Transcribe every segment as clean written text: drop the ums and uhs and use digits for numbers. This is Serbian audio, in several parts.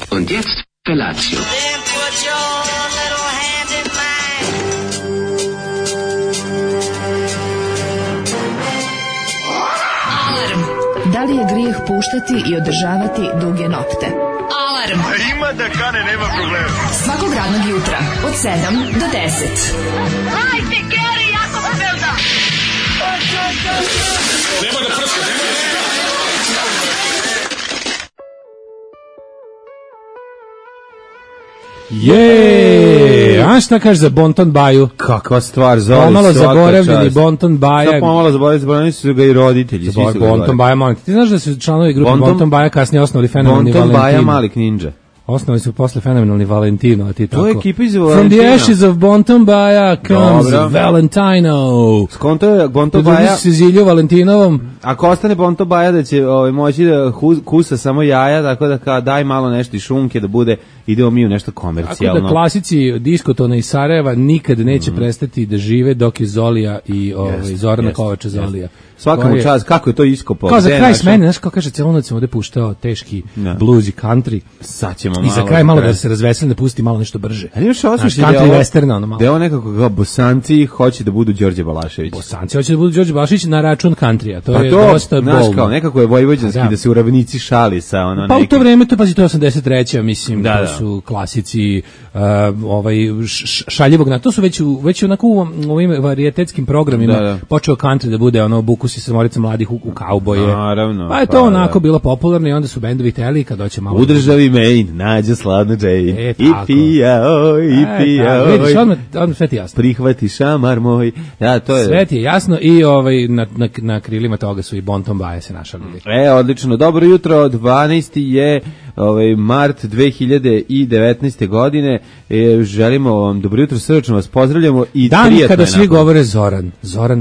Und jetzt Felatio. Then put your little hand in mine. Alarm. Da li je grijeh puštati i održavati duge nokte? Alarm. Ima da kane, nema problema. Svakog radnog jutra od 7 do 10. Hajde, Geri, jako se velda. Nema da prska, Je, a šta kažeš za Bonton Baju? Kakva stvar, Zoli, Pomalo svaka zaboravljeni čast. Bonton Baja. Sad pomalo zaboravljeni su ga i roditelji. Svi su ga Bonton Baja, molim te. Ti znaš da su članovi grupe Bonton Baja kasnije osnovali fenomenalni Bonton Baja, Valentino? Malik Ninja. Osnovali su posle fenomenalni Valentino, a ti tako. To je ekipa iz From Valentina. the ashes of Bonton Baja comes Dobro. Valentino. Skonto je Bonton Baja Baja. se zilju Valentinovom. Ako ostane Bonton Baja da će moći da kusa samo jaja, tako da kao daj malo nešto i šunke da bude, idemo mi u nešto Tako komercijalno. da klasici diskotona iz Sarajeva nikad neće prestati da žive dok je Zolija i Zorana Kovača Zolija. Svaka mu čast, kako je to iskopao. Kao za kraj smene, znaš kao kaže, celo noć sam ovde puštao teški blues i country. Sad ćemo I za kraj malo da se razveselim, da pusti malo nešto brže. Ali imaš osjećaj country western, ono malo. Da je ovo nekako kao Bosanci hoće da budu Đorđe Balašević. Bosanci hoće da budu Đorđe Balašević na račun countrya, to Pa je to, dosta znaš, bolno. kao nekako je vojvođanski Da. da se u ravnici šali sa ono Pa u nekim. to vreme, to pazi, to je 83. mislim, Da, to da. su klasici šaljivog, to su već onako u ovim varijetetskim programima Da. počeo country da bude ono bukusi sa morica mladih u kauboje. Naravno, Pa je to pa onako da. bilo popularno i onda su bendovi teli kad doće malo. U državi Maine nađe sladnu Jane. I tako. pijao, i pijao. Vidiš, odmah sve ti jasno. Prihvati šamar moj. Ja, to je. Sve ti je jasno i na krilima toga su i Bonton Baje se našalili. Odlično. Dobro jutro, 12. je mart 2019. godine. Želimo vam dobro jutro, srdačno vas pozdravljamo i Dan prijatno kada je svi napad. govore Zoran,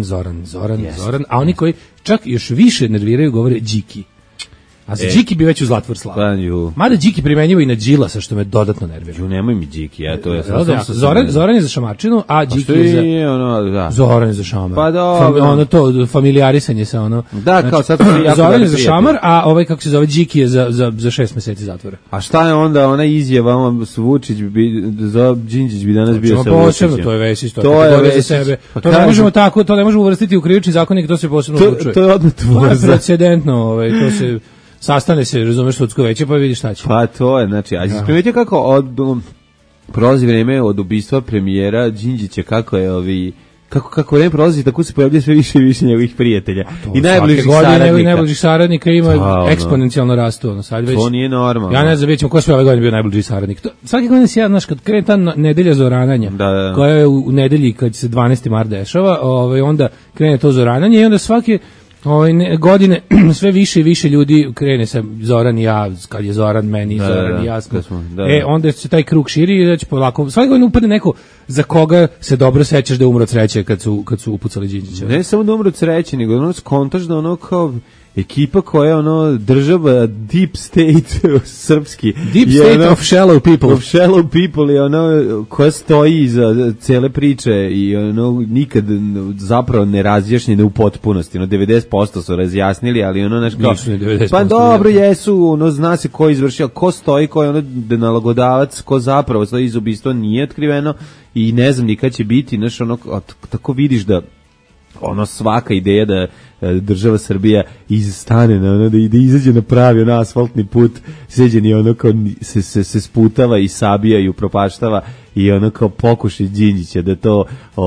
a oni koji čak još više nerviraju govore Điki. A za Điki bi već u zatvor slao. Mada Điki primenjivo i na Đilasa, što me dodatno nervira. Nemoj mi Điki, to je Zoran je za šamarčinu, a Điki je za... Zoran je za šamar. Pa dobro. Ono to, familijarisanje sa ono... Da, kao sad... Zoran je za šamar, a ovaj, kako se zove, Điki je za 6 meseci zatvora. A šta je onda ona izjava, Vučić Đinđić bi danas bio sa Vučićem? To je Vesić, to je za sebe. To ne možemo tako, to ne možemo uvrstiti u krivični zakonik, to se posebno odlučuje. To je odmah tvoje. To je precedentno, to se... Sastane se, razumeš, sudsko veće, pa vidi šta će. Pa to je, znači, a primetite kako prolazi vreme od ubistva premijera Đinđića, kako je kako vreme prolazi, tako se pojavlja sve više i više njegovih prijatelja. I najbližih saradnika ima eksponencijalno rastu. To nije normalno. Ja ne znam, vidjet ćemo ko sve ove godine bio najbliži saradnik. Svake godine se znaš, kad krene ta nedelja zorananja, koja je u nedelji kad se 12. mart dešava, onda krene to zorananje i onda svake godine sve više i više ljudi krene sa Zoran i ja, kad je Zoran meni, Zoran i ja. Onda se taj krug širi i da će polako, svake godine upadne neko za koga se dobro sećaš da je umro od sreće kad su upucali Đinđića. Ne samo da umro od sreće, nego skontaš da kao ekipa koja je država deep state srpski. Deep state of shallow people. Of shallow people je koja stoji iza cele priče i nikad zapravo ne razjašnjene u potpunosti. 90% su razjasnili, ali nisu ni 90%. Pa dobro, jesu, zna se ko je izvršio, ko stoji, ko je nalogodavac, ko zapravo stoji iz ubistva, nije otkriveno i ne znam ni kad će biti, tako vidiš da svaka ideja da država Srbija izstane da izađe na pravi asfaltni put, seđen je kao se sputava i sabija i upropaštava i kao pokušaj Đinđića da to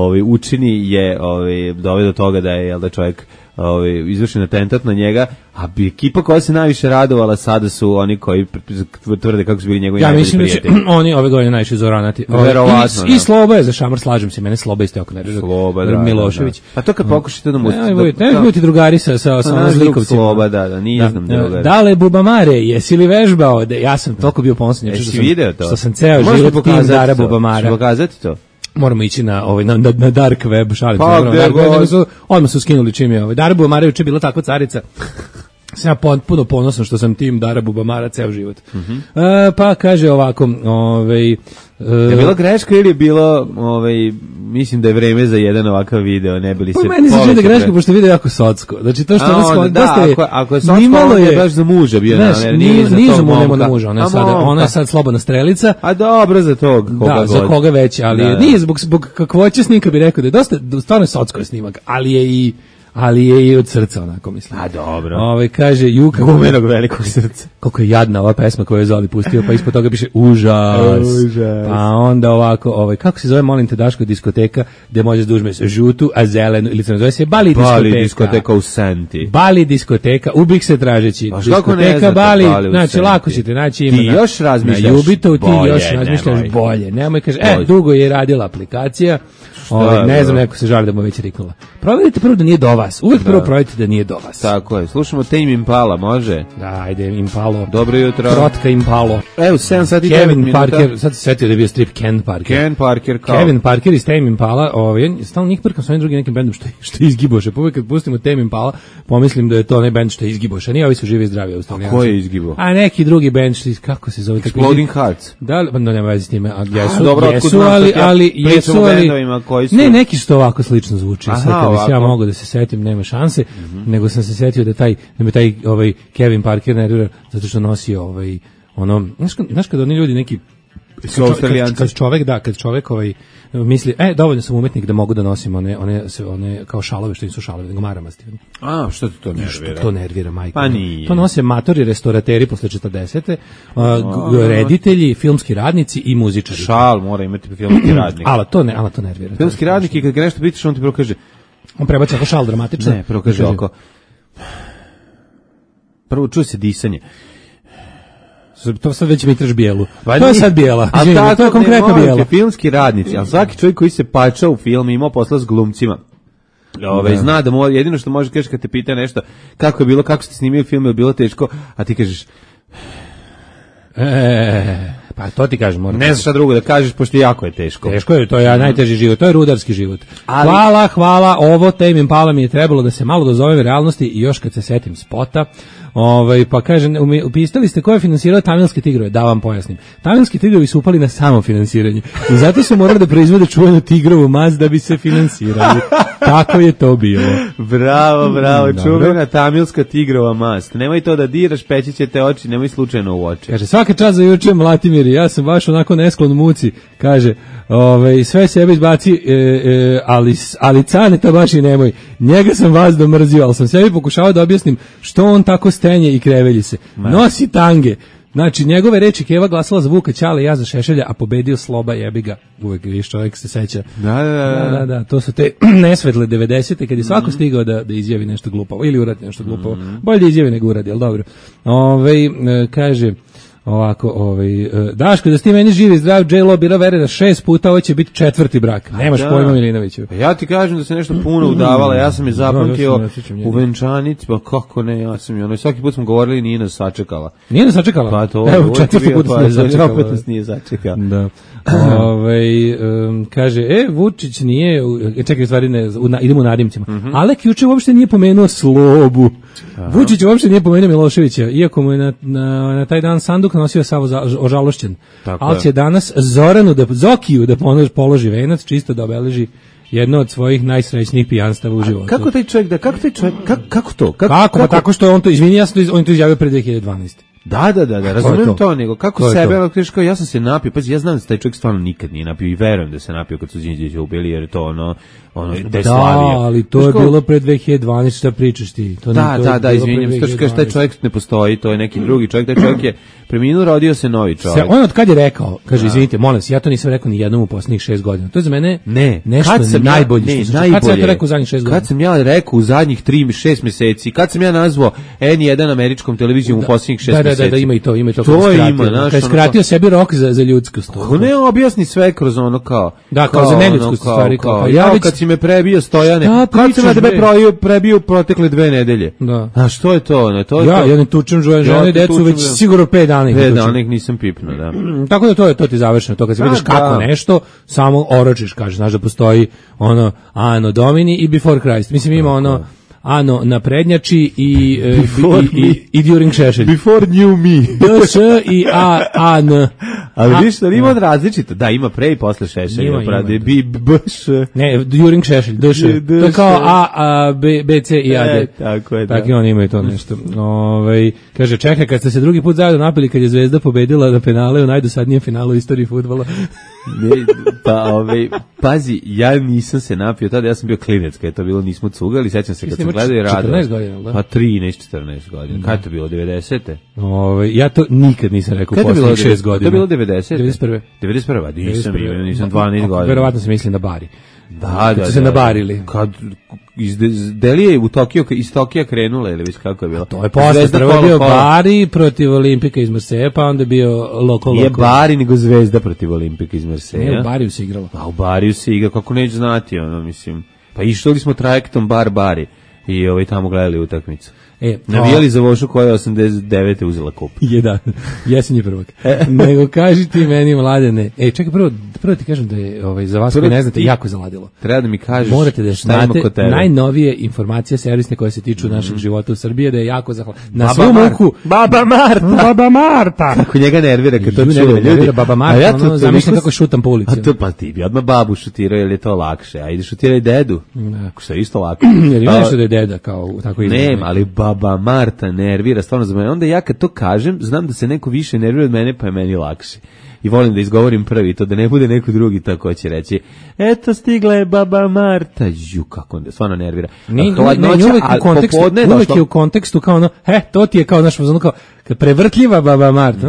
učini je dovede do toga da je čovjek izvršen atentat na njega, a ekipa koja se najviše radovala sada su oni koji tvrde kako su bili njegovi najbolji prijatelji. Ja mislim da će oni ove godine najviše zoranati. I Sloba je za šamar, slažem se, mene Sloba isto jako nervira. Milošević. A to kad pokušate da mu... Ne budete drugari sa zlikovcima. Sloba, nije znam drugari. Dale Bubamare, jesi li vežbao? Ja sam toliko bio ponosan. Jesi video to? Što sam ceo život tim Dara Bubamara. Možeš pokazati to? Moramo ići na dark web, šalim. Pa, Odmah su skinuli čim je. Dara Bubamara juče bila takva carica. sam ja potpuno ponosan što sam tim Dara Bubamara ceo život. Pa kaže ovako, je bilo greška ili je bilo, mislim da je vreme za jedan ovakav video, ne bili se... Pa meni se čini da greška, pošto je video jako socko. Znači to što ako je socko, ono je baš za muža bio. Nije za muža, ona je sad slobodna strelica. A dobro za tog koga god. Da, za koga već, ali nije zbog kakvoće snimka, bi rekao da je dosta, stvarno socko je snimak, ali je i od srca, onako mislim. A dobro. Kaže Juka gumenog velikog srca. Koliko je jadna ova pesma koju je Zoli pustio, pa ispod toga piše užas. Pa onda ovako, kako se zove, molim te, Daško, diskoteka gde možeš da uzmeš žutu, a zelenu, ili se zove se Bali diskoteka u Senti. Bali diskoteka, ubih se tražeći. Diskoteka Bali, znači lako ćete naći ima. Ti još razmišljaš na Jubito, ti još razmišljaš bolje. Nemoj, kaže, dugo je radila aplikacija. Ne znam, neko se žali da mu već riknula. Proverite prvo da nije do vas. Uvek prvo proverite da nije do vas. Tako je. Slušamo Tame Impala, može? Da, ajde, Impalo. Dobro jutro. Krotka Impalo. Evo, 7 sati 9 Kevin minuta. Parker, sad se setio da je bio strip Ken Parker. Ken Parker kao. Kevin Parker iz Tame Impala, stalno njih prkam s ovim drugim nekim bendom što je izgiboše. Uvek kad pustimo Tame Impala, pomislim da je to onaj bend što je izgiboše. Nije, ovi su živi i zdravi. Ko je izgibo? A neki drugi bend što kako se zove? Exploding Hearts. Da, no nema veze s time. Ne, neki što ovako slično zvuči. Sad kad ja mogu da se setim, nema šanse, nego sam se setio da me taj Kevin Parker nervira zato što nosi znaš kad oni ljudi neki kad čovek misli, dovoljno sam umetnik da mogu da nosim one kao šalove, što nisu šalove, nego maramasti. A, što te to nervira? Što to nervira, majko? Pa nije. To nose matori, restorateri posle 40. reditelji, filmski radnici i muzičari. Šal mora imati filmski radnik. Ali to nervira. Filmski radnik i kad ga nešto pitaš, on ti prvo kaže... On prebaci ako šal dramatično. Ne, prvo kaže oko... Prvo čuje se disanje. To sad već mi traž bijelu. To je sad bijela. To je konkretno bijela. Filmski radnici, ali svaki čovjek koji se pača u film imao posla s glumcima. Zna da jedino što može kažeš kad te pita nešto, kako je bilo, kako ste snimili film, je bilo teško, a ti kažeš... Pa to ti kažem. Ne znaš šta drugo da kažeš, pošto jako je teško. Teško je, to je najteži život, to je rudarski život. Hvala, ovo Tame Impala mi je trebalo da se malo dozovem realnosti i još kad se setim spota. Pa kaže, upisali ste ko je finansirao tamilske tigrove, da vam pojasnim. Tamilski tigrovi su upali na samofinansiranje i zato su morali da proizvode čuvenu tigrovu mast da bi se finansirali. Tako je to bilo. Bravo, čuvena tamilska tigrova mast. Nemoj to da diraš, peći će te oči, nemoj slučajno u oči. Kaže, svaka čast za juče, Mlatimir, ja sam baš onako nesklon muci, kaže, sve sebe izbaci, ali Caneta baš i nemoj. Njega sam vas domrzio, ali sam sebi pokušavao da objasnim što on tako stenje i krevelji se. Nosi tange. Znači, njegove reči Keva glasala za Vuka Ćale, ja za Šešelja, a pobedio Sloba, jebi ga. Uvek viš, čovjek se seća. Da. To su te nesvetle 90-te, kad je svako stigao da izjavi nešto glupavo, ili uradi nešto glupavo. Bolje da izjavi nego uradi, ali dobro. Kaže... Ovako, Daško, da si ti meni živi zdrav, J-Lo bila vere da 6 puta ovo će biti 4. brak. Nemaš pojma, Milinoviću. Ja ti kažem da se nešto puno udavala, ja sam je zapamtio u venčanici, pa kako ne, ja sam je svaki put smo govorili, nije nas sačekala. Nije nas sačekala? Pa to, evo, 4. put nas sačekala. Opet nas nije sačekala. Da. Kaže, Vučić nije, čekaj, stvari ne, idemo u nadimcima. Alek juče uopšte nije pomenuo Slobu. Vučić uopšte nije pomenuo Miloševića, iako mu je na taj dan sanduk nosio sav ožalošćen. Ali će danas Zokiju da položi venac, čisto da obeleži jedno od svojih najsrećnijih pijanstava u životu. Kako taj čovjek, kako to? Kako? Tako što on to, izvini, on to izjavio pre 2012. Da, razumijem to, nego kako sebe, ja sam se napio, pa ja znam da taj čovjek stvarno nikad nije napio i verujem da se napio kad su Đinđića ubili, jer je to ono deslavija. Da, ali to je bilo pre 2012, šta pričaš ti? Da, izvinjam, što kažeš, taj čovjek ne postoji, to je neki drugi čovjek, taj čovjek je preminuo, rodio se novi čovjek. On od kad je rekao, kaže, izvinite, molim se, ja to nisam rekao ni jednom u posljednjih 6 godina. To je za mene nešto najbolje. Kad sam ja to rekao u zadnjih 6 godina? Kad sam ja rekao u zadnjih 3-6 mjeseci, kad sam ja nazvao N1 američkom televizijom u posljednjih 6 mjeseci. Da, ima i to. To ima, kad skratio sebi rok za ljudskost. Kako ne objasni sve kroz ono kao... Da, kao za neljudskost stvari. Ja kad si me prebio Stojane, kad sam na tebe prebio protekle 2 nedelje. Da. A što je to? Ja ne tučem žene i decu već sigurno 5 dana. 5 dana ih nisam pipnuo, da. Tako da to ti završeno. To kad se vidiš kako nešto, samo oročiš, kažeš, znaš da postoji ono Anno Domini i Before Christ. Mislim, ima ono Ano na prednjači i during šešelj. Before knew me. D-š i A-N. Ali vidiš da ima različito. Da, ima pre i posle šešelja. Ne, during šešelj, D-š. To je kao A, B, C i A, D. Tako je, da. Tako i oni imaju to nešto. Kaže, čekaj, kad ste se drugi put zajedno napili, kad je Zvezda pobedila na penale u najdosadnijem finalu u istoriji fudbala. Pazi, ja nisam se napio tada, ja sam bio klinec, kad je to bilo, nismo cugali, sećam se kad sam gledao i radio. 14 godina, da? Pa 13-14 godina. Kada je to bilo, 90-te? Ja to nikad nisam rekao u posljednjih 6 godina. To je bilo 90-te? 91. Nisam 12 godina. Verovatno se mislim na bari. Da. Kad su se nabarili. Deli je iz Tokija krenula ili već kako je bilo? To je posle, prvo je bio Bari protiv Olimpika iz Marseja, pa onda bio Loko. Nije Bari, nego Zvezda protiv Olimpika iz Marseja. Ne, u Bariju se igralo. A u Bariju se igra, kako neću znati, mislim. Pa išli smo trajektom Bari i tamo gledali utakmicu. Navijali za Vošu koja je 89. uzela kup. Da, jesenji prvak. Nego kaži ti meni, Mladene, čekaj, prvo ti kažem da je za vas koji ne znate jako zaladilo. Treba da mi kažeš morate da znate najnovije informacije servisne koje se tiču našeg života u Srbiji, da je jako zaladilo. Na svu muku, Baba Marta. Kako njega nervira kad to čuje ljudi. Baba Marta, zamišljam kako šutam po ulici. A to pa ti bi odmah babu šutirao, jer je to lakše. Ajde šutiraj dedu. Ako se isto lako. Jer ima nešto da je deda, kao tako ide. Ne, ali Baba Marta nervira stvarno za mene. Onda ja kad to kažem, znam da se neko više nervira od mene, pa je meni lakše. I volim da izgovorim prvi to, da ne bude neko drugi tako će reći. Eto, stigla je Baba Marta. Kako onda, stvarno nervira. Uvijek je u kontekstu kao ono, to ti je kao naš pozorno, kao prevrtljiva Baba Marta.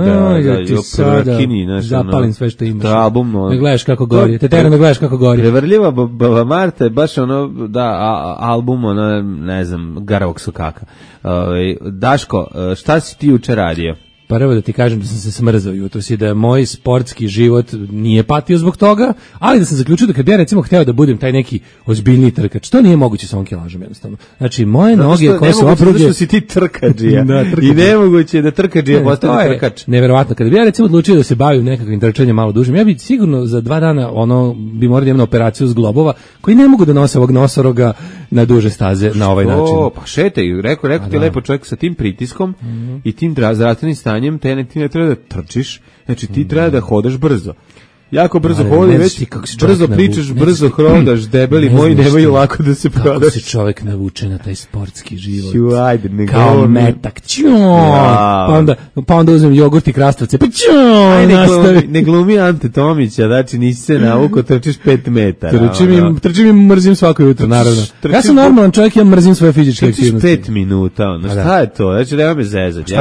Zapalim sve što imaš. Ne gledaš kako gori. Te teram da gledaš kako gori. Prevrtljiva Baba Marta je baš album, ne znam, Garavog sokaka. Daško, šta si ti juče radio? Prvo da ti kažem da sam se smrzao jutros i da moj sportski život nije patio zbog toga, ali da sam zaključio da kad bi ja recimo hteo da budem taj neki ozbiljniji trkač, to nije moguće sa ovom kilažom jednostavno. Znači, moje noge koje su opruge... Zato što si ti trkađija. I nemoguće da trkađija postane trkač. Neverovatno. Kada bi ja recimo odlučio da se bavim nekakvim trčanjem malo dužim, ja bi sigurno za 2 dana bi morao da imam operaciju zglobova koji ne mogu da nose ovog nosoroga na duže staze na ovaj način. Pa šetaj, rekao ti lepo čovjek sa tim pritiskom i tim zdravstvenim stanjem, ti ne treba da trčiš, znači ti treba da hodaš brzo. Jako brzo hodi, već brzo pričaš, brzo hrodaš, debeli moji nemaju lako da se prodaš. Kako se čovjek navuče na taj sportski život. Kao metak. Pa onda uzmem jogurt i krastavce. Pa ne glumi Ante Tomića, znači nisi se navukao, trčiš 5 metara. Trčim i mrzim svako jutro, naravno. Ja sam normalan čovjek, ja mrzim svoje fizičke aktivnosti. Trčiš 5 minuta, šta je to? Znači nema me zezati.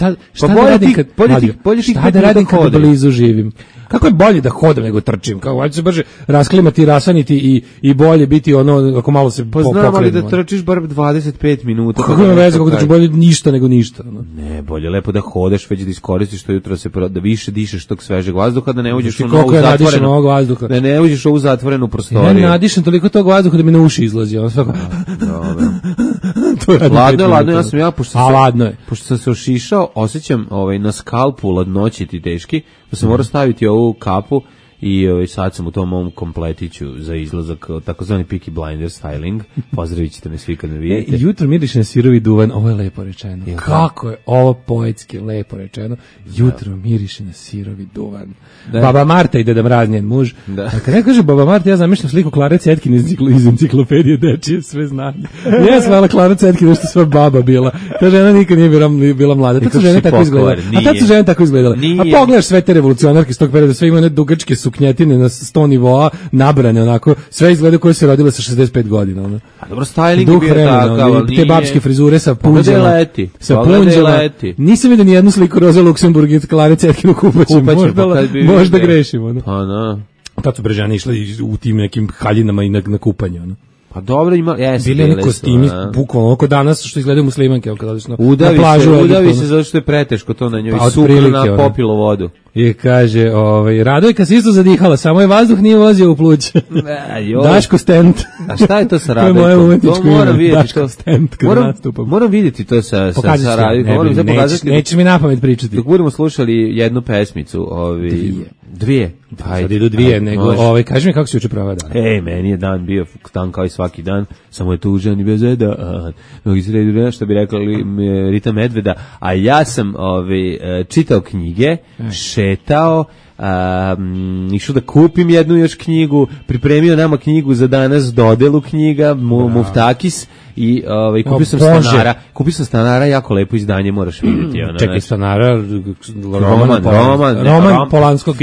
Šta da radim kad blizu živim? Kako je bolje da hodam nego trčim? Kako hoće se brže rasklimati, rasaniti i bolje biti ako malo se pokrenemo. Znam, ali da trčiš bar 25 minuta. Kako ima veze, kako trčiš bolje ništa nego ništa. Ne, bolje lepo da hodeš, već da iskoristiš to jutro, da više dišeš tog svežeg vazduha, da ne uđeš u ovu zatvorenu prostoriju. Ja ne nadišem toliko tog vazduha da mi na uši izlazi. Ladno, pošto sam se ošišao, osjećam na skalpu ladnoći ti teški, pa sam morao staviti ovu kapu i sad sam u tom mom kompletiću za izlazak, takozvani Peaky Blinders styling. Pozdravit ćete me svi kad me vidite. Jutro miriše na sirovi duvan, ovo je lepo rečeno. Kako je ovo poetski lepo rečeno. Jutro miriše na sirovi duvan. Baba Marta i Deda Mraz, njen muž. A kad ne kaže Baba Marta, ja zamišljam sliku Klare Cetkin iz enciklopedije dečije sve znanje. Ja sam vala Klara Cetkin, nešto sva baba bila. Ta žena nikad nije bila mlada. Tad su žene tako izgledale. A tad su žene tako izgledale. A pogledaš sve te revolucionarke s tog perioda, sve imaju dugačke suknjetine na 100 nivoa, nabrane onako, sve izgleda koje se rodile sa 65 godina. A dobro, styling je bio takav. Te babske frizure sa punđama. Sa punđama. Nisam vidio ni jednu sliku Roze Luksemburg i Klare Cetkin u kupaćem. Možda grešimo. Pa da. Tad su Brežani išli u tim nekim haljinama i na kupanje. Pa dobro, bili oni kostimi, bukvalno oko danas što izgledaju muslimanke, udavi se zato što je preteško to na njoj, sukno na popilo vodu. I kaže, Radojka se isto zadihala, samo je vazduh nije ulazio u pluća. Daško Stent. A šta je to sa Radojkom? To moram vidjeti. Daško Stent, kada nastupam. Moram vidjeti to sa Radojkom. Nećeš mi na pamet pričati. Dok budemo slušali jednu pesmicu, dvije. Sad idu dvije, nego kaži mi kako si juče proveo dan. Meni je dan bio dan kao i svaki dan, samo je tužan i bez reda, mnogi se redu, što bi rekli Rita Medveda, a ja sam čitao knjige, šetao, išao da kupim jednu još knjigu, pripremio nama knjigu za danas, dodelu knjiga, Muftakis, i kupio sam Stanara, jako lepo izdanje, moraš vidjeti. Čekaj, Stanara, Roman Polanskog.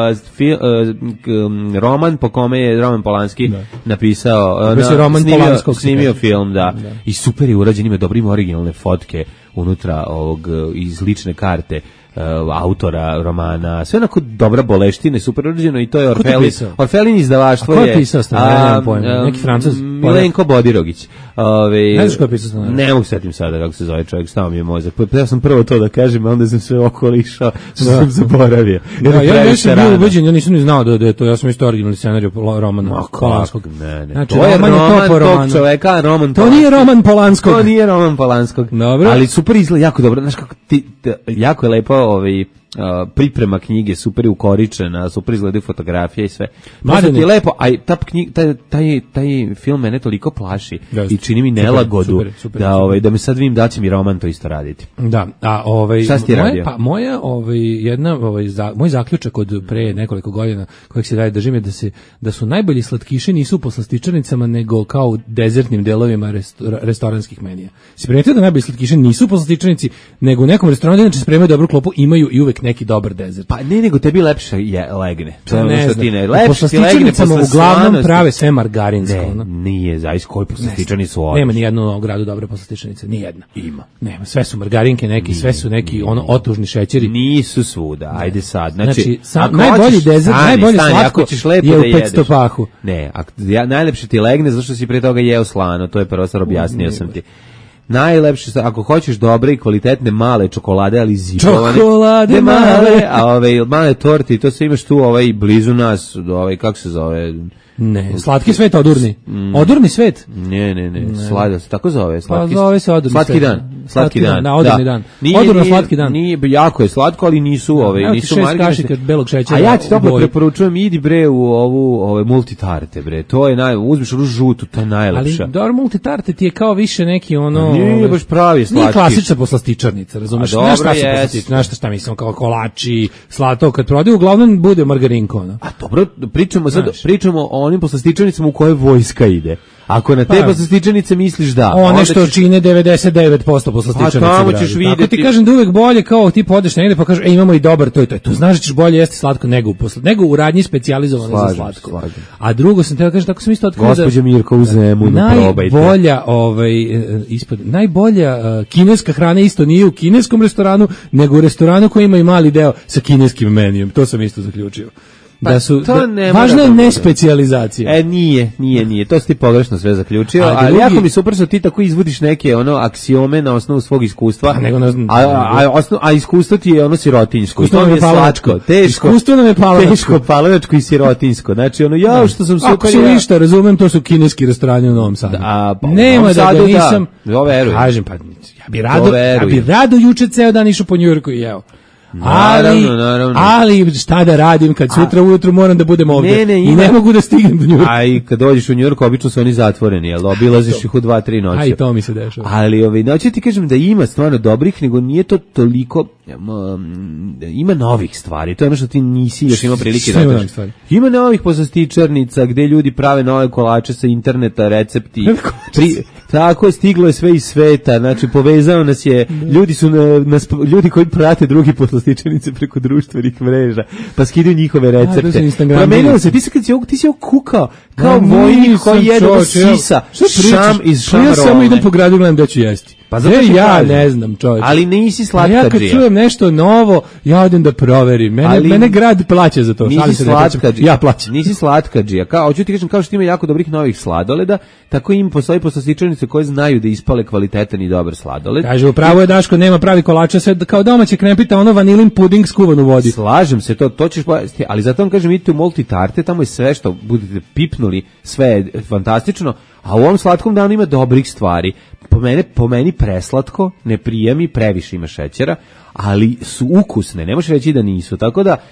Roman po kome je Roman Polanski napisao, snimio film, da. I super je urađen, ima dobrim originalne fotke unutra iz lične karte autora romana, sve onako dobra boleština, super urađeno i to je Orfelin izdavaštvo je. A ko je pisao Stanara? Neki Francuz? Milenko Bodirogić. Ne znaš ko je pisao Stanara? Ne mogu setim sada kako se zove čovjek, stao mi je mozak. Ja sam prvo to da kažem, a onda sam sve okolo išao, što sam zaboravio. Ja nisam bio ubeđen, ja nisam ni znao da je to, ja sam isto originalni scenarij romana Polanskog. Ne. Znači, to je roman tog čoveka, to nije roman Polanskog. To nije roman Polanskog. Ali super izgleda, jako dobro. Znaš kako jako je lepo priprema knjige, super je ukoričena, super izgledaju fotografije i sve. Možda ti je lepo, a taj film mene toliko plaši i čini mi nelagodu da me sad vidim da će mi roman to isto raditi. Da, šta si ti radio? Pa moj zaključak od pre nekoliko godina kojeg se držim je da su najbolji slatkiši nisu po slastičarnicama nego kao u dezertnim delovima restoranskih menija. Si primetio da najbolji slatkiši nisu po slastičarnici nego u nekom restoranu inače spremaju dobru klopu, imaju i uvek neki dobar dezert. Pa ne, nego tebi lepše legne. Ne znam, po slastičarnicama uglavnom prave sve margarinsko. Nije, zavis koji poslastičarni su ovo. Nema ni jednu gradu dobre poslastičarnice, ni jedna. Ima. Nema, sve su margarinke neki, sve su neki otužni šećeri. Nisu svuda, ajde sad. Znači najbolji dezert, najbolje slatko je u 500 pahu. Ne, najlepše ti legne zato što si pre toga jeo slano, to je prvo stvar, objasnio sam ti. Najlepše, ako hoćeš dobre i kvalitetne male čokolade, ali zipovane. Čokolade male. A male torte, to sve imaš tu blizu nas, kako se zove? Ne, slatki svet odurni. Odurni svet? Ne. Slada se tako zove, slatki. Pa zove se odurni slatki dan. Slatki dan. Da, odurni dan. Odurno slatki dan. Nije, jako je slatko, ali nisu nisu marginalne. 6 kašika belog šećera. A ja ti toplo preporučujem, idi bre u ovu multitarte bre. To je uzmeš onu žutu, to je najlepša. Ali dobro, multitarte ti je kao više neki Nije baš pravi slatki. Nije klasična poslastičarnica, razumeš? Znaš šta su poslastičarnice? Znaš šta mislim, kao kolači, slato, kad prodaju, uglavnom bude margarinko. A dobro, pričamo o onim poslastičarnicama u koje vojska ide. Ako na te poslastičarnice misliš da... One što čine 99% poslastičarnice. A tamo ćeš vidjeti. Ako ti kažem da uvek bolje kao ti podeš negde pa kažeš imamo i dobar to i to. Tu znaš da ćeš bolje jesti slatko nego u radnji specijalizovane za slatko. Slažem. A drugo sam te kažem, tako sam isto otkrio da... Gospođa Mirko u Zemunu, probajte. Najbolja kineska hrana isto nije u kineskom restoranu, nego u restoranu koji ima i mali deo sa kineskim menijom. To sam isto zaključio. Da su važna je nespecijalizacija. Nije. To si ti pogrešno sve zaključio, ali jako mi super što ti tako izvodiš neke aksiome na osnovu svog iskustva. A iskustvo ti je sirotinjsko. Iskustvo nam je slatko. Iskustvo nam je teško, palanačko i sirotinjsko. Znači što sam super. Ako se ništa razumem, to su kineski restorani u Novom Sadu. Nema da ga nisam. Kažem, pa ja bi rado juče ceo dan išao po Njujorku i jeo. Naravno. Ali šta da radim kad sutra ujutru moram da budem ovdje i ne mogu da stignem do Njujorka. A i kad dođeš u Njujork obično su oni zatvoreni, jel obilaziš ih u 2-3 noći. A i to mi se dešava. Ali noći ti kažem da ima stvarno dobrih, nego nije to toliko, ima novih stvari, to je ono što ti nisi još imao prilike da daš. Ima novih poslastičarnica gde ljudi prave nove kolače sa interneta, recepti. Tako je, stiglo je sve iz sveta, znači povezao nas je, ljudi koji prate drugi poslastičarnice preko društvenih mreža, pa skidaju njihove recepte. Promenilo se, ti si kukao, kao vojnik koji jede sisa, šam iz šamarone. Ja samo idem po gradu, gledam da ću jesti. Pa ja ne znam, čovječe. Ali nisi slatkađija. Ja kad čujem nešto novo, ja odem da proverim. Mene grad plaća za to. Nisi slatkađija. Ja plaćam. Nisi slatkađija. Hoću ti kažem, kao što ima jako dobrih novih sladoleda, tako im postoji poslastičarnice koje znaju da ispale kvalitetan i dobar sladoled. Kaže, upravo je Daško, nema pravi kolača, sve kao domaće krempita, vanilin puding skuvan u vodi. Slažem se, to ćeš pojesti, ali zato vam kažem, idite u multitarte, tamo je sve što budete pipnuli, sve je fantastično, a u ovom slatkom danu ima dobrih stvari. Po meni preslatko, ne prija mi, previše ima šećera, ali su ukusne, ne možeš reći da nisu, tako da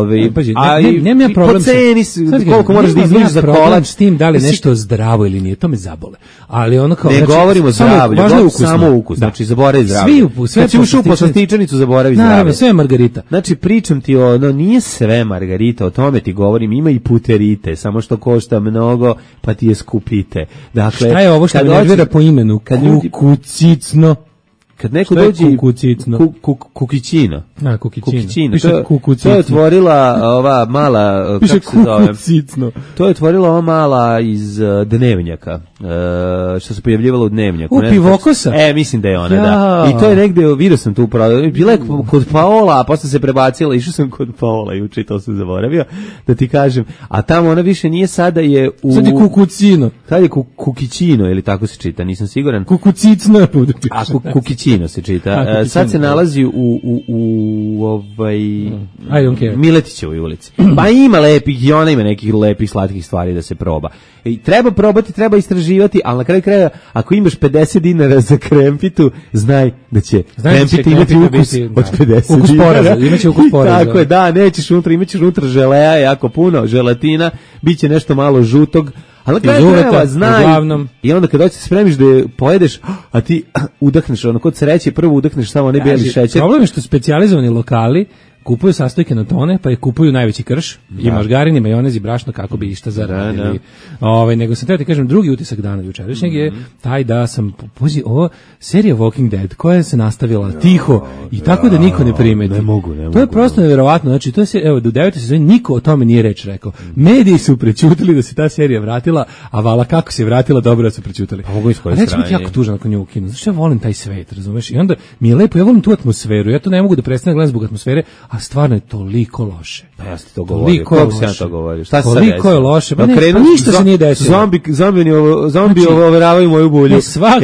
nema ja problem po ceni koliko moraš da izdvojiš za kolač s tim da li nešto zdravo ili nije, to me zabole. Ali ono kao ne govorimo o zdravlju, samo ukus, znači zaboravi zdravlje. Sve kad si ušao u poslastičarnicu zaboravi zdravlje. Naravno, sve je margarita. Znači pričam ti nije sve margarita, o tome ti govorim, ima i puterite, samo što košta mnogo, pa ti je skupite. Dakle, šta je ovo što me nervira po imenu? Kukucicno. Kad neko dođe kukićino. Kukićino. To je otvorila ova mala, kako se zove? To je otvorila ova mala iz Dnevnjaka, što se pojavljivala u Dnevnjaku. Pivokosa? Mislim da je ona, da. I to je negde, vidio sam tu bila je kod Paola, a posle se prebacila, išao sam kod Paola juče, to sam zaboravio, da ti kažem, a tamo ona više nije, sada je u... Sad je kukucino. Sad je kukićino, ili tako se čita, nisam siguran. Kukucicno. A kukićino se čita. Sad se nalazi u Miletićevoj ulici. Pa ima lepih i ona ima nekih lepih slatkih stvari da se proba. I treba probati, treba istraživati, ali na kraju kraja ako imaš 50 dinara za krempitu, znaj da će krempita imati ukus od 50 ukus dinara. Imaće ukus poraza. Tako je, da, nećeš unutra, imaćeš unutra želeja, jako puno želatina, biće nešto malo žutog. Ali na kraju krajeva znaj, i onda kad doći spremiš da je pojedeš, a ti udahneš, ono kod sreće, prvo udahneš samo onaj beli šećer. Problem je što specijalizovani lokali kupuju sastojke na tone, pa je kupuju najveći krš, i margarin, i majonez, i brašno, kako bi išta zaradili. Nego sam treba ti kažem, drugi utisak dana jučerašnjeg je taj da sam, ovo serija Walking Dead, koja se nastavila tiho i tako da niko ne primeti. Ne mogu. To je prosto nevjerovatno, znači, to je evo, do 9. sezoni niko o tome nije reč rekao. Mediji su prećutili da se ta serija vratila, a vala kako se vratila, dobro da su prećutili. Pa mogu iskoje stranje. Reći mi jako tužan ako nju ukinu, znači ja volim taj svet, razumeš, i onda mi je lepo, ja volim tu atmosferu, ja to ne mogu da prestanem gledam zbog atmosfere, a stvarno je toliko loše. Pa ja ti to govorio. Kako se ja to govorio? Šta se sad desilo? Koliko je loše? Pa ništa se nije desilo. Zombi overavaju moju bulju. Svaki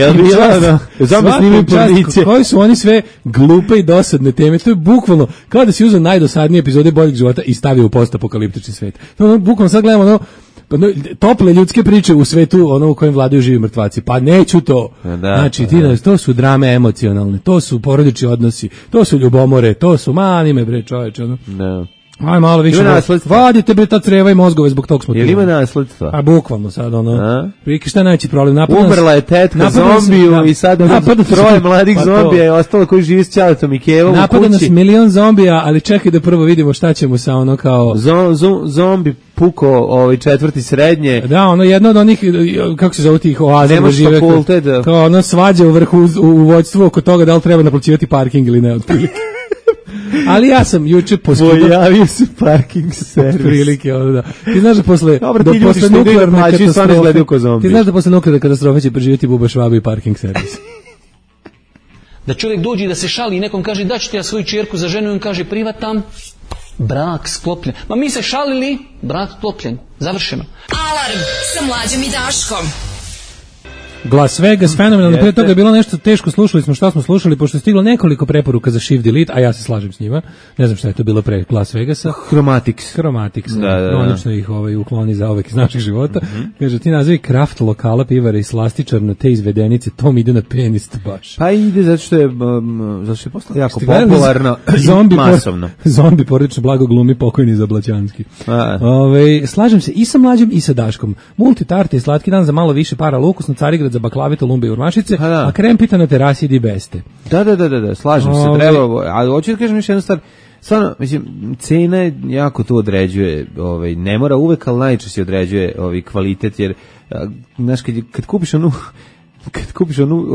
čast. Koji su oni sve glupe i dosadne teme? To je bukvalno kao da si uzeo najdosadnije epizode Boljeg života i stavio u postapokaliptični svet. To bukvalno sad gledamo tople ljudske priče u svetu u kojem vladaju živi mrtvaci. Pa neću to. Znači, to su drame emocionalne, to su porodični odnosi, to su ljubomore, to su manime, bre, čoveče. Aj malo više. Vadite bre ta creva i mozgove, zbog tog smo tu. Jel ima nasledstva? A bukvalno sad Priki šta najveći problem? Umrla je tetka zombiju i sad troje mladih zombija je ostalo koji živi s ćaletom i kevom u kući. Napada nas milion zombija, ali čekaj da prvo vidimo šta ćemo sa kao... Zombi puko četvrti srednje. Da, jedno od onih, kako se zove tih oaza, žive kao svađa u vrhu u vođstvu oko toga da li treba naplaćivati parking ili ne, otprilike. Ali ja sam juče pojavio se parking servis. Prilike, da. Ti znaš da posle nuklearne katastrofe, ti znaš da posle nuklearne katastrofe će preživjeti Buba Švaba i parking servis. Da čovjek dođe i da se šali i nekom kaže da ću ti ja svoju čerku za ženu i on kaže privatam, brak sklopljen. Ma mi se šalili, brak sklopljen. Završeno. Alarm sa Mlađom i Daškom. Las Vegas, fenomenalno, pre toga je bilo nešto teško, slušali smo šta smo slušali, pošto je stiglo nekoliko preporuka za Shift Delete, a ja se slažem s njima, ne znam šta je to bilo pre Las Vegasa. Chromatics, kronično ih ukloni za uvek iz naših života. Kaže, ti nazivi kraft lokala, pivara i slastičarno, te izvedenice, to mi ide na penis baš. Pa ide zato što je postalo jako popularno i masovno. Zombi porodično blago glumi pokojni Zablaćanski. Slažem se i sa Mlađom i sa Daškom. Multitarti je slatki dan za malo više para, lukusno, Carigrad za baklavite, lumbe i urmašice, a krempita na terasi di beste. Da, slažem se, treba, ali hoću da kažem još jednu stvar, stvarno, mislim, cena jako to određuje, ne mora uvek, ali najčešće određuje kvalitet, jer, znaš, kad kupiš onu,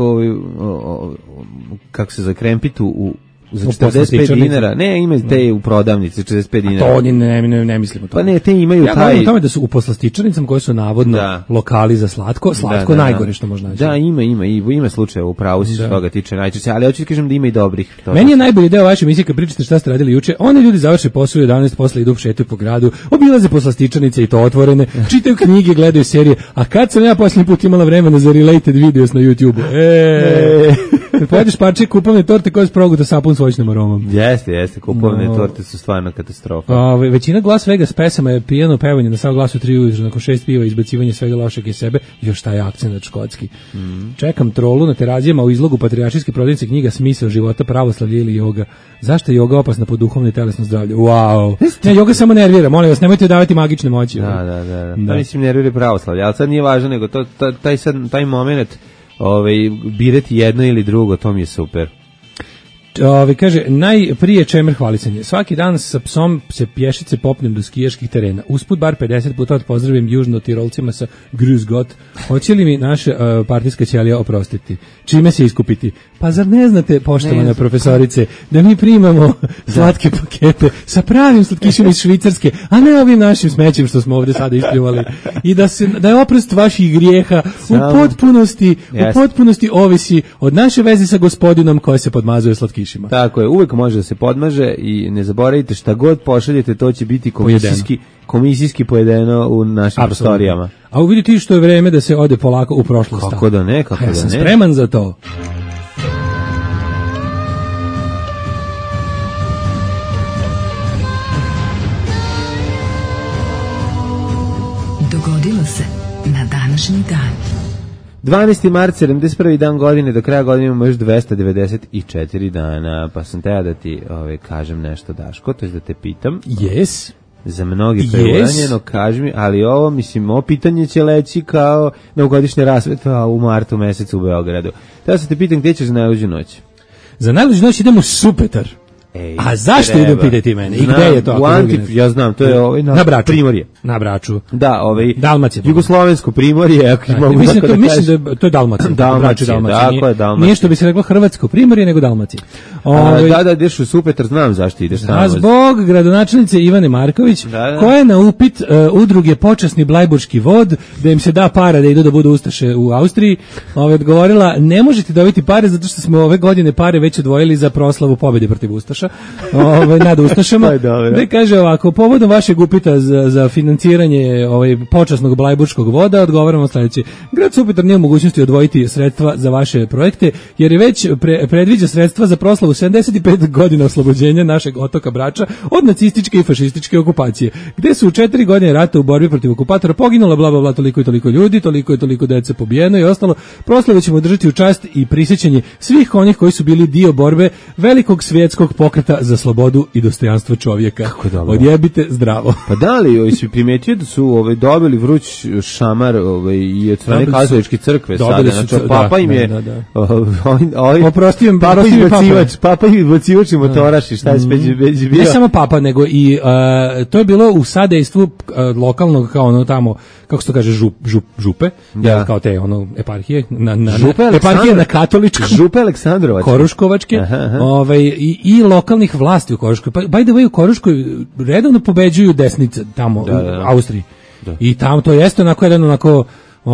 kako se za krempitu za 45 dinara, ne, ima te u prodavnici 45 dinara. A to oni ne mislimo to. Pa ne, te imaju taj... Ja govorim o tome da su u poslastičarnicama koje su navodno lokali za slatko najgore što možda naći. Da, ima slučaja u pravu se toga tiče najčešće, ali hoću ti kažem da ima i dobrih. Meni je najbolji deo vaše emisije kad pričate šta ste radili juče, oni ljudi završe posao u 11, posle idu šetaju po gradu, obilaze poslastičarnice i to otvorene, čitaju knjige, gledaju serije, a kad sam ja posljednji put imala vremena za related videos na YouTube-u? Kad pojedeš parče kupovne torte koje s proguta sapun s voćnom aromom. Jeste, kupovne torte su stvarno katastrofa. Većina Las Vegas pesama je pijano pevanje na sav glas u 3 ujutru, nakon 6 piva, izbacivanje svega lošeg iz sebe, još taj akcent škotski. Čekam trolu na terazijama u izlogu patrijaršijske prodavnice knjiga Smisao života, pravoslavlje ili joga. Zašto je joga opasna po duhovno i telesno zdravlje? Wow. Ne, joga samo nervira, molim vas, nemojte davati magične moći. Da. Pa mislim nervira pravoslavlje, ali sad nije važno, nego taj moment birati jedno ili drugo, to mi je super. Kaže, najprije čemer hvalisanje. Svaki dan sa psom se pješice popnem do skijaških terena. Usput bar 50 puta pozdravim južno-tirolcima sa Grüß Gott. Hoće li mi naše partijska ćelija oprostiti? Čime se iskupiti? Pa zar ne znate, poštovana profesorice, da mi primamo slatke pakete sa pravim slatkišima iz Švicarske, a ne ovim našim smećem što smo ovde sada ispljuvali. I da je oprost vaših grijeha u potpunosti ovisi od naše veze sa gospodinom koja se podmazuje slatkišima. Tako je, uvek može da se podmaže i ne zaboravite šta god pošaljete, to će biti komisijski pojedeno u našim prostorijama. A uvidite što je vreme da se ode polako u prošlost. Kako da ne, ja sam spreman za to. Dogodilo se na današnji dan. 12. mart, 71. dan godine, do kraja godine imamo još 294 dana, pa sam teo da ti kažem nešto, Daško, to je da te pitam. Yes. Za mnogi preuranjeno, kaži mi, ali ovo pitanje će leći kao novogodišnja rasveta u martu mesecu u Beogradu. Teo sam te pitam gdje ćeš za najluđu noć? Za najluđu noć idemo u Supetar. A zašto idem pitati mene? I gde je to? Ja znam, to je na Braču. Primorje. Na Braču. Da, Dalmacija. Jugoslovensko Primorje, ako mogu mislim da to je Dalmacija. Dalmacija. Nije što bi se reklo Hrvatsko Primorje, nego Dalmacija. Da, ideš u Supetar, znam zašto ideš tamo. Zbog gradonačelnice Ivane Marković, koja je na upit udruge Počasni Blajburški vod, da im se da para da idu da budu ustaše u Austriji, odgovorila, ne možete dobiti pare zato što smo ove godine pare već odvojili za proslavu pobjede protiv ustaša. Nad ustašama. Da kaže ovako, povodom vašeg upita za financiranje počasnog blajburškog voda, odgovaramo sledeće. Grad Supetar nije u mogućnosti odvojiti sredstva za vaše projekte, jer je već predviđa sredstva za proslavu 75 godina oslobođenja našeg otoka Brača od nacističke i fašističke okupacije, gde su u 4 godine rata u borbi protiv okupatora poginulo bla bla bla toliko i toliko ljudi, toliko i toliko dece pobijeno i ostalo. Proslavu ćemo držati u čast i prisjećanje svih onih koji su bili dio borbe velikog svjetskog pokreta za slobodu i dostojanstvo čovjeka. Odjebite zdravo. Pa da li si primetio da su dobili vruć šamar i od strane katoličke crkve sada? Znači, papa im je oprostio papa im izbacivač i motoraš i šta je već bio. Ne samo papa, nego i to je bilo u sadejstvu lokalnog, kao ono tamo, kako se to kaže, župe, kao te eparhije, eparhije na katoličkom, župe Aleksandrovačke, Koruškovačke, i lokalnih vlasti u Koruškoj. By the way, u Koruškoj redovno pobeđuju desnice tamo u Austriji. I tamo to jeste onako jedan onako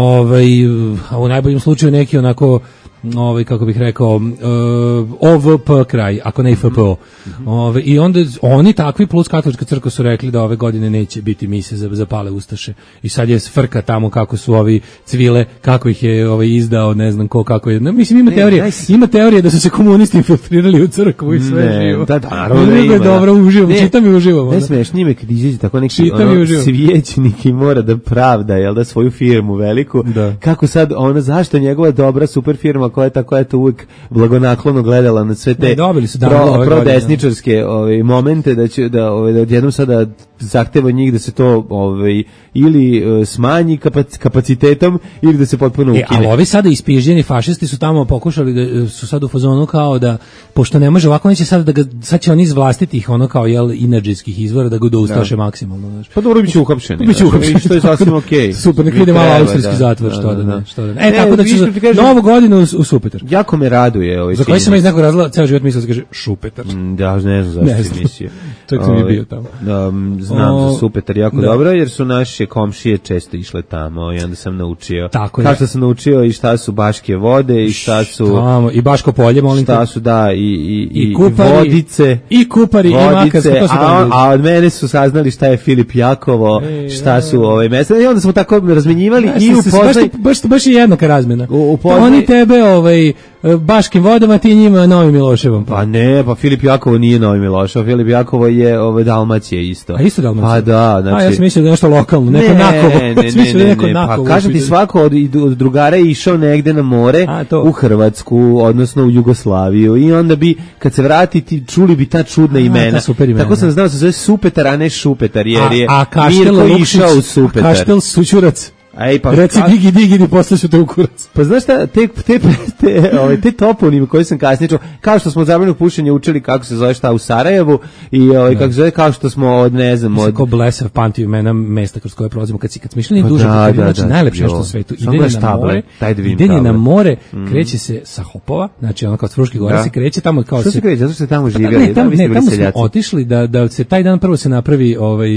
u najboljem slučaju neki onako kako bih rekao OVP kraj, ako ne i FPO. I onda oni takvi plus katolička crkva su rekli da ove godine neće biti mise za pale ustaše. I sad je frka tamo kako su ovi cvile, kako ih je izdao, ne znam ko, kako je. Mislim, ima teorije da su se komunisti infiltrirali u crkvu i sve živo. Da, naravno ima. Dobro, uživam, čitam i uživam. Ne smiješ njime kad izađe tako neki svijećnik i mora da pravda, jel da, svoju firmu veliku. Kako sad, zašto njegova dobra super firma koja je to uvijek blagonaklono gledala na sve te prodesničarske momente da odjednom sada zahteva njih da se to ili smanji kapacitetom ili da se potpuno ukine. Ali ovi sada ispižljeni fašisti su tamo pokušali da su sad u fazonu kao da, pošto ne može ovako, neće sad će oni izvlastiti ih kao energetskih izvora da ga doustaše maksimalno. Znaš. Pa dobro, biće uhapšeni. Što je sasvim okej. Super, nek ide malo austrijski zatvor, što da ne. Tako da će novu godinu u Supetar. Jako me raduje za koji sam iz nekog razloga ceo život mislio da se kaže Šupetar. Da, ne znam zašto si mislio. Čak sam i bio tamo. Znam za Supetar jako dobro, jer su naše komšije često išle tamo i onda sam naučio. Kao što sam naučio i šta su Baške vode i šta su... I Baško polje, molim te. Šta su, i Vodice. I Kupari, i Makarsko. A od mene su saznali šta je Filip Jakovo, šta su mesta. I onda smo tako razmenjivali i upoznali... Baš je jednaka razmena. Oni tebe Baškim vodama, ti njima Novim Miloševom. Pa ne, pa Filip Jakovo nije Novi Milošev, Filip Jakovo je Dalmacija isto. A isto Dalmacija? Pa da, znači... A ja sam mislio da je nešto lokalno, neko Nakovo. Pa kažem ti, svako od drugara je išao negde na more, u Hrvatsku, odnosno u Jugoslaviju, i onda bi, kad se vrati, čuli bi ta čudna imena. Tako sam znao da se zove Supetar, a ne Šupetar, jer je Mirko išao u Supetar. A Kaštel Sućurac? Pa, reci digi, posle ću te u kurac. Pa znaš šta, te toponime koje sam kasnije čuo, kao što smo od zabranjenog pušenja učili kako se zove šta u Sarajevu, i kako se zove, kao što smo od, ne znam, od... Ko blesav pamti imena mesta kroz koje prolazimo, kad smo išli duže, znači najlepše nešto u svetu, idenje na more, kreće se sa Hopova, znači ono kao Fruške gore se kreće tamo kao se... Što se kreće, zato što se tamo živjeli? Ne, tamo smo otišli da se taj dan prvo se napravi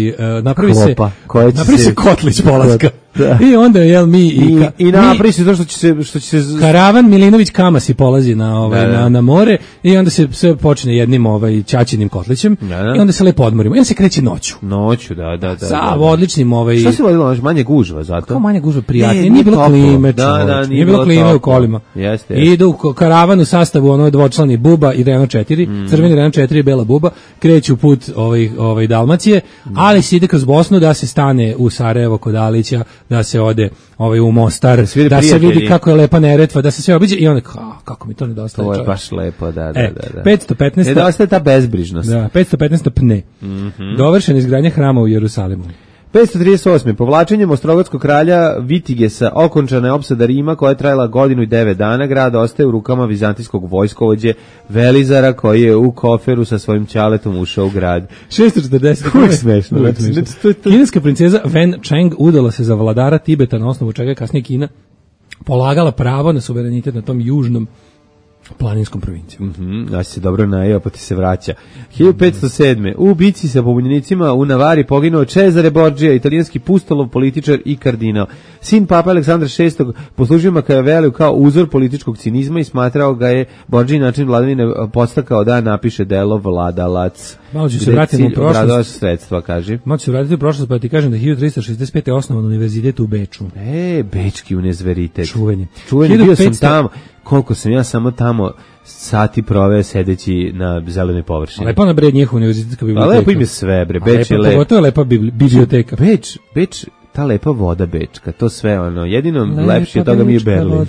se kotlić polaska. I onda mi i napravi se to što će se karavan Milinović Kamasi polazi na more, i onda se sve počne jednim ćaćinim kotlićem, i onda se lepo odmorimo. I onda se kreće noću, da. Sa odličnim Što se vodilo, manje gužva zato? Kao manje gužva, prijatnije, nije bilo klime, nije bilo klime u kolima. I idu u karavan u sastavu dvočlani Buba i Renault 4, crveni Renault 4 i bela Buba, kreću put Dalmacije, ali se ide kroz Bosnu da se stane u Sarajevo kod Alića, da se ode u Mostar, da se vidi kako je lepa Neretva, da se sve obiđe, i onda kako mi to nedostaje. To je baš lepo, da. 515. Nedostaje ta bezbrižnost. Da, 515. pne. Dovršena izgradnja hrama u Jerusalimu. 538. Povlačenjem ostrogatskog kralja Vitigesa okončana je opsada Rima, koja je trajala 1 godinu i 9 dana. Grad ostaje u rukama vizantijskog vojskovođe Velizara, koji je u koferu sa svojim ćaletom ušao u grad. 640. Uvijek smešno. Kineska princeza Wen Cheng udala se za vladara Tibeta, na osnovu čega je kasnije Kina polagala pravo na suverenitet na tom južnom planinskom provincijom. Ja si se dobro najeo, pa ti se vraća. 1507. U bici sa pobunjenicima u Navari poginuo Cesare Borgia, italijanski pustolov, političar i kardinal. Sin papa Aleksandra VI poslužio Machiavelliju kao uzor političkog cinizma i smatrao ga je Borgia način vladavine podstakao da napiše delo Vladalac. Malo ću se vratiti u prošlost. Sredstva, kaži. Malo ću se vratiti u prošlost, pa ti kažem da 1365. je osnovan univerzitet u Beču. Bečki univerzitet. Čuveni. Bio sam tamo. Koliko sam ja samo tamo sati proveo sedeći na zelenoj površini. Lepo na bre njihova univerzitetska biblioteka. Lepo im je sve, bre. Beč je lepo. Pogotovo je lepa biblioteka. Beč, ta lepa voda bečka, to sve jedino lepše od toga mi je Berlin.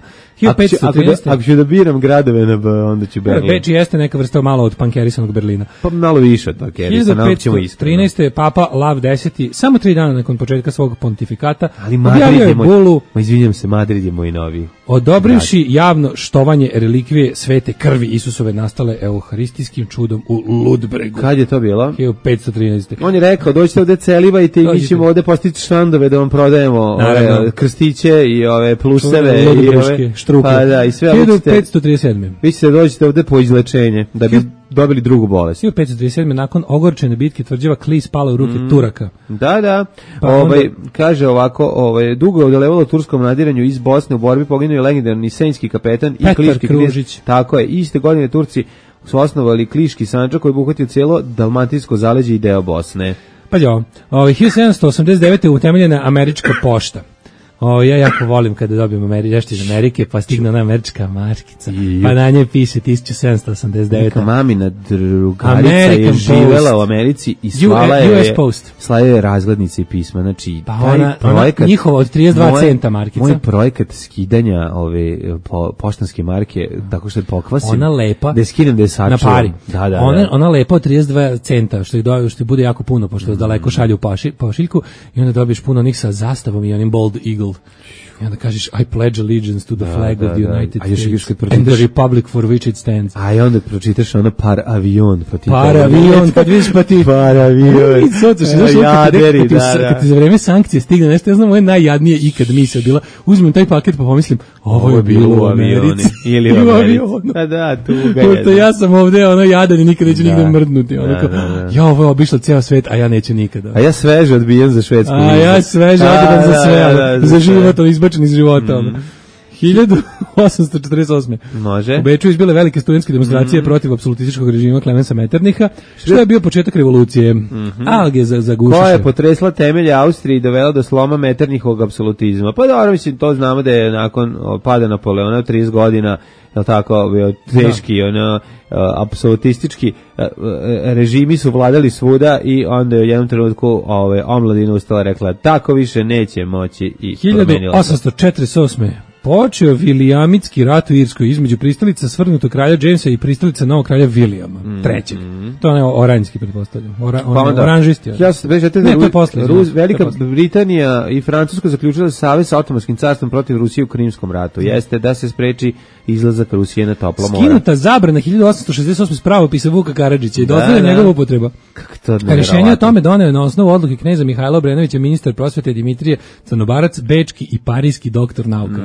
Ako ću da biram gradove na B, onda ću Berlin. Beč jeste neka vrsta malo od pankerisanog Berlina. Pa malo više od pankerisana. 1513. je Papa Lav X, samo 3 dana nakon početka svog pontifikata, ali Madrid je bulu, izvinjam se, Madrid je moj novi. Odobrivši javno štovanje relikvije svete krvi Isusove nastale euharistijskim čudom u Ludbregu. Kad je to bilo? 1513. On je rekao, dođite ovde celivajte i mi ćemo ovde postići štandove da vam prodajemo ove krstiće i ove pluseve i ove štruke. Pa da, i sve 1537. Vi ćete dođite ovde po izlečenje, da bi dobili drugu bolest. 1537. nakon ogorčene bitke tvrđava Klis pala u ruke Turaka. Da. Kaže ovako, dugo je odolevalo turskom nadiranju iz Bosne, u borbi poginuo je legendarni senjski kapetan i kliški knez. Tako je, iste godine Turci su osnovali kliški sandžak koji je obuhvatio cijelo dalmatinsko zaleđe i deo Bosne. Pa jo, 1789. je utemeljena američka pošta. Ja jako volim kada dobijem nešto iz Amerike, pa stigne ona američka markica, pa na njoj piše 1789. Neka mamina drugarica je živela u Americi i slala je razglednice i pisma. Znači, pa ona njihova od 32 centa markica. Moj projekat skidanja ove poštanske marke, tako što je pokvasim, ona lepa, da skinem da je sačuvam. Na pari. Ona lepa od 32 centa, što bude jako puno, pošto daleko šalju pošiljku, i onda dobiješ puno onih sa zastavom i onim bold eagle. I onda kažeš I pledge allegiance to the flag of the United States and the republic for which it stands. A i onda pročitaš ono par avion. Par avion, kad vidiš pa ti par avion. Kad ti za vreme sankcije stigne nešto, ja znam, ovo je najjadnije ikad misao bila. Uzmem taj paket pa pomislim, ovo je bilo u Americi. Ili u Americi. Da, tuga je. Ja sam ovde jadan i nikad neću nigde mrdnuti. Ja, ovo je obišla ceo svet, a ja neću nikada. A ja sveže odbijem za Švedsku. A ja sveže odbijem za sve. Za život, izbačen iz života. 1800 1848. Može. U Beču izbile velike studentske demonstracije protiv apsolutističkog režima Klemensa Metternicha, što je bio početak revolucije. Alge za gušaše. Koja je potresla temelje Austrije i dovela do sloma Metternichovog apsolutizma. Pa dobro, mislim, to znamo da je nakon pada Napoleona u 30 godina, je tako, bio teški, apsolutistički režimi su vladali svuda i onda je u jednom trenutku omladina ustala rekla tako više neće moći i promenila se. 1848. Počeo Vilijamitski rat u Irskoj između pristalica svrgnutog kralja Jamesa i pristalica novog kralja Vilijama, trećeg. To je oranjski, pretpostavljam. Oranžisti. Ne, to je posle. Velika Britanija i Francuska zaključila savez sa Otomanskim carstvom protiv Rusije u Krimskom ratu. Jeste da se spreči izlazak Rusije na toplo more. Skinuta zabrana 1868 s pravopisa Vuka Karadžića i dozvoljena njegova upotreba. Rešenje o tome doneo na osnovu odluke kneza Mihajla Obrenovića, ministar prosvete Dimitrije Crnobarac, bečki i parijski doktor nauka.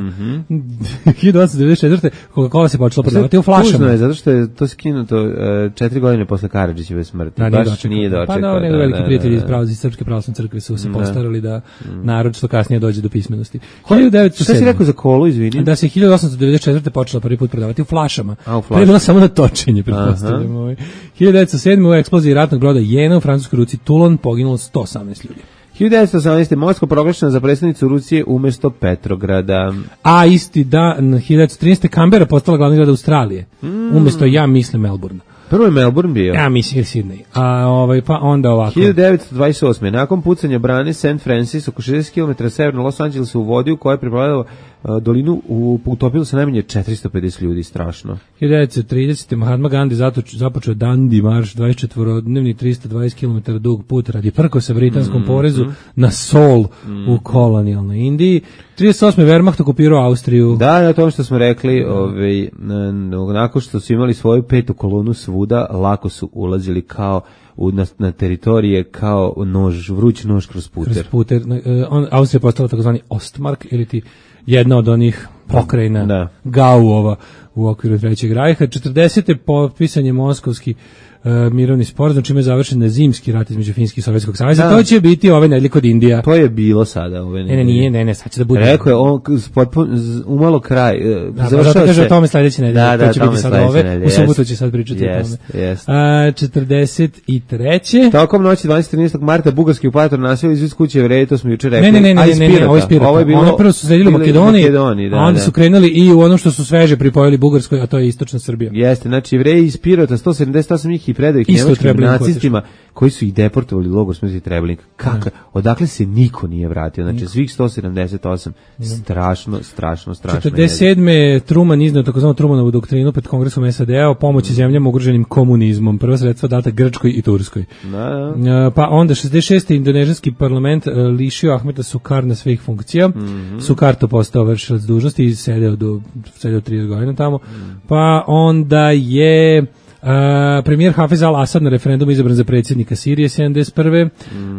1894. Coca-Cola se počela prodavati u flašama. Tužno je, zato što je to skinuto 4 godine posle Karadžićeve smrti. Baš nije dočekao. Pa da, nego veliki prijatelji iz Srpske pravoslavne crkve su se postarali da narod što kasnije dođe do pismenosti. 1907. Šta si rekao za kolu, izvini? Da se 1894. počela prvi put prodavati u flašama. Pre je bila samo na točenje, pretpostavljam. 1907. u eksploziji ratnog broda Jena u francuskoj ruci Toulon poginulo 118 ljudi. 1918. Moskva proglašena za predstavnicu Rusije umesto Petrograda. A isti dan, 1913. Kambera postala glavni grad Australije. Umesto, ja mislim, Melbourne. Prvo je Melbourne bio. Ja mislim Sydney. Pa onda ovako. 1928. Nakon pucanja brane St. Francis oko 60 km severno Los Angelesu u vodi u kojoj je priplavila dolinu utopilo se najmanje 450 ljudi, strašno. 1930. Mahatma Gandhi započeo Dandi marš, 24-dnevni 320 km dug put radi prkosa britanskom porezu na Sol u kolonijalnoj Indiji. 38. Wehrmacht okupirao Austriju. Da, na tom što smo rekli, nakon što su imali svoju petu kolonu svuda, lako su ulazili kao na teritorije kao vruć nož kroz puter. Austrija postala takozvani Ostmark ili ti jedna od onih pokrajina Gauova u okviru Trećeg rajha. 40. potpisan je Moskovski mirovni sporazum, čime je završen zimski rat između Finske i Sovjetskog saveza. To će biti ove nedelje kod Indija. To je bilo sada ove nedelje. Ne, sad će da bude. Rekao je on umalo kraj. Završao se. Kaže o tome sledeće nedelje. To će biti sad ove. U subotu će sad pričati o tome. 43. Tokom noći 12. marta bugarski okupator nasilio iz kuće Jevreja, to smo juče rekli. Ne, ovo je Pirota. Oni prvo su sledili Makedoniji, a onda su krenuli i u ono što su sveže pripojili Bugarskoj, a to je istočna Srbija. Jeste, znači Jevreji iz Pirota, 178 njih i predaju ih nemačkim nacistima koji su ih deportovali u logor smrti Treblinka. Odakle se niko nije vratio? Znači svih 178 strašno. 47. Truman izneo takozvanu Trumanovu doktrinu pred Kongresom SAD-a o pomoći zemljama ugroženim komunizmom. Prva sredstva data Grčkoj i Turskoj. Pa onda 66. Indonežanski parlament lišio Ahmeta Sukarna svih funkcija. Sukarto postao vršilac dužnosti i sedeo 30 godina tamo. Pa onda je premijer Hafez al-Asad na referendumu izabran za predsjednika Sirije 71.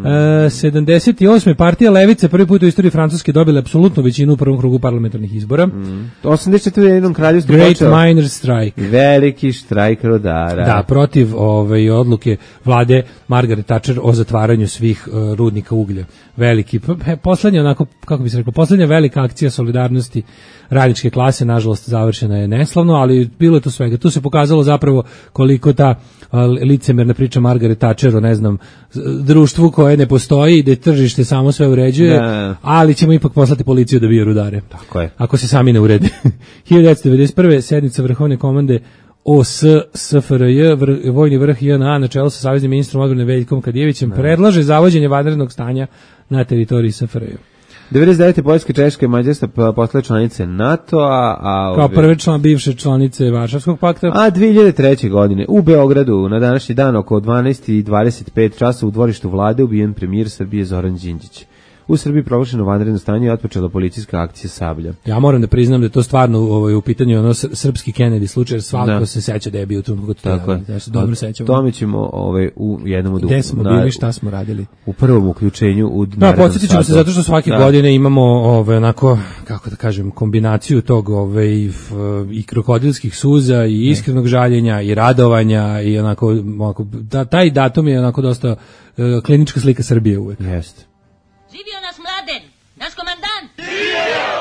78. partija Levice prvi put u istoriji Francuske dobila apsolutnu većinu u prvom krugu parlamentarnih izbora. 84. u jednom kraljevstvu Great Miners Strike. Veliki štrajk rodara. Da, protiv odluke vlade Margaret Thatcher o zatvaranju svih rudnika uglja. Veliki, poslednja onako, kako bi se reklo, poslednja velika akcija solidarnosti radničke klase, nažalost završena je neslavno, ali bilo je to svega. Tu se pokazalo zapravo koliko ta licemerna priča Margaret Thatcher o, ne znam, društvu koje ne postoji, da tržište samo sve uređuje, ali ćemo ipak poslati policiju da bije rudare. Tako je. Ako se sami ne urede. 1991. sednica Vrhovne komande OS SFRJ, vojni vrh JNA na čelu sa saveznim ministrom odbrane Veljkom Kadijevićem predlaže zavođenje vanrednog stanja na teritoriji SFRJ. 99. Poljska, Češka i Mađarska postale članice NATO-a. Kao prve bivše članice Varšavskog pakta. A 2003. godine u Beogradu na današnji dan oko 12:25 časova u dvorištu vlade ubijen premijer Srbije Zoran Đinđić. U Srbiji proglašeno vanredno stanje i otpočela policijska akcija Sablja. Ja moram da priznam da je to stvarno u pitanju ono srpski Kennedy slučaj, svako se seća da je bio tu. Tako je. Ja se dobro sećam. Tome ćemo u jednom od... Gde smo bili, šta smo radili? U prvom uključenju u narednom satu. Podsjetit ćemo se zato što svake godine imamo onako, kako da kažem, kombinaciju tog i krokodilskih suza i iskrenog žaljenja i radovanja i onako taj datum je onako dosta klinička slika Srbije uvek. Jeste. Živio naš Mladen, naš komandant! Živio!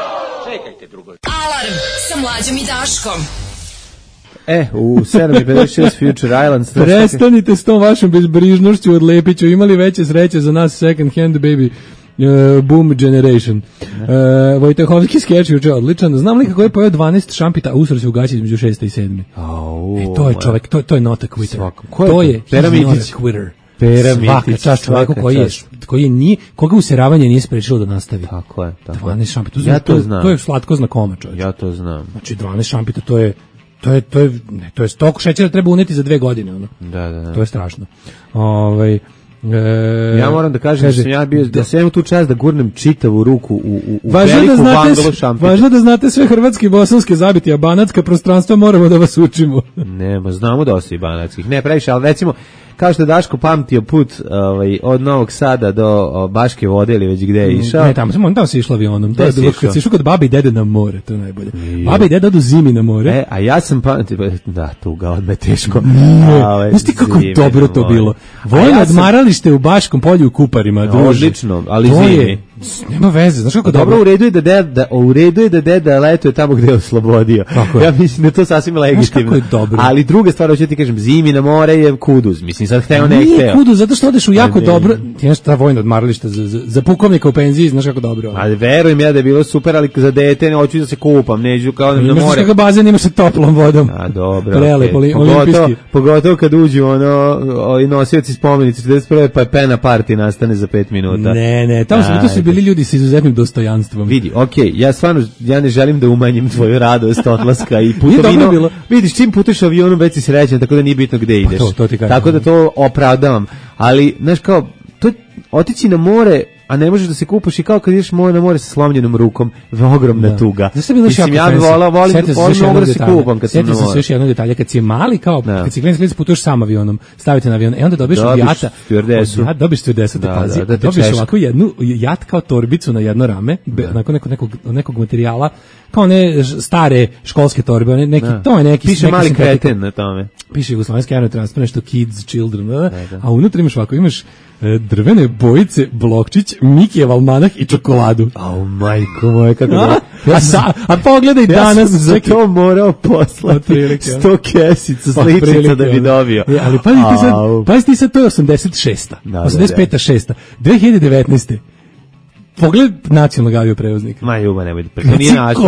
Čekajte drugo. Alarm sa Mlađom i Daškom. U 7.56 Future Islands. Prestanite s tom vašom bezbrižnošću od Lepiću. Imali veće sreće za nas second hand baby. Boom generation. Vojtehovski skeč juče odličan. Znam li kako je pojeo 12 šampita, a usro se u gaći između 6. i 7. To je čovjek, to je not a quitter. To je Pera not a Mitić. quitter. Pera Svaka Mitić, čast čovjeku koji nije, koga useravanje nije sprečilo da nastavi. Tako je. 12 šampita. Ja to znam. To je slatko zna koma, čovječ. Ja to znam. Znači 12 šampita, to je stoku šećera treba uneti za 2 godine, ono. Da. To je strašno. Ja moram da kažem da sam imao tu čast da gurnem čitavu ruku u veliku bandolu šampita. Važno da znate sve hrvatske i bosanske zabiti, a banatska prostranstva moramo da vas učimo. Ne, znamo dosta i banatskih. Ne, previše, ali recimo, kao što je Daško pamtio put od Novog Sada do Baške Vode ili već gde je išao. Ne, tamo se išlo avionom. Kad si išao kod babi i dede na more, to je najbolje. Babi i dede odu zimi na more. A ja sam da, tuga, odme teško. Znaš ti kako dobro to bilo? Vojno odmaralište u Baškom polju u Kuparima, druže. Odlično, ali zimi. Nema veze, znaš kako dobro. U redu je da deda letuje tamo gde je oslobodio. Ja mislim da je to sasvim legitimno. Ali druga stvar, hoću ti kažem, zimi na more je kuduz. Mislim, sad hteo, ne hteo. Nije kuduz, zato što odeš u jako dobro, ti znaš ta vojna odmarališta za pukovnika u penziji, znaš kako dobro. Ali verujem ja da je bilo super, ali za dete ne hoću da se kupam, neću kao na more. Imaš kakav bazen, imaš sa toplom vodom. A dobro, Pogotovo kad uđu i nosioci spomenici 41. pa je pena party nastane za 5 minuta. Ne, tamo su bili ljudi sa izuzetnim dostojanstvom. Vidi, ja ne želim da umanjim tvoju radost odlaska i putovinu. Vidiš, čim putuješ avionom već si srećan, tako da nije bitno gde ideš. Tako da to opravdavam. Ali, znaš kao, to otići na more, a ne možeš da se kupaš i kao kad ideš na more sa slomljenom rukom, ogromna tuga. Mislim, ja bi volim da se kupam kad sam na more. Sjetite se još jednog detalja, kad si je mali, kao, kad si klinac putuješ sam avionom, stavite na avion, onda dobiješ od jata, dobiš stjuardesu, dobiš ovako jednu jat kao torbicu na jedno rame, nekog materijala, kao ne stare školske torbe, to je neki... Piše mali kreten na tome. Piše Jugoslovenski aerotransfer, nešto kids, children, a unutra imaš ovako, imaš drvene bojice, blokčić, Mikijev almanah i čokoladu. Majko moje, kako da... A pogledaj danas... Ja sam za to morao poslati 100 kesica sličica da bi dobio. Ali pazi ti sad, to je 86. 85. 6. 2019. Pogled nacionalnog avioprevoznika. Ma ljubav, nemoj da preko. Nije naš,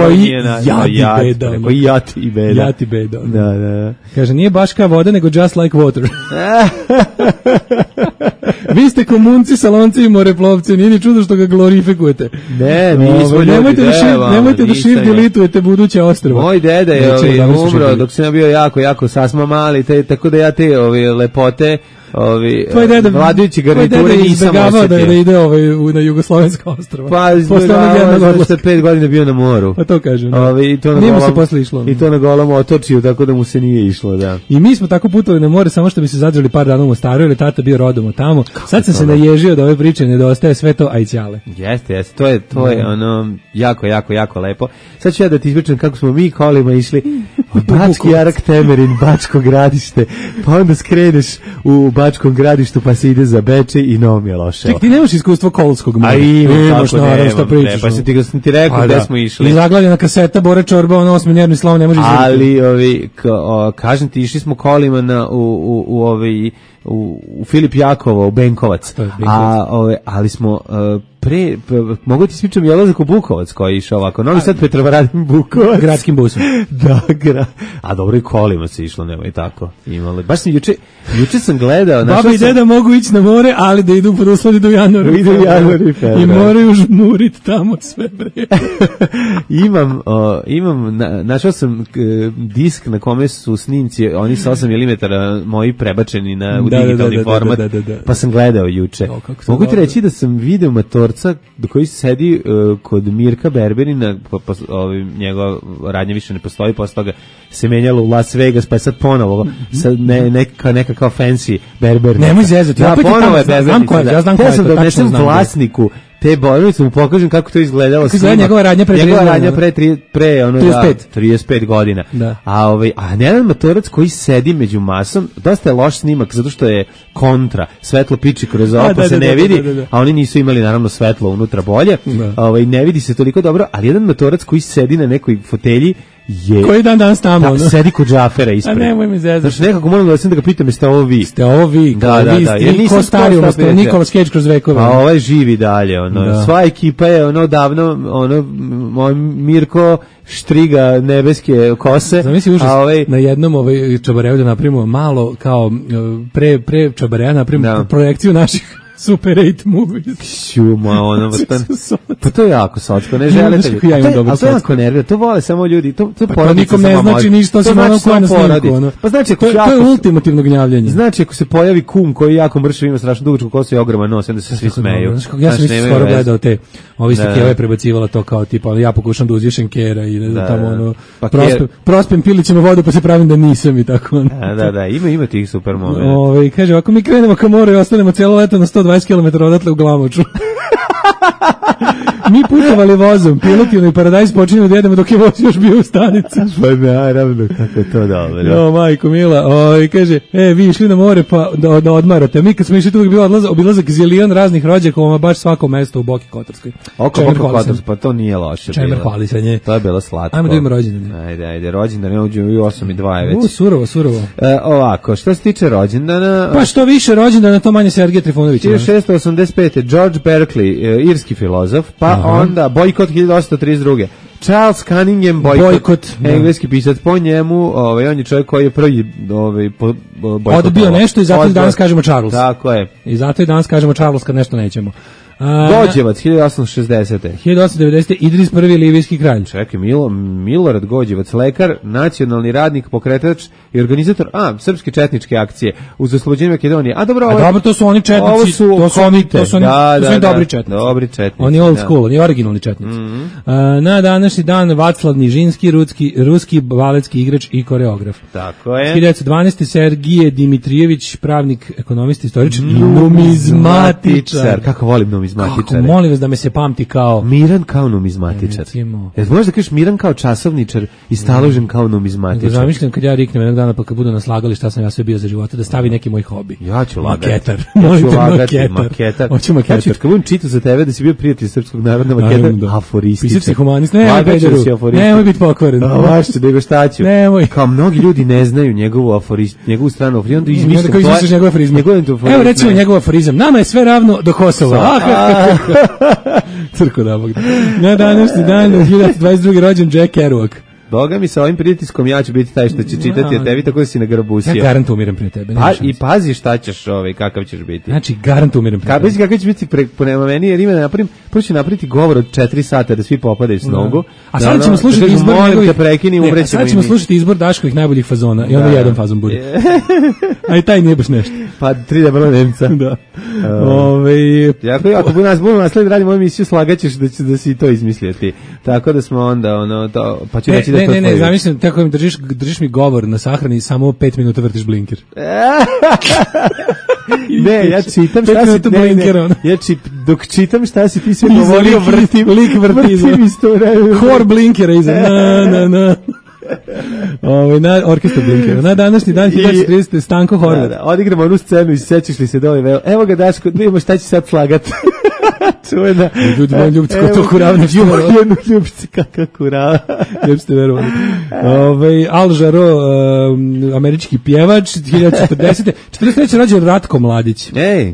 koji jat i beda. Jat i beda. Da. Kaže, nije Baška voda, nego just like water. Vi ste komunci, salonci i moreplovci, nije ni čudo što ga glorifikujete. Ne, nismo ljudi. Nemojte da delitujete buduće ostrvo. Moj deda je umro dok sam bio jako sasma mali, tako da ja te lepote vladajući garniture nisam osjetio. Da ide na Jugoslovenska ostrva. Pa izbjegavao što je 5 godina bio na moru. Pa to kažem. Nije mu se posle išlo. I to na golom otočiju, tako da mu se nije išlo, da. I mi smo tako putovali na more, samo što bi se zadržali par dana u Mostaru, jer je tata bio rodom tamo. Sad sam se naježio da ove priče nedostaje sve to, a i ćale. Jeste, to je ono jako lepo. Sad ću ja da ti ispričam kako smo mi kolima išli od Bački Jarak Temerin, Bačko Gradište, pa onda skreneš u Bačkom Gradištu pa se ide za Bečej i Novom Miloševo. Ček, ti nemaš iskustvo Kolskog mora. A imaš, naravno, što pričaš. Pa sam ti rekao gde smo išli. I zaglavljena kaseta, Bore Čorba, ono 8 nervni slov, ne može izvrti. Ali, kažem ti, išli smo kolima u Filip Jakovo, u Benkovac. Ali smo mogu ti svičam i odlazak u Bukovac koji je išao ovako. Novi Sad, Petrovaradin, Bukovac. Gradskim busom. Da, a dobro i kolima se išlo, nemoj tako. Imali. Baš sam juče sam gledao. Baba i deda mogu ići na more, ali da idu pod uslovi do januara. Idu u januari, i moraju žmurit tamo sve bre. Našao sam disk na kome su snimci, oni sa 8 mm moji prebačeni u digitalni format, pa sam gledao juče. Mogu ti reći da sam video matorca do koji sedi kod Mirka Berberina, njegova radnja više ne postoji, posle toga se menjalo u Las Vegas, pa je sad ponovo neka kao fancy Berberina. Nemoj zezati, ja ponovo je Berberina. Ja znam ko je, ja sam da odnesem vlasniku te bojnice mu pokažem kako to izgledalo. Kako izgleda njegova radnja pre 35 godina. Da. A Nenad Matorac koji sedi među masom, dosta je loš snimak zato što je kontra, svetlo piči kroz ovo, pa se ne vidi, a oni nisu imali naravno svetlo unutra bolje. Ne vidi se toliko dobro, ali jedan Matorac koji sedi na nekoj fotelji koji dan danas tamo, sedi kod Džafera ispred. A nemoj mi zezati. Znači nekako moram da ga pitam, jeste ovo vi? Ste ovo vi, ko stari umesto Nikola Skeć kroz vekove. Pa ovaj živi dalje, sva ekipa je davno, Mirko štriga nebeske kose. Zamisli užas, na jednom čabareu da napravimo malo, kao pre čabareja napravimo projekciju naših Super 8 movies. Pa to je jako socko, ne želite ljudi. Ali to je jako nervira, to vole samo ljudi, to porodica samo može. To nikom ne znači ništa, osim ono koja nas snimku. Pa znači, to je ultimativno gnjavljanje. Znači, ako se pojavi kum koji jako mršav, ima strašno dugačku kosu i ogroman nos, onda se svi smeju. Ja sam skoro gledao te, ovi ste Keva je prebacivala to kao tipa, ja pokušam da uzvišem Kera i ne znam tamo prospem pilićima vodu pa se pravim da nisam i tako. Da, ima tih super momenta. Kaže, ako mi krenemo ka moru i ostanemo cijelo leto na 120 km odatle u Glamoču. Mi putovali vozom, Pilotivno i Paradajz počinjemo da jedemo dok je voz još bio u stanici. Pa naravno, kako je to dobro. Jo, majko mila, kaže, vi išli na more pa da odmarate. Mi kad smo išli tu uvijek bio obilazak zilion raznih rođaka, baš svako mesto u Boki Kotorskoj. Oko Boki Kotorskoj, pa to nije loše. Čemer hvali se nje. To je bilo slatko. Ajmo da imamo rođendane. Ajde, rođendane, uđemo i 8:02 je već. Surovo. Ovako, što se tiče rođendana... Pa što više rođendana, to manje Sergej Trifunović. 1685. George Berkeley, irski filozof, pa onda bojkot 1832. Charles Cunningham bojkot, engleski pisac, po njemu, on je čovjek koji je prvi bojkot. Odbio nešto i zato i danas kažemo Charles. Tako je. I zato i danas kažemo Charles kad nešto nećemo. Gođevac, 1860. 1890. Idris prvi libijski kralj. Čekaj, Milorad Gođevac, lekar, nacionalni radnik, pokretač i organizator srpske četničke akcije uz oslobođenje Makedonije. Dobro, to su oni četnici, to su oni dobri četnici. Dobri četnici. Oni old school, oni originalni četnici. Na današnji dan Vaclav Nižinski, ruski baletski igrač i koreograf. Tako je. 1912. Sergije Dimitrijević, pravnik, ekonomist, istoričar i numizmatičar. Kako volim numizmatičare. Kako, molim vas da me se pamti kao... Miran kao numizmatičar. Možeš da kažeš Miran kao časovničar i Staložen kao numizmatičar. Zamišljam kad ja riknem jednog dana pa kad budu nas lagali šta sam ja sve bio za života, da stavi neki moj hobi. Ja ću lagati. Maketar. Ja ću lagati, maketar. Hoću maketar. Ja ću kad budem čitao za tebe da si bio prijatelj srpskog naroda, maketar, aforističar. Pisac humanist. Nemoj biti pokvaren. Vašće, nego šta ću. Nemoj. Kao mnogi ljudi ne znaju njegovu stranu aforizmu, onda izmišljam njegov aforizam. Evo recimo njegov aforizam. Nama je sve ravno do Kosova. Crko da bog. Na današnji dan 2022. rođen Jack Kerouac. Boga mi sa ovim pritiskom ja ću biti taj što će čitati o tebi, tako da si na grabusija. Ja garant umiram prije tebe. I pazi šta ćeš, kakav ćeš biti. Znači, garant umiram prije tebe. Kakav ćeš biti prema meni, jer ima da napravim, prvo ću napraviti govor od 4 sata da svi popadaju s nogu. A sad ćemo slušati izbor njegovih... Sad ćemo slušati izbor Daškovih najboljih fazona i onda jedan fazon bude. A i taj nije baš nešto. Pa 3 debela Nemca. Da. Ako budu nasledi radimo ovu emisiju, slagaćeš da si to izmislio ti. Tako da smo onda, pa ću reći da to ne, zamislim, tako mi držiš mi govor na sahrani i samo 5 minuta vrtiš blinker. Ne, ja čitam šta si dok čitam šta si ti sve govorio, vrtim istoriju. Hor blinkera iza. Na. Na orkestar blinkera. Na današnji dan 1930. Stanko Horvat. Odigramo onu scenu i sećaš li se dole. Evo ga Daško, da imamo šta će sad slagati. Čuvena. Ljudi, moj ljubci, ko to kuravno ću verovati. Jednu ljubci, kakav kurava. Ne ćete verovati. Al Jarreau, američki pjevač, 1940. 43. rođen Ratko Mladić.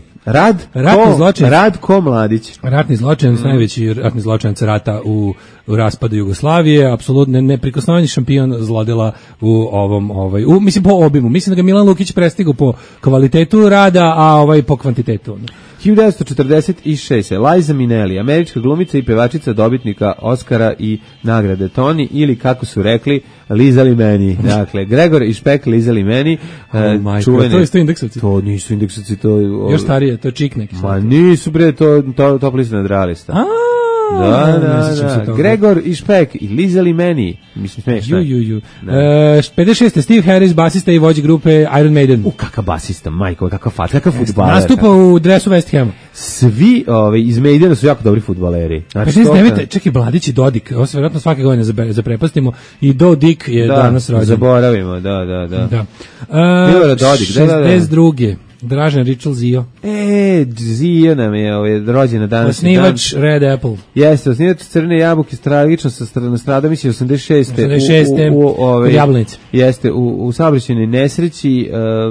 Ratko Mladić. Ratni zločinac, najveći ratni zločinac rata u raspadu Jugoslavije, apsolutno neprikosnoveni šampion zlodela u ovom mislim po obimu. Mislim da ga Milan Lukić prestigao po kvalitetu rada, a po kvantitetu. 1946. Liza Minnelli, američka glumica i pevačica, dobitnika Oscara i nagrade Tony, ili kako su rekli, lizali meni. Dakle, Gregor i Špek lizali meni. Čuvene. To je isto indeksovci? To nisu indeksovci, to... Još starije, to je čik neki. Ma nisu, bre, to top lista nadrealista. Da. Gregor i Špek i Lizali meni. Mislim, smiješno. 56. Steve Harris, basista i vođa grupe Iron Maiden. Kakav basista, majko, kakav fat, kakav fudbaler. Nastupa u dresu West Hamu. Svi iz Maidena su jako dobri fudbaleri. Znači, 59. Čekaj, Mladić i Dodik, ovo se vjerojatno svake godine zaprepastimo, i Dodik je danas rođen. Zaboravimo, da. Milorad Dodik, 62. Dražen Ričel Zio. Zio nam je rođena danas. Osnivač Red Apple. Jeste, osnivač Crne jabuke, tragično nastradao, mislim, 86. u Jablanici. Jeste, u saobraćajnoj nesreći,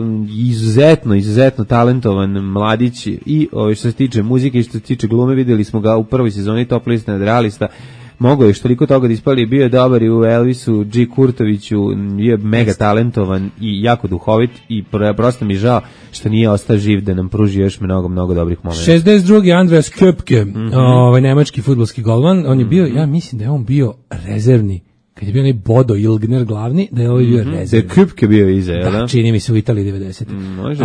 izuzetno talentovan mladić i što se tiče muzike i što se tiče glume, videli smo ga u prvoj sezoni Top liste nadrealista. Mogao je što toliko toga da ispali, bio je dobar i u Elvisu, G. Kurtoviću, je mega talentovan i jako duhovit i prosto mi žao što nije ostao živ da nam pruži još mnogo dobrih momenta. 62. Andreas Köpke, nemački fudbalski golman, on je bio, ja mislim da je on bio rezervni. Kad je bio onaj Bodo Ilgner glavni, da je ovaj bio rezervni. Da je Köpke bio iza, jel da? Čini mi se u Italiji 90. Može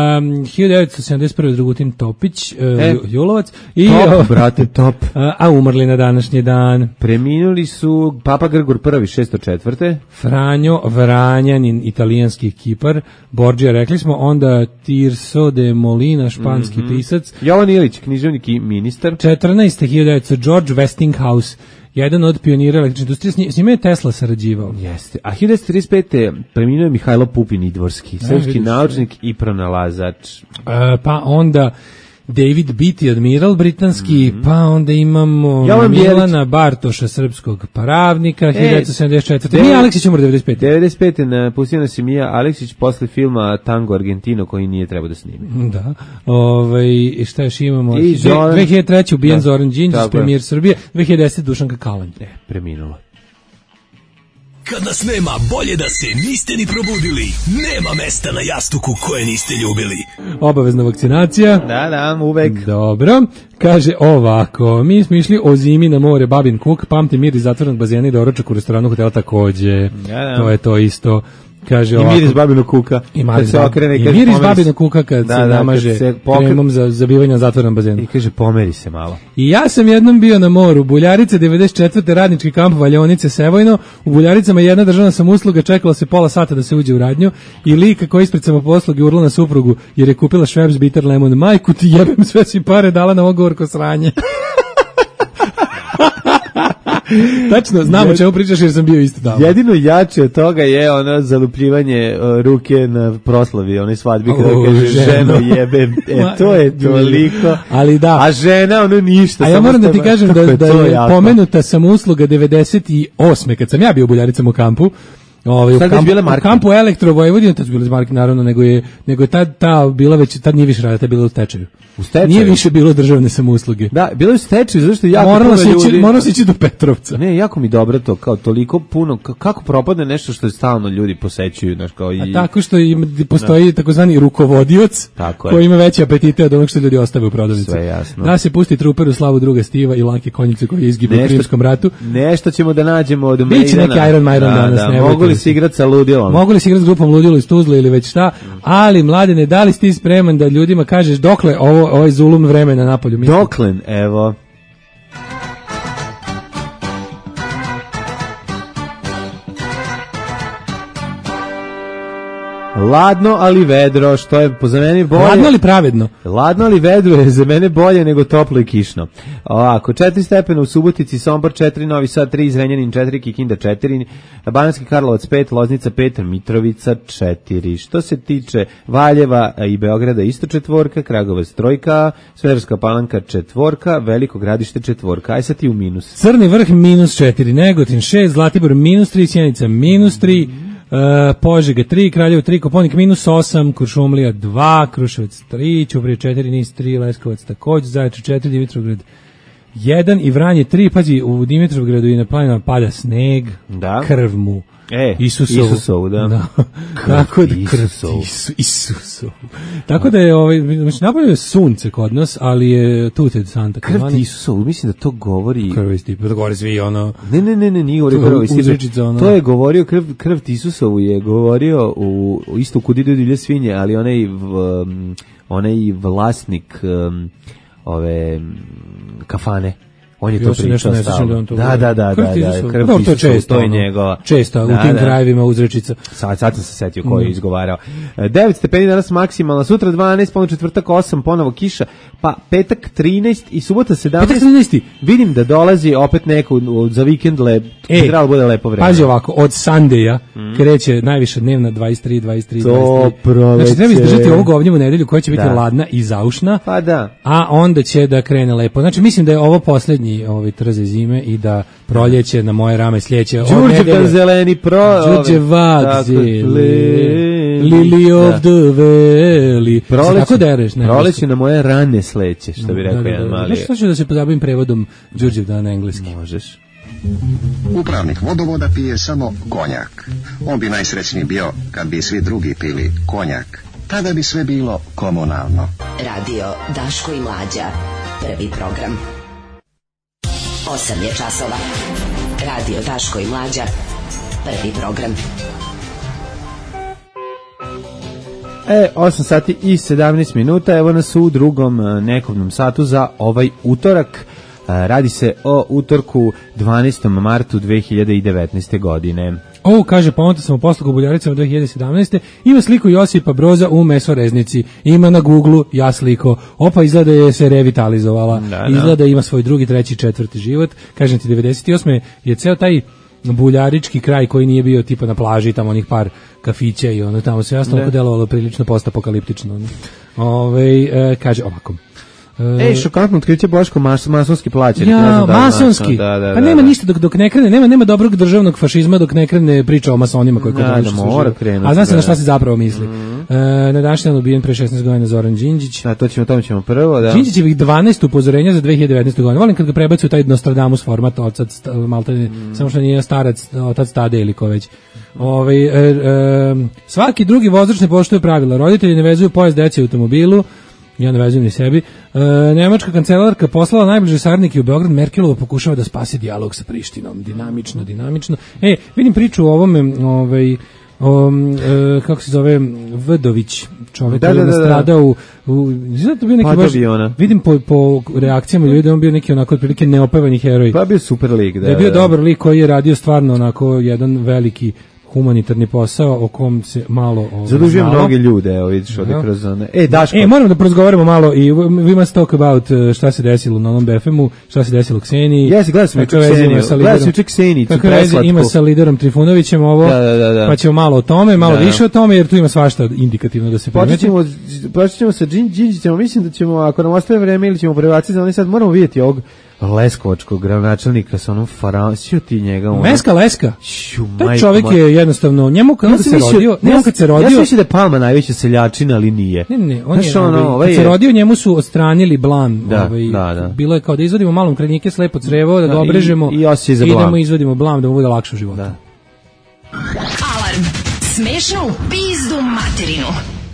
1971. Dragutin Topić, Julovac. Top, brate, top. A umrli na današnji dan. Preminuli su Papa Grgor I, 604. Franjo Vranjanin, italijanski kipar. Borgia, rekli smo, onda Tirso de Molina, španski pisac. Jovan Ilić, književnik i ministar. 14. 1900. George Westinghouse, jedan od pionira električne industrije, s njima je Tesla sarađivao. Jeste. A 1935. preminuo je Mihajlo Pupin Idvorski, srpski naučnik i pronalazač. Pa onda David Beatty, admiral britanski, pa onda imamo Milana Bartoša, srpskog paravnika, 1974. Mija Aleksić umro 95. 95. napustio nas je Mija Aleksić posle filma Tango Argentino koji nije trebao da snimi. Da. Šta još imamo? 2003. ubijen Zoran Đinđić, premijer Srbije, 2010. Dušanka Kalanj. Preminula. Kad nas nema, bolje da se niste ni probudili. Nema mesta na jastuku koje niste ljubili. Obavezna vakcinacija. Da, uvek. Dobro. Kaže ovako, mi smo išli o zimi na more Babin Kuk, pamti mir iz zatvorenog bazena i doručak u restoranu hotela takođe. To je to isto. Kaže ovako, i miris babinog kuka. I miris babinog kuka kad se namaže kremom za zabivanje na zatvorenom bazenu. I kaže pomeri se malo. I ja sam jednom bio na moru, Buljarice 94. radnički kamp Valjonice Sevojno. U Buljaricama jedna državna samousluga, čekalo se pola sata da se uđe u radnju i lika koji ispred samoposluge urla na suprugu jer je kupila Schweppes Bitter Lemon. Majku ti jebem, sve si pare dala na ogovor ko sranje. Tačno, znam o čemu pričaš jer sam bio isto tamo. Jedino jače od toga je ono zalupljivanje ruke na proslavi, onoj svadbi kada kaže ženo jebem. To je toliko. Ali da. A žena ono ništa. A ja moram da ti kažem da je pomenuta samousluga 98. kad sam ja bio u Buljaricama u kampu. U kampu Elektro Vojvodina, tad su bile marke naravno, nego je ta bila već, tad nije više radila, tad je bila u stečaju. U stečaju? Nije više bilo državne samousluge. Da, bilo je u stečaju, zašto jako moralo se ići do Petrovca. Ne, jako mi dobro to, kao toliko puno, kako propadne nešto što stalno ljudi posećuju, znaš, kao i... A tako što postoji takozvani rukovodioc, koji ima veće apetite od onog što ljudi ostave u prodavnici. Sve jasno. Da se pusti Truperu slavu druga Stiva i Lanke Konjice koji je izgibao u Krimskom ratu. Nešto ćemo da nađemo od Maidana. Biće neki Iron Maiden danas, mogu li se igrati sa Ludilom? Mogu li se igrati s grupom Ludilo iz Tuzle ili već šta, ali Mladene, da li si ti spreman da ljudima kažeš dokle ovaj zulum vremena napolju? Doklen, evo. Ladno, ali vedro, što je za mene bolje. Ladno, ali pravedno. Ladno, ali vedro je za mene bolje nego toplo i kišno. Ovako, 4 stepena u Subotici, Sombor 4, Novi Sad 3, Zrenjanin 4, Kikinda 4, Banatski Karlovac 5, Loznica 5, Mitrovica 4. Što se tiče Valjeva i Beograda isto 4, Kragujevac 3, Smederevska Palanka 4, Veliko Gradište 4. Aj sad ti u minus. Crni Vrh -4, Negotin 6, Zlatibor -3, Sjenica -3, Požega 3, Kraljevo 3, Koponik -8, Kuršumlija 2, Kruševac 3, Ćuprije 4, Nis 3, Leskovac također, Zaječar 4, Dimitrovgrad 1 i Vranje 3. Pazi, u Dimitrovgradu i na planinama pada sneg, krv mu. Isusovu, da. Tako da Isusovu. Tako da je napravljeno je sunce kod nas, ali je tuted Santa. Krv ti Isusovu, mislim da to govori. Krv ti, da govori svi ono. Ne, nije govorio krv Isusovu. To je govorio krv ti Isusovu je govorio u isto kud idu divlje svinje, ali onaj vlasnik ove kafane. On je to pričao stalno. Da. To je često. To je njegova. Često, u tim krajevima uzrečica. Sad sam se setio ko je izgovarao. 9 stepeni danas maksimalno, sutra 12, ponovno četvrtak 8, ponovo kiša, pa petak 13 i subota 17. Petak 13. Vidim da dolazi opet neko za vikend trebalo bude lepo vreme. Pazi ovako, od Sunday-a kreće najviša dnevna 23. To proleće. Znači treba izdržati ovu govnjevu nedelju koja će biti ladna i zaušna, pa da. A onda će da krene lepo. Znači mislim da je ovo poslednji trze zime i da proljeće na moje rame sljeće. Đurđev zeleni Đurđev Lily of the Valley. Tako dereš, ne? Proleće na moje rane sleće, što bi rekao jedan mali. Što ću da se pozabavim prevodom Đurđev na engleski? Možeš. Upravnik vodovoda pije samo konjak. On bi najsrećniji bio kad bi svi drugi pili konjak. Tada bi sve bilo komunalno. Radio Daško i Mlađa. Prvi program. 8 je časova. Radio Daško i Mlađa. Prvi program. 8 sati i 17 minuta. Evo nas u drugom nekovnom satu za ovaj utorak. Radi se o utorku 12. martu 2019. godine. Kaže, pa onda sam u poslugu Buljaricama 2017. Ima sliku Josipa Broza u mesoreznici. Ima na Googlu ja sliko. Opa, izgleda je se revitalizovala. Izgleda ima svoj drugi, treći, četvrti život. Kažem ti, 98. je ceo taj buljarički kraj koji nije bio tipa na plaži, tamo onih par kafića i ono tamo se jasno delovalo prilično postapokaliptično. Kaže ovako. Šokantno otkriće Boško masonski plaćenik. Ja, masonski. Pa nema ništa dok ne krene, nema dobrog državnog fašizma dok ne krene priča o masonima koji mora krenuti. A zna se na šta se zapravo misli. Na današnji dan ubijen pre 16 godina Zoran Đinđić. Tome ćemo prvo, da. Đinđićevih 12 upozorenja za 2019. godinu. Volim kad ga prebacuju taj Nostradamus format, samo što nije starac, otac Tade ili ko već. Svaki drugi vozač ne poštuje pravila. Roditelji ne vezuju pojas deci u automobilu. Ja ne vezujem ni sebi. Nemačka kancelarka poslala najbliže saradnike u Beograd. Merkelova pokušava da spasi dijalog sa Prištinom. Dinamično. Vidim priču o ovome, kako se zove, Vdović, čovjek koji je nastradao zato bio neki baš, vidim po reakcijama ljudi da on bio neki onako otprilike neopevani heroj. Pa bio super lik, da je bio dobar lik koji je radio stvarno onako jedan veliki humanitarni posao o kom se malo zadužio mnoge ljude, evo vidiš ovdje kroz one. Daško. Moram da porazgovaramo malo i we must talk about šta se desilo na onom BFM-u, šta se desilo Kseniji. Gledaj sam Kseniji. Kakve veze ima sa liderom Trifunovićem ovo, pa ćemo malo o tome, malo više o tome, jer tu ima svašta indikativno da se primeti. Počet sa Đinđićem, mislim da ćemo, ako nam ostaje vreme ili ćemo prebaciti, ali sad moramo vidjeti ovog leskovačkog gradonačelnika sa onom sio ti njega. Leska. Taj čovjek je jednostavno, njemu kad se rodio, ja sam mislio da je Palma najveća seljačina, ali nije. Ne, on je, kad se rodio, njemu su odstranili blan. Bilo je kao da izvodimo malom kranjike slepo crevo, da ga obrežemo, idemo izvodimo blan, da mu bude lakše u životu. Alarm, smešno u pizdu materinu.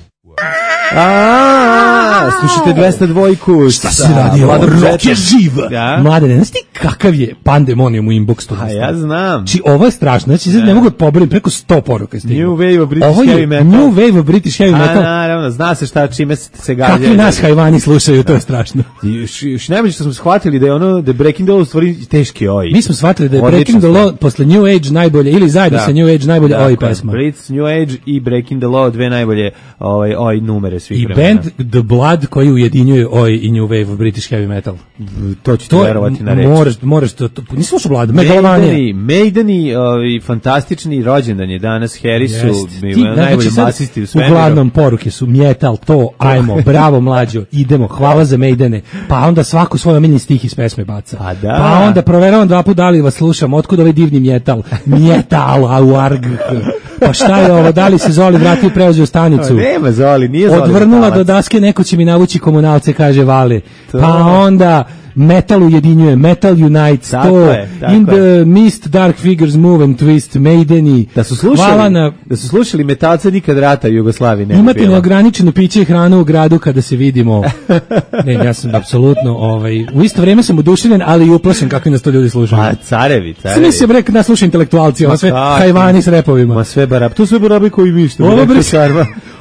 Slušajte 202. Šta se radi? Rok je živ. Mladene, znaš ti kakav je pandemonium u inboxu? Ja znam. Či ovo je strašno, znači ne mogu da poborim, preko 100 poruka stiglo. New Wave of British Heavy Metal. New Wave of British Heavy Metal. Naravno, zna se šta čime se gađa. Kakvi nas hajvani slušaju, to je strašno. Najbolje što smo shvatili da je ono, da je Breaking the Law u stvari teški oj. Mi smo shvatili da je Breaking the Law posle New Age najbolje, ili zajedno sa New Age najbolje oj pesma. Brits, New Age i Breaking the Law, dve najbolje oj numere svih vremena. I band The Blood koji ujedinjuje oj i New Wave of British Heavy Metal. To ću ti verovati na reč. Moraš to, nisam slušao Blood, Maideni, fantastični rođendan je danas, Harrisu, najbolji basisti u svemiru. Uglavnom poruke su metal, to, ajmo, bravo mlađo, idemo, hvala za Maidene, pa onda svako svoj omiljeni stih iz pesme baca. Pa onda proveravam 2 puta da li vas slušam, otkud ovaj divni metal, auarg. Pa šta je ovo, da li se Zoli vratio i preuzeo stanicu? Nema Zoli, nije Zoli. Odvrnula do daske, neko će mi navući komunalce, kaže Vale. Pa onda metal ujedinjuje, metal unites, to, in the mist dark figures move and twist, Maideni. Da su slušali metalce, nikad rata u Jugoslaviji ne bi bilo. Imate neograničeno piće i hranu u gradu kada se vidimo. Ne, ja sam apsolutno, u isto vrijeme sam oduševljen, ali i uplašen kakvi nas to ljudi slušaju. Pa, carevi. Sam mislim da nas slušaju intelektualci, sve hajvani s repovima. Ma sve barab, to sve barabi koji mi što.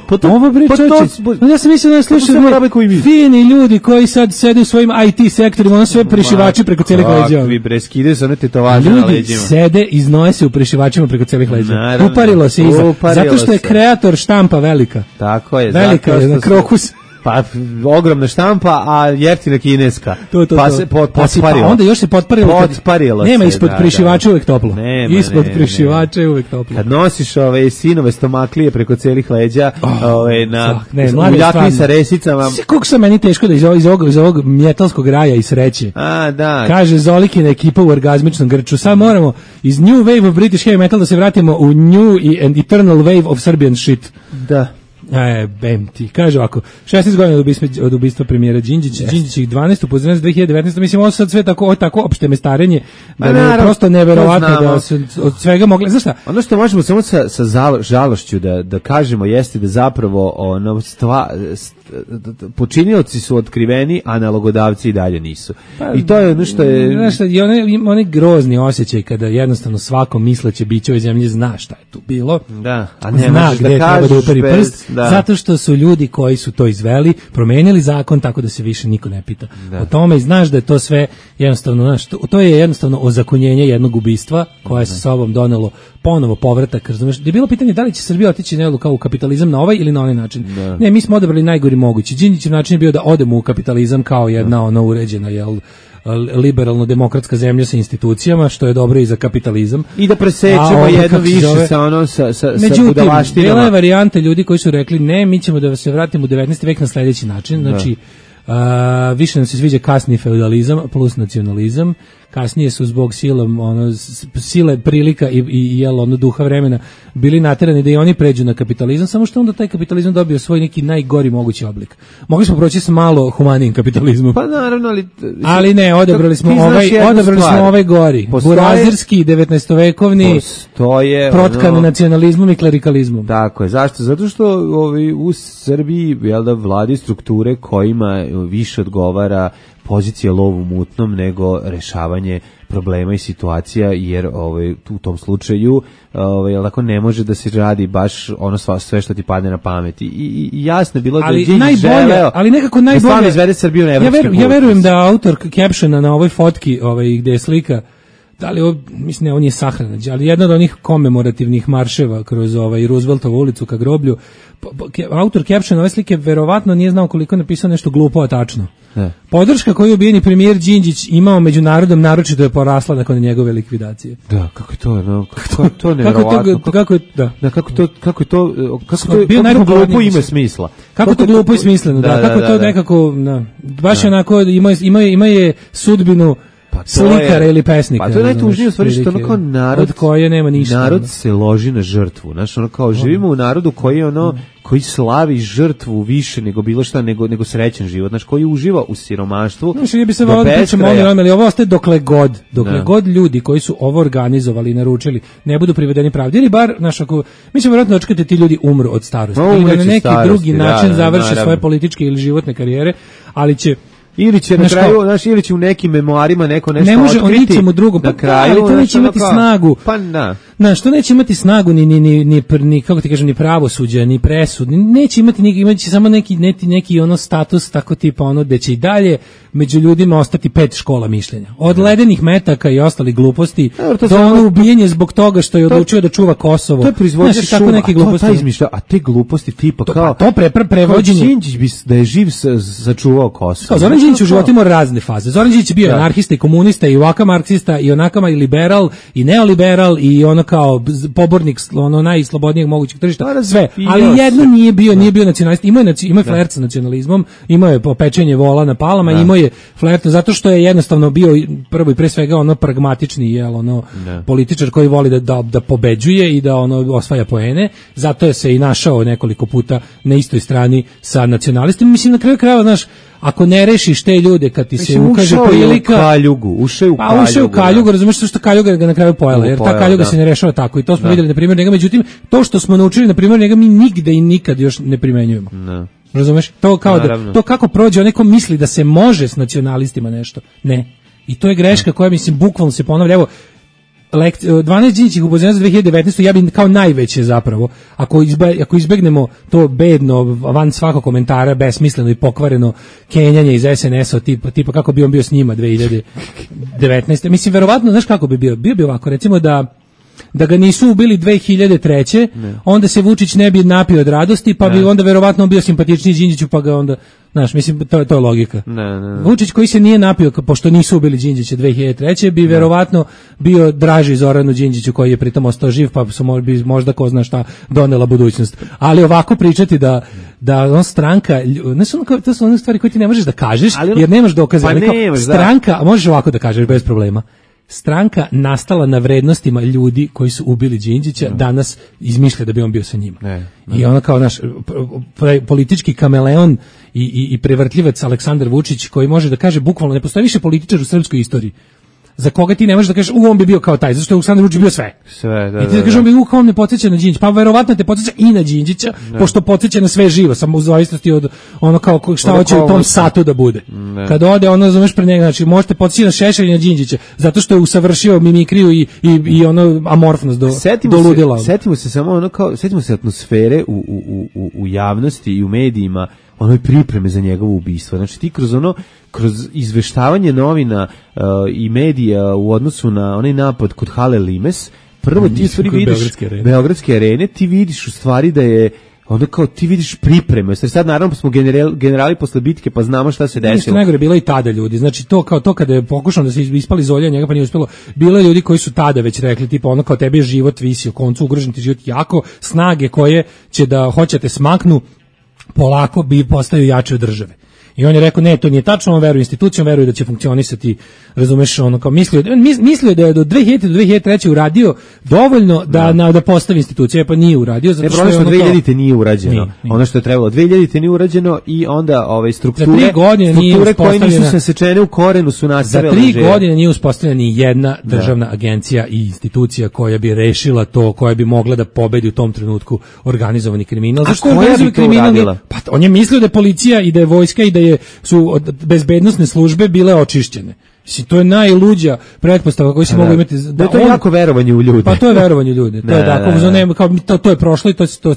Ovo bre čoveče. Ja sam mislio da slušaju fini ljudi koji sad sede u svojim IT sektorima, ono sve prešivači preko celih leđa. Vi bre skide sa one tetovaže na leđima. Ljudi sede i znoje se u prešivačima preko celih leđa. Uparilo se iza. Zato što je kreator štampa velika. Tako je. Velika je na krokus. Pa ogromna štampa, a jeftina kineska. Pa se potparilo. Pa onda još se potparilo. Nema ispod prešivača uvek toplo. Ispod prešivača je uvek toplo. Kad nosiš ove sinove stomaklije preko celih leđa, u jakni sa resicama. Koliko sam meni teško da iz ovog metalskog raja i sreće. Da. Kaže Zolikina ekipa u orgazmičnom grču. Sad moramo iz New Wave of British Heavy Metal da se vratimo u New and Eternal Wave of Serbian Shit. Da. Bem ti. Kaže ovako, 16 godina od ubistva premijera Đinđića, Đinđićih 12. pozdrav 2019. Mislim, ovo sad sve tako opšte mestarenje, da je prosto neverovatno da se od svega mogli. Znaš šta? Ono što možemo samo sa žalošću da kažemo jeste da zapravo počinioci su otkriveni, a nalogodavci i dalje nisu. I to je ono što je... Znaš šta, i onaj grozni osjećaj kada jednostavno svako misleće biće ovoj zemlji zna šta je tu bilo. Da, a ne zna možeš gde treba da uperi prst, zato što su ljudi koji su to izveli, promenili zakon tako da se više niko ne pita o tome i znaš da je to sve jednostavno, znaš, to je jednostavno ozakonjenje jednog ubistva koje sa sobom donelo ponovo povratak, razumeš? Je bilo pitanje da li će Srbija otići kao u kapitalizam na ovaj ili na onaj način. Ne, mi smo odabrali najgori mogući. Đinđićev način je bio da odemo u kapitalizam kao jedna ona uređena, liberalno-demokratska zemlja sa institucijama, što je dobro i za kapitalizam. I da presećemo jedno više sa budalaštinama. Međutim, bila je varijanta ljudi koji su rekli ne, mi ćemo da se vratimo u 19. vek na sledeći način, znači više nam se sviđa kasni feudalizam plus nacionalizam. Kasnije su zbog sile prilika i duha vremena bili naterani da i oni pređu na kapitalizam, samo što onda taj kapitalizam dobio svoj neki najgori mogući oblik. Mogli smo proći sa malo humanijim kapitalizmom. Pa naravno, ali ne, odabrali smo ovaj gori. Burazirski, 19-vekovni, protkan nacionalizmom i klerikalizmom. Tako je. Zašto? Zato što u Srbiji vladi strukture kojima više odgovara pozicija lov u mutnom nego rešavanje problema i situacija, jer u tom slučaju tako ne može da se radi baš ono sve što ti padne na pamet. I jasno je bilo da je Đinđić želeo ali nekako najbolje da stvarno izvede Srbiju na evropski put. Ja verujem da autor captiona na ovoj fotki gde je slika, da li mislim on je sahrana, ali jedna od onih komemorativnih marševa kroz Rooseveltovu ulicu ka groblju, autor captiona ove slike verovatno nije znao koliko je napisao nešto glupo, a tačno. Podrška koju je ubijeni premijer Đinđić imao među narodom naročito je porasla nakon njegove likvidacije. Da, kako je to, kako to neverovatno. Kako to glupo ima smisla. Kako to glupo i smisleno, kako to nekako, baš onako ima je sudbinu slikara ili pesnika. Pa to je najtužnije u stvari što ono kao narod, od koje nema ništa. Narod se loži na žrtvu. Znaš, ono kao živimo u narodu koji je koji slavi žrtvu više nego bilo šta, nego srećan život. Znaš, koji uživa u siromaštvu. Znači, ja bi se volio da pričamo ali ovo ostaje dokle god ljudi koji su ovo organizovali i naručili ne budu privedeni pravdi. Ili bar, znaš, ako, mi ćemo vjerojatno očekati ti ljudi umru od starosti. Ili na neki drugi način završe svoje političke ili životne karijere, ali će ili će na kraju, ili će u nekim memoarima neko nešto otkriti. Ne može on ničemu drugom, na kraju, ali to neće imati snagu. Pa da. Znaš, to neće imati snagu ni kako ti kažem, ni pravosuđa, ni presud, neće imaće samo neki ono status tako tipa gde će i dalje među ljudima ostati 5 škola mišljenja. Od ledenih metaka i ostali gluposti do ono ubijenje zbog toga što je odlučio da čuva Kosovo. To je proizvodnja šuma, to izmišlja, a te gluposti tipa kao... To prevođenje... Đinđić bi da je živ sačuvao Kosovo. Zoran Đinđić u životu imao razne faze. Zoran Đinđić je bio anarhista i komunista i ovaka marksista i onakama i liberal i neoliberal i ono kao pobornik najslobodnijeg mogućeg tržišta, sve. Ali jedno nije bio nacionalist. Imao je flert sa nacionalizmom, imao je pečenje vola na palama, imao je flert zato što je jednostavno bio prvo i pre svega pragmatični političar koji voli da pobeđuje i da osvaja poene. Zato je se i našao nekoliko puta na istoj strani sa nacionalistima. Mislim, na kraju krajeva, znaš, ako ne rešiš te ljude kad ti se ukaže prilika, ušao u kaljugu, razumiješ što kaljuga ga na kraju pojela, jer ta kaljuga se ne rešava tako i to smo vidjeli na primjer njega, međutim to što smo naučili na primjer njega mi nigde i nikad još ne primenjujemo. Razumiješ? To kao to kako prođe, onaj ko misli da se može s nacionalistima nešto. Ne. I to je greška koja mislim bukvalno se ponavlja. Evo, 12 Đinđićih upozorenja za 2019. ja bi kao najveće zapravo, ako izbegnemo to bedno, van svakog komentara, besmisleno i pokvareno kenjanje iz SNS-a, tipa kako bi on bio s njima 2019. Mislim, verovatno, znaš kako bi bio? Bio bi ovako, recimo da ga nisu ubili 2003. Onda se Vučić ne bi napio od radosti, pa bi onda verovatno bio simpatičniji Đinđiću, pa ga onda, znaš, mislim, to je logika. Vučić koji se nije napio, pošto nisu ubili Đinđića 2003. bi verovatno bio draži Zoranu Đinđiću, koji je pritom ostao živ, pa su možda ko zna šta donela budućnost. Ali ovako pričati da on stranka, to su one stvari koje ti ne možeš da kažeš, jer nemaš dokaze. Pa stranka, možeš ovako da kažeš bez problema. Stranka nastala na vrednostima ljudi koji su ubili Đinđića, danas izmišlja da bi on bio sa njima. I ono kao naš politički kameleon i prevrtljivac Aleksandar Vučić, koji može da kaže bukvalno, ne postoji više političar u srpskoj istoriji za koga ti ne možeš da kažeš on bi bio kao taj, zato što je Aleksandar Vučić bio sve. I ti da kažeš on bi on ne podsjeća na Đinđića, pa verovatno te podsjeća i na Đinđića, pošto podsjeća na sve živo, samo u zavisnosti od ono kao šta hoće u tom satu da bude. Kad ode ono, razumeš, pre njega, znači možete podsjećati na Šešelja i na Đinđića, zato što je usavršio mimikriju i ono amorfnost do ludila. Setimo se samo ono kao, setimo se atmosfere u javnosti i u medijima, onoj pripreme za njegovo ubistvo. Znači ti kroz izveštavanje novina i medija u odnosu na onaj napad kod Hale Limes, prvo ti u stvari vidiš Beogradske arene, ti vidiš u stvari da je onda kao ti vidiš pripreme. Sad naravno smo generali posle bitke, pa znamo šta se desilo. Ništa najgore bilo i tada ljudi. Znači to kada je pokušano da se ispali Zolja, njega pa nije uspelo. Bilo je ljudi koji su tada već rekli tipa ono kao tebi je život visi o koncu, ugrožen ti život jako, snage koje će da hoćete smaknu polako bi postaju jače od države. I on je rekao, ne, to nije tačno, on veruje institucijom, veruje da će funkcionisati, razumeš, ono kao mislio da je do 2000 do 2003 uradio dovoljno da postavi institucije, pa nije uradio, zato što je ono 2000 nije urađeno. Nije. Ono što je trebalo 2000 nije urađeno i onda strukture koje nisu se sečene u korenu su nastavile. Za 3 godine nije uspostavljena ni jedna državna agencija i institucija koja bi rešila to, koja bi mogla da pobedi u tom trenutku organizovani kriminal. Zašto organizovani kriminal? Pa on je mislio da je policija i da je vojska i da su bezbednosne službe bile očišćene. Mislim, to je najluđa pretpostavka koju se mogu imati. To je jako verovanje u ljude. Pa to je verovanje u ljude. To je tako, to je prošlo i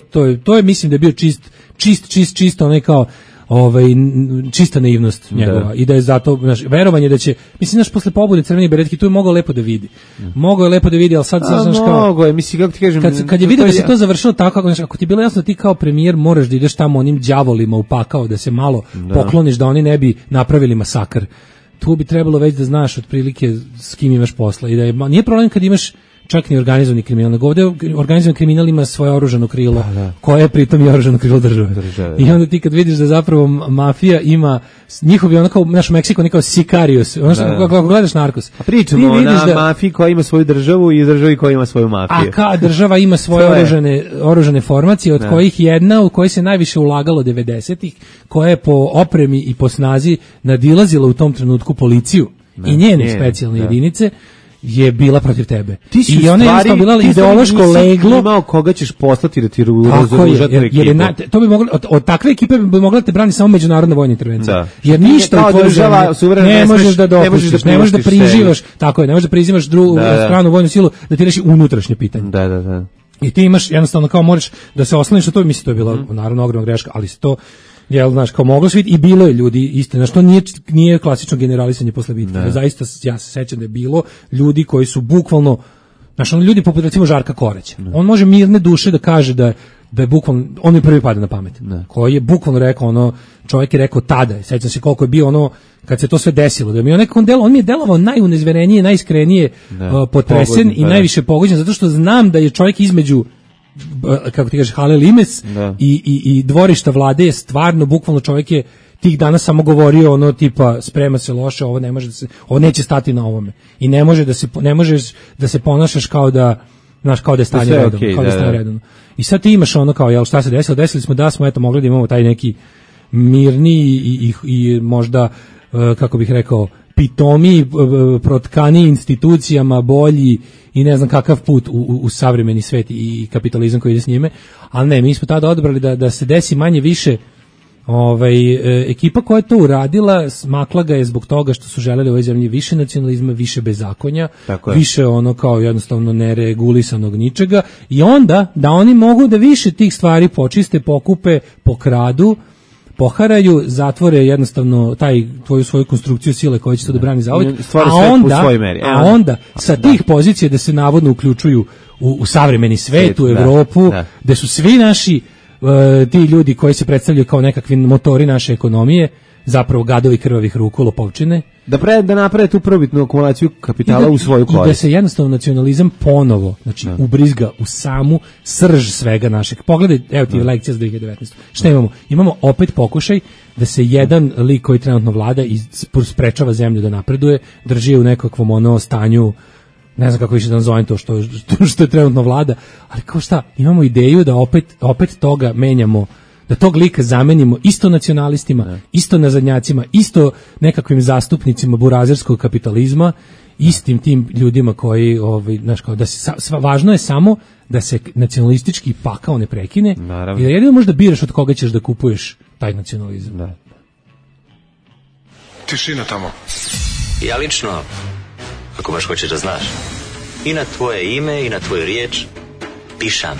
to je mislim da je bio čist onaj kao čista naivnost njegova i da je zato verovanje da će, mislim, naš posle pobude Crveni beretki tu je mogao lepo da vidi. Mogao je lepo da vidi, ali sad znaš kao mogao je, mislim, kako ti kažem, kad je vidio da se to završilo tako, ako ti bilo jasno ti kao premijer moraš da ideš tamo onim đavolima u pakao da se malo pokloniš da oni ne bi napravili masakr. Tu bi trebalo već da znaš otprilike s kim imaš posla i da nije problem kad imaš čak ni organizovani kriminal, nego ovdje organizovani kriminal ima svoje oružano krilo, koje je pritom i oružano krilo države. I onda ti kad vidiš da zapravo mafija ima njihovi onako, naš Meksiko nekao sicarios, ono što kako gledaš Narkos. Pričamo o mafiji koja ima svoju državu i državi koja ima svoju mafiju. A država ima svoje oružane formacije, od kojih jedna u kojoj se najviše ulagalo 90-ih, koja je po opremi i po snazi nadilazila u tom trenutku policiju i njene specijalne jedinice, je bila protiv tebe. I ona je jednostavno ideološko leglo. Imao koga ćeš poslati da ti razoružati ekipu. To bi moglo, od takve ekipe bi mogla da te brani samo međunarodna vojna intervencija. Jer ništa u tvojoj državi ne možeš da dopustiš, ne možeš da priživaš, tako je, ne možeš da prizimaš drugu stranu vojnu silu da ti reši unutrašnje pitanje. Da. I ti imaš jednostavno kao možeš da se osloniš na to, mislim to je bila naravno ogromna greška, ali to znaš, kao moglo se vidjeti i bilo je ljudi, istina, što nije klasično generalisanje posle bitke. Zaista, ja se sećam da je bilo ljudi koji su bukvalno, znaš, ljudi poput recimo Žarka Koreća. On može mirne duše da kaže da je bukvalno, on je prvi pada na pamet. Koji je bukvalno rekao, čovjek je rekao tada, sećam se koliko je bio kad se to sve desilo, da mi on mi je delovao najunezverenije, najiskrenije potresen i najviše pogođen, zato što znam da je čovjek između, kako ti kažeš, Hale Limes i dvorišta vlade je stvarno, bukvalno čovjek je tih dana samo govorio tipa sprema se loše, ovo neće stati na ovome i ne možeš da se ponašaš kao da je stanje redovno. I sad ti imaš kao, šta se desilo? Desili smo da smo mogli da imamo taj neki mirni i možda, kako bih rekao, pitomi, protkani institucijama, bolji i ne znam kakav put u savremeni svet i kapitalizam koji ide s njime, ali ne, mi smo tada odabrali da se desi manje više Ekipa koja je to uradila smakla ga je zbog toga što su želeli u ovoj zemlji više nacionalizma, više bezakonja, više ono kao jednostavno neregulisanog ničega i onda da oni mogu da više tih stvari počiste, pokupe, pokradu, poharaju, zatvore jednostavno svoju konstrukciju sile koja će to da brani za ovdje, a onda sa tih pozicija da se navodno uključuju u savremeni svet, u Evropu, gde su svi naši ti ljudi koji se predstavljaju kao nekakvi motori naše ekonomije, zapravo gadovi krvavih ruku, lopovčine. Da naprave tu prvobitnu akumulaciju kapitala u svoju korist. I da se jednostavno nacionalizam ponovo, ubrizga u samu srž svega našeg. Pogledaj, evo ti lekcija za 2019. Šta imamo? Imamo opet pokušaj da se jedan lik koji trenutno vlada i sprečava zemlju da napreduje, drži u nekakvom stanju, ne znam kako više da nazovem to što je trenutno vlada, ali kao šta, imamo ideju da opet toga menjamo, da tog lika zamenimo isto nacionalistima, isto nazadnjacima, isto nekakvim zastupnicima burazerskog kapitalizma, istim tim ljudima koji, važno je samo da se nacionalistički pakao ne prekine. Naravno. I da jedino možda biraš od koga ćeš da kupuješ taj nacionalizam. Da. Tišina tamo. Ja lično, ako baš hoćeš da znaš, i na tvoje ime i na tvoju riječ pišam.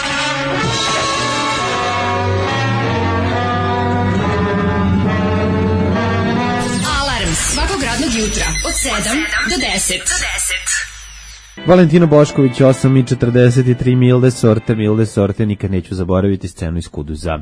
Alarm svakog radnog jutra od 7 do 10. Valentino Bošković, 8:43, Milde sorte, nikad neću zaboraviti scenu iz Kuduza.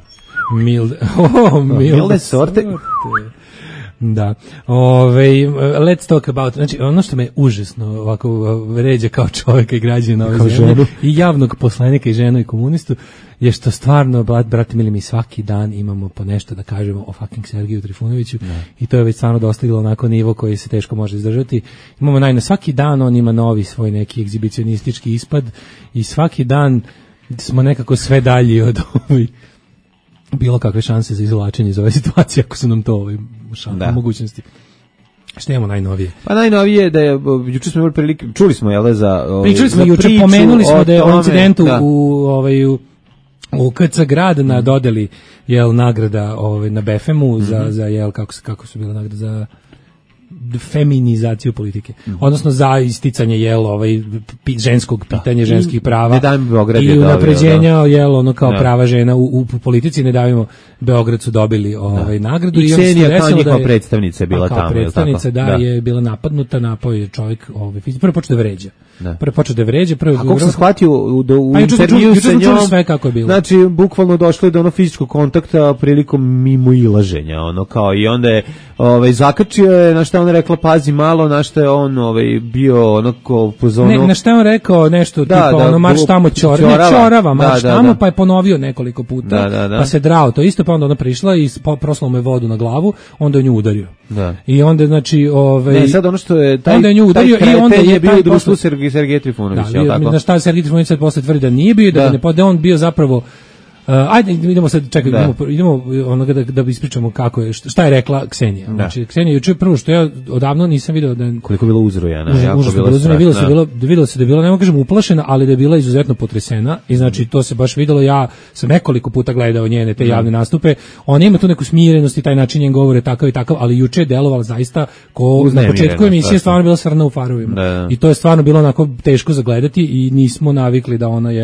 Milde sorte. Da. Let's talk about, znači ono što me užasno ovako ređa kao čovjeka i građanina ove zemlje i javnog poslanika i ženu i komunistu je što stvarno, brate mili, mi svaki dan imamo po nešto da kažemo o fucking Sergeju Trifunoviću i to je već stvarno dostiglo onako nivo koji se teško može izdržati. Imamo svaki dan on ima novi svoj neki egzibicionistički ispad i svaki dan smo nekako sve dalji od bilo kakve šanse za izvlačenje iz ove situacije, ako su nam to mogućnosti. Šta imamo najnovije? Pa najnovije da je, juče smo imali prilike, čuli smo, jel da, pričali smo juče, pomenuli smo da je o incidentu u KC Grad na dodeli, nagrada na BFM-u za kako su bile nagrade za feminizaciju politike. Odnosno za isticanje ženskog pitanja, ženskih prava i unapređenja kao prava žena u politici. Ne davimo, Beograd su dobili nagradu i Ksenija kao njihova predstavnica je bila tamo. Kao predstavnica je bila napadnuta, napao je čovjek, prvo počeo da vređa. A kako sam shvatio u intervju sa njom, sve kako je bilo. Znači, bukvalno došlo je do fizičkog kontakta prilikom mimoilaženja, i onda je zakačio je, na šta on rekla, pazi malo, na šta je on bio onako pozorno. Na šta je on rekao nešto tipa, marš tamo čorava, marš tamo, pa je ponovio nekoliko puta, pa se drao, to isto, pa onda ona prišla i proslao mu je vodu na glavu, onda je nju udario. I onda, znači, ne, sad ono što je, taj kreten je bio u društvu Sergeja Trifunovića, jel tako? Na šta Sergej Trifunović sad posle tvrdi da nije bio, da on bio zapravo. Ajde, idemo sad, čekaj, idemo onoga da ispričamo kako je, šta je rekla Ksenija. Znači, Ksenija juče prvo što ja odavno nisam video da koliko je bila uzrujana, videlo se da je bila, ne mogu kažem uplašena, ali da je bila izuzetno potresena i znači to se baš videlo. Ja sam nekoliko puta gledao njene te javne nastupe. Ona ima tu neku smirenost i taj način njen govor je takav i takav, ali juče je delovala zaista ko na početku emisije stvarno bila srna u farovima. I to je stvarno bilo onako teško za gledati i nismo navikli da ona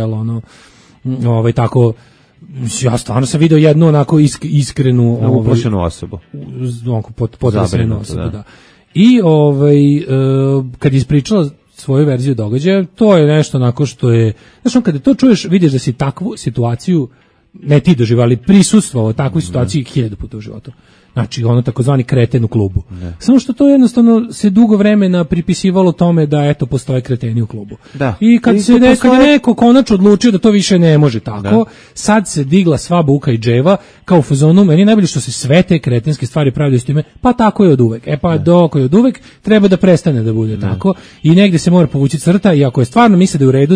tako. Ja stvarno sam vidio jednu onako iskrenu uplašenu osobu. Potresenu osobu, da. I kad je ispričala svoju verziju događaja, to je nešto onako što je, znači kada to čuješ, vidiš da si takvu situaciju, ne ti doživio, ali prisustvovao takvoj situaciji 1000 puta u životu. Znači, takozvani kreten u klubu. Samo što to jednostavno se dugo vremena pripisivalo tome da, eto, postoje kreteni u klubu. I kad je neko konačno odlučio da to više ne može tako, sad se digla sva buka i dževa, kao u fazonu, meni je najbolje što se sve te kretenske stvari pravljaju s time, pa tako je od uvek. Dok je od uvek, treba da prestane da bude tako. I negde se mora povući crta, i ako je stvarno misle da je u redu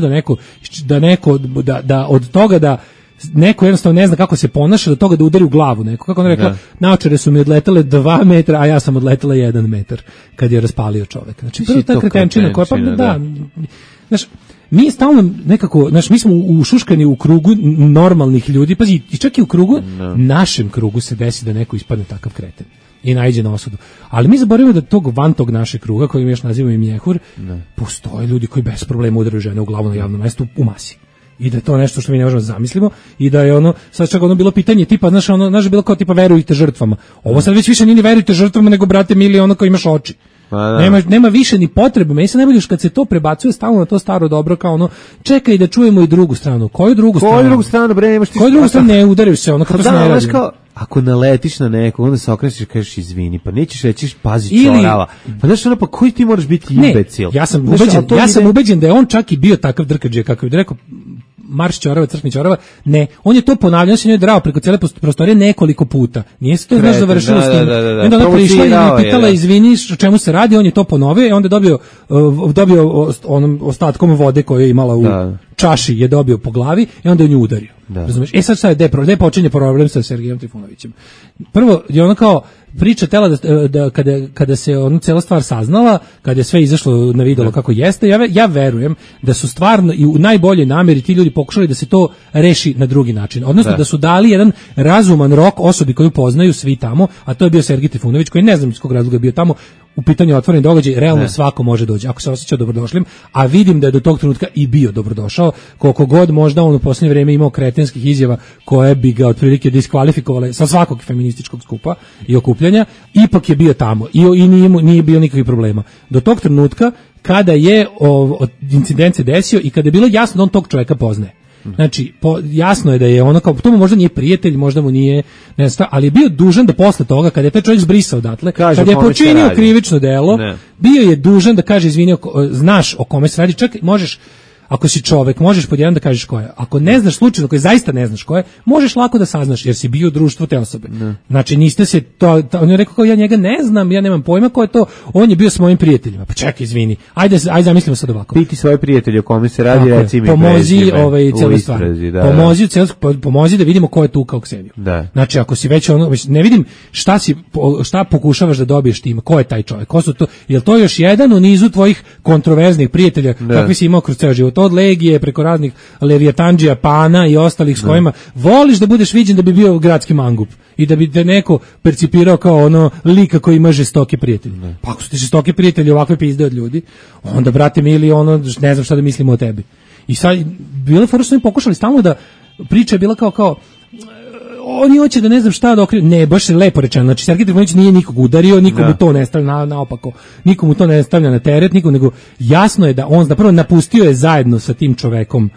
da od toga da neko jednostavno ne zna kako se ponaša, do toga da udari u glavu neko. Kako ona rekla, naočare su mi odletele 2 metra, a ja sam odletela 1 metar kad je raspalio čovek. Znači, prvo ta kretenčina koja, znaš, mi stalno nekako, znaš, mi smo ušuškani u krugu normalnih ljudi, pazi, i čak i u krugu, našem krugu se desi da neko ispadne takav kreten i najđe na osudu. Ali mi zaboravimo da van tog našeg kruga, koji mi još nazivamo i mjehur, postoje ljudi koji bez problema udaraju žene u glavu na javnom mestu u masi. I da je to nešto što mi ne možemo zamislimo i da je ono, sad čak ono bilo pitanje tipa, znaš, je bilo kao tipa verujte žrtvama. Ovo sad već više nije ni verujte žrtvama, nego brate mili ono koji imaš oči. Nema više ni potrebe. Meni se najbolje kad se to prebacuje stalno na to staro dobro, kao ono, čekaj da čujemo i drugu stranu. Koju drugu stranu, bre, nemaš ti. Koju drugu stranu, ne udaraju se, ono kako se ne radi. Ako naletiš na nekog, onda se okreneš i kažeš izvini, pa nećeš reći pazi čorava. Pa znaš ono, pa koji ti moraš biti imbecil? Ja sam ubeđen da je on čak i bio takav drkađe, kako bi rekao, marš čorava, crkni čorava, ne, on je to ponavljao, on se njoj drao preko cijele prostorije nekoliko puta. Nije se to znaš završilo s tim. I onda ona prišla i mi pitala, izvini, o čemu se radi, on je to ponovio i onda je dobio onom ostatkom vode koju je imala u čaši, je dobio po glavi i onda je nju udario. Razumeš? Sad je gde počinje problem sa Sergejom Trifunovićem. Prvo je ono kao priča tela da kada se ona cela stvar saznala, kada je sve izašlo na videlo kako jeste, ja verujem da su stvarno i u najboljoj nameri ti ljudi pokušali da se to reši na drugi način. Odnosno da su dali jedan razuman rok osobi koju poznaju svi tamo, a to je bio Sergej Trifunović, koji ne znam iz kog razloga je bio tamo. U pitanju otvoren događaj, realno svako može doći, ako se osjeća dobrodošlim, a vidim da je do tog trenutka i bio dobrodošao, koliko god možda on u posljednje vrijeme imao kretenskih izjava koje bi ga otprilike diskvalifikovale sa svakog feminističkog skupa i okupljanja, ipak je bio tamo i nije bio nikakvih problema. Do tog trenutka kada je incident se desio i kada je bilo jasno da on tog čovjeka poznaje. Znači, jasno je da je ono kao, to mu možda nije prijatelj, možda mu nije, ne znam, ali je bio dužan da posle toga, kada je taj čovjek zbrisao odatle, kada je počinio krivično delo, bio je dužan da kaže, izvini, znaš o kome se radi, čak možeš, ako si čovek, možeš pod jedan da kažeš ko je. Ako ne znaš slučajno, koji zaista ne znaš ko je, možeš lako da saznaš, jer si bio društvo te osobe. Znači, niste se on je rekao kao, ja njega ne znam, ja nemam pojma ko je to, on je bio s mojim prijateljima. Pa čekaj, izvini, ajde zamislimo sad ovako. Piti svoje prijatelje o kome se radi, reci mi pomozi celu stvar. Pomozi da vidimo ko je tu kao Kseniju. Znači, ako si već ne vidim šta pokušavaš da dobiješ time, ko je taj čovjek, ko su to, jel to još jedan u nizu tvojih kontroverznih prijatelja, kakvi si imao kroz ceo život, od Legije, preko raznih Leviatandžija, Pana i ostalih s kojima voliš da budeš viđen da bi bio gradski mangup i da bi te neko percipirao kao ono lika koji ima žestoke prijatelje. Pa ako su ti žestoke prijatelji ovakve pizde od ljudi, onda, brate mili, ono, ne znam šta da mislimo o tebi. I sad, bilo fora što mi pokušali stalno da priča je bila kao oni hoće da ne znam šta da okriju. Ne, baš je lepo rečeno. Znači, Sergej Trifunović nije nikog udario, nikomu to ne stavlja naopako, nikomu to ne stavlja na teret, nego jasno je da on zapravo napustio je zajedno sa tim čovekom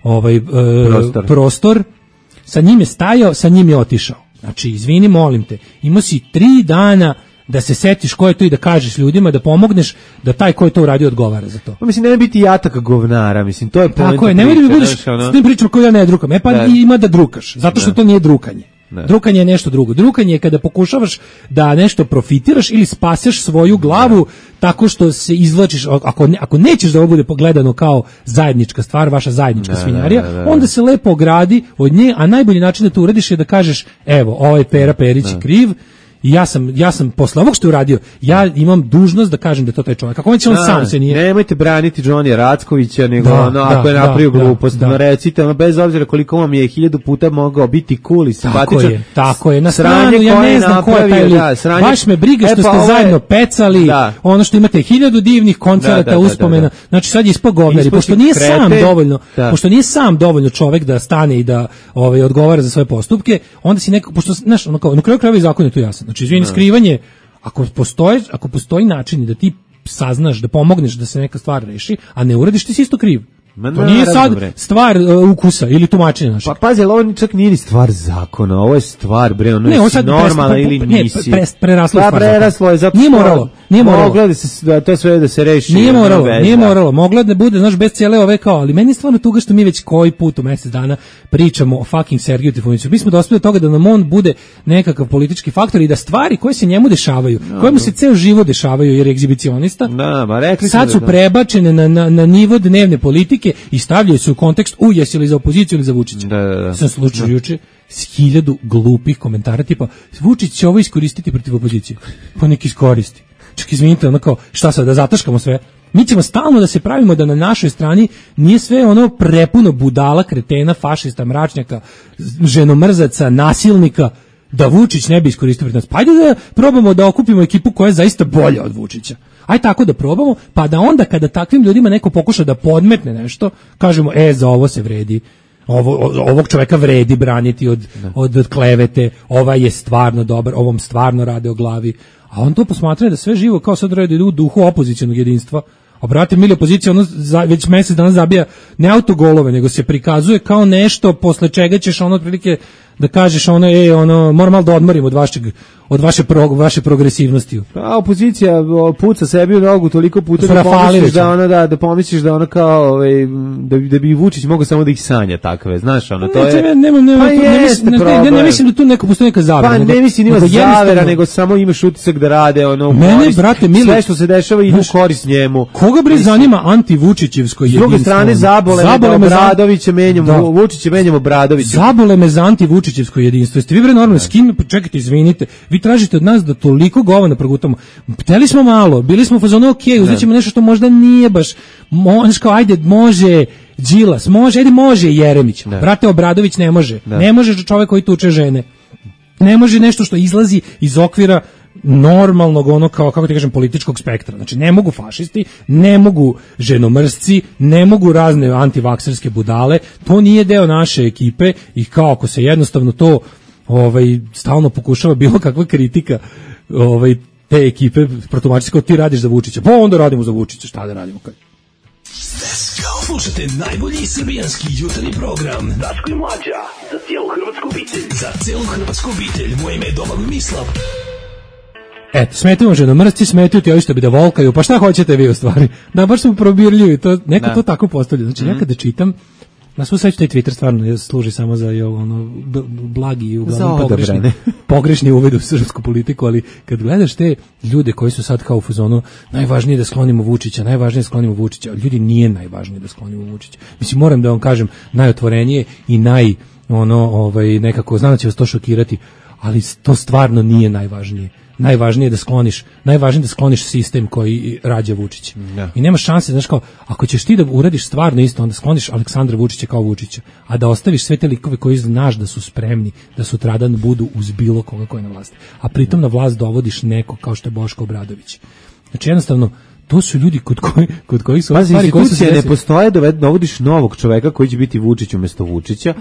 prostor, sa njim je stajao, sa njim je otišao. Znači, izvini, molim te, imao si 3 dana da se setiš ko je to i da kažeš ljudima, da pomogneš da taj ko je to uradio odgovara za to. Pa mislim, ne biti jatak govnara, mislim, to je poenta. Tako je, nemoj da mi budeš s tim pričama koju ja ne drukam. Pa ima da drukaš, zato što to nije drukanje. Drukanje je nešto drugo. Drukanje je kada pokušavaš da nešto profitiraš ili spaseš svoju glavu tako što se izvlačiš, ako nećeš da ovo bude pogledano kao zajednička stvar, vaša zajednička svinjarija, onda se lepo ogradi od nje, a najbolji način da to uradiš je da kažeš, evo, ovaj Pera Perić je kriv, i ja sam posle ovog što je uradio, ja imam dužnost da kažem da je to taj čovjek. Kako će on sam se nije... Nemojte braniti Johnny Rackovića, nego ako je napravio glupost, recite, bez obzira koliko vam je 1000 puta mogao biti cool i simpatičan. Tako je, na stranu, ja ne znam ko je taj lik. Baš me briga što ste zajedno pecali, ono što imate 1000 divnih koncerata, uspomena. Znači sad je ispod govnari, pošto nije sam dovoljno čovjek da stane i da odgovara za svoje postupke, onda si neko, pošto, znaš, na kraju krajeva i zakon je tu jasan. Znači, izvini, skrivanje, ako postoji način da ti saznaš, da pomogneš da se neka stvar reši, a ne uradiš, ti si isto kriv. To nije sad stvar ukusa ili tumačenja našeg. Pa pazi, ali ovo čak nije ni stvar zakona, ovo je stvar, bre, ono je normalna ili nisi. Preraslo je zato. Nije moralo. Moglo da se to sve da se reši. Nije moralo. Moglo da bude, znaš, bez cijele ove kao, ali meni je stvarno tuga što mi već koji put u mjesec dana pričamo o fucking Sergeju Trifunoviću. Mi smo dospeli do toga da nam on bude nekakav politički faktor i da stvari koje se njemu dešavaju, koje mu se ceo život dešavaju jer je egzibicionista, sad su prebačene na nivo dnevne politike i stavljaju se u kontekst jesi li za opoziciju ili za Vučića. Sam slučaj juče s 1000 glupih komentara tipa Vučić će ovo iskoristiti protiv opozicije. Pa nek iskoristi. Čak izvinite, ono kao, šta sad, da zataškamo sve? Mi ćemo stalno da se pravimo da na našoj strani nije sve ono prepuno budala, kretena, fašista, mračnjaka, ženomrzaca, nasilnika, da Vučić ne bi iskoristio pred nas. Pa ajde da probamo da okupimo ekipu koja je zaista bolja od Vučića. Aj tako da probamo, pa da onda kada takvim ljudima neko pokuša da podmetne nešto, kažemo, za ovo se vredi. Ovog čoveka vredi braniti od klevete, ovaj je stvarno dobar, ovom stvarno rade o glavi, a on to posmatra da sve živo kao sad radi u duhu opozicionog jedinstva. A brate, mili, opozicija ono već mesec dana zabija ne autogolove, nego se prikazuje kao nešto posle čega ćeš ono otprilike da kažeš moram malo da odmorim od vaše progresivnosti. A opozicija puca sebi u nogu toliko puta da pomisliš da ona kao da bi Vučić mogao samo da ih sanja takve, znaš, ono to je. Ne mislim da tu postoji neka zavera. Pa ne mislim ni zavera, nego samo imaš utisak da rade mene, brate, mili, sve što se dešava ide u korist njemu. Koga bre zanima anti-Vučićevsko jedinstvo? S druge strane zabole Obradovića menjamo, Vučića menjamo Obradovića. Zabole me za anti-Vučićevsko jedinstvo. Jeste vi bre normalni, s kim, čekajte, izvinite, vi tražite od nas da toliko govana progutamo. Hteli smo malo, bili smo u fazonu uzećemo nešto što možda nije baš, ajde, može Đilas, može Jeremić. Brate, Obradović ne može. Ne može čovjek koji tuče žene. Ne može nešto što izlazi iz okvira normalnog kako ti kažem, političkog spektra. Znači ne mogu fašisti, ne mogu ženomrsci, ne mogu razne antivakserske budale, to nije deo naše ekipe i kao ako se jednostavno to stalno pokušava bilo kakva kritika te ekipe protumačiti kao ti radiš za Vučića, pa onda radimo za Vučića, šta da radimo kaj? Slušajte najbolji srbijanski jutarnji program Daško i Mlađa, za cijelu hrvatsku obitelj. Za cijelu hrvatsku obitelj, moje ime je Domagoj Mislav. Eto, smetaju vam ženomrsci, smetaju ti ovi što bi da volkaju, pa šta hoćete vi u stvari? Da, baš smo probirljivi, neko to tako postavlja. Znači, ja kada čitam, na svu sreću taj Twitter stvarno služi samo za blagi i uglavnom pogrešni uvid u srpsku politiku, ali kad gledaš te ljude koji su sad kao u fazonu najvažnije da sklonimo Vučića, ljudi nije najvažnije da sklonimo Vučića. Mislim, moram da vam kažem, najotvorenije i nekako, znam da će vas to šokirati, ali to stvarno nije najvažnije. Najvažnije je da skloniš sistem koji rađa Vučića. I nema šanse, znaš, kao, ako ćeš ti da uradiš stvarno isto, onda skloniš Aleksandra Vučića kao Vučića, a da ostaviš sve te likove koji znaš da su spremni, da sutradan budu uz bilo koga koji je na vlasti. A pritom na vlast dovodiš neko kao što je Boško Obradović. Znači, jednostavno, to su ljudi kod kojih su stvari koje su se ne postoje, dovodiš novog čoveka koji će biti Vučić umjesto Vučića,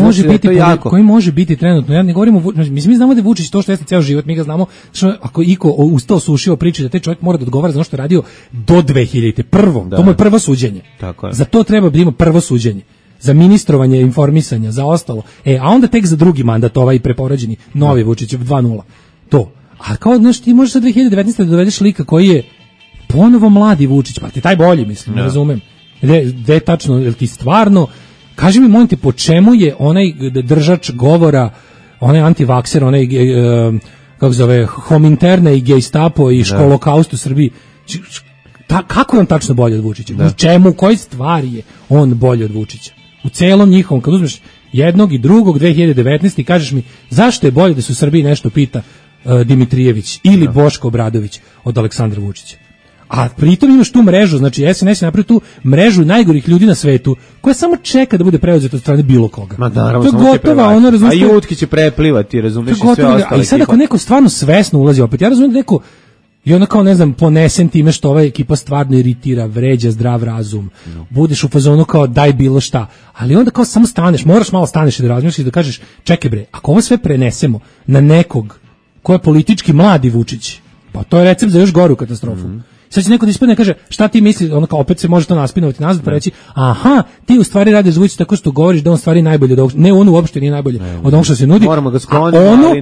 koji može biti trenutno. Ja ne govorim o Vučiću, mi znamo da je Vučić to što jeste ceo život, mi ga znamo, što ako iko ustao sušio priči da taj čovjek mora da odgovara za ono što je radio do 2000. To mu je prvo suđenje. Za to treba da ima prvo suđenje. Za ministrovanje, informisanja, za ostalo. A onda tek za drugi mandat, ovaj preporađeni novi Vučićev 2.0. To. A kao, znaš, ti možeš sa 2019. da dovedeš lika koji je ponovo mladi Vučić, pa ti taj bolji, mislim, ne razumem. Gde tačno, jel ti stvarno, kaži mi, molim te, po čemu je onaj držač govora, onaj antivakser, onaj, kako zove, Hominterna i Gestapo i Školokaust u Srbiji, kako je on tačno bolji od Vučića? U čemu, u kojoj stvari je on bolji od Vučića? U celom njihovom, kad uzmeš jednog i drugog 2019. i kažeš mi, zašto je bolje da se u Srbiji nešto pita Dimitrijević ili Boško Obradović od Aleksandra Vučića? A pritom imaš tu mrežu, znači SNS je napravio tu mrežu najgorih ljudi na svetu, koja samo čeka da bude preuzeta od strane bilo koga. Ma naravno, to je gotova, ono, razumiješ. A Jutki će preplivati, razumiješ, i sve ostale. I sad ako neko stvarno svesno ulazi opet, ja razumijem da neko, i onda kao, ne znam, ponesen time što ova ekipa stvarno iritira, vređa zdrav razum, budeš u fazonu kao daj bilo šta, ali onda kao samo staneš, moraš malo staneš i da razmišljaš i da kažeš, čekaj bre, ako ovo sve prenesemo na nekog ko je politički mladi Vučić, pa to je recept za još goru katastrofu. Sad će neko da ispadne kaže šta ti misliš, ono kao opet se može to naspinovati nazad pa reći aha, ti u stvari radiš Vučić tako što govoriš da on stvari najbolje od ovog, ne, on uopšte nije najbolje od onog što se nudi, moramo ga skloniti,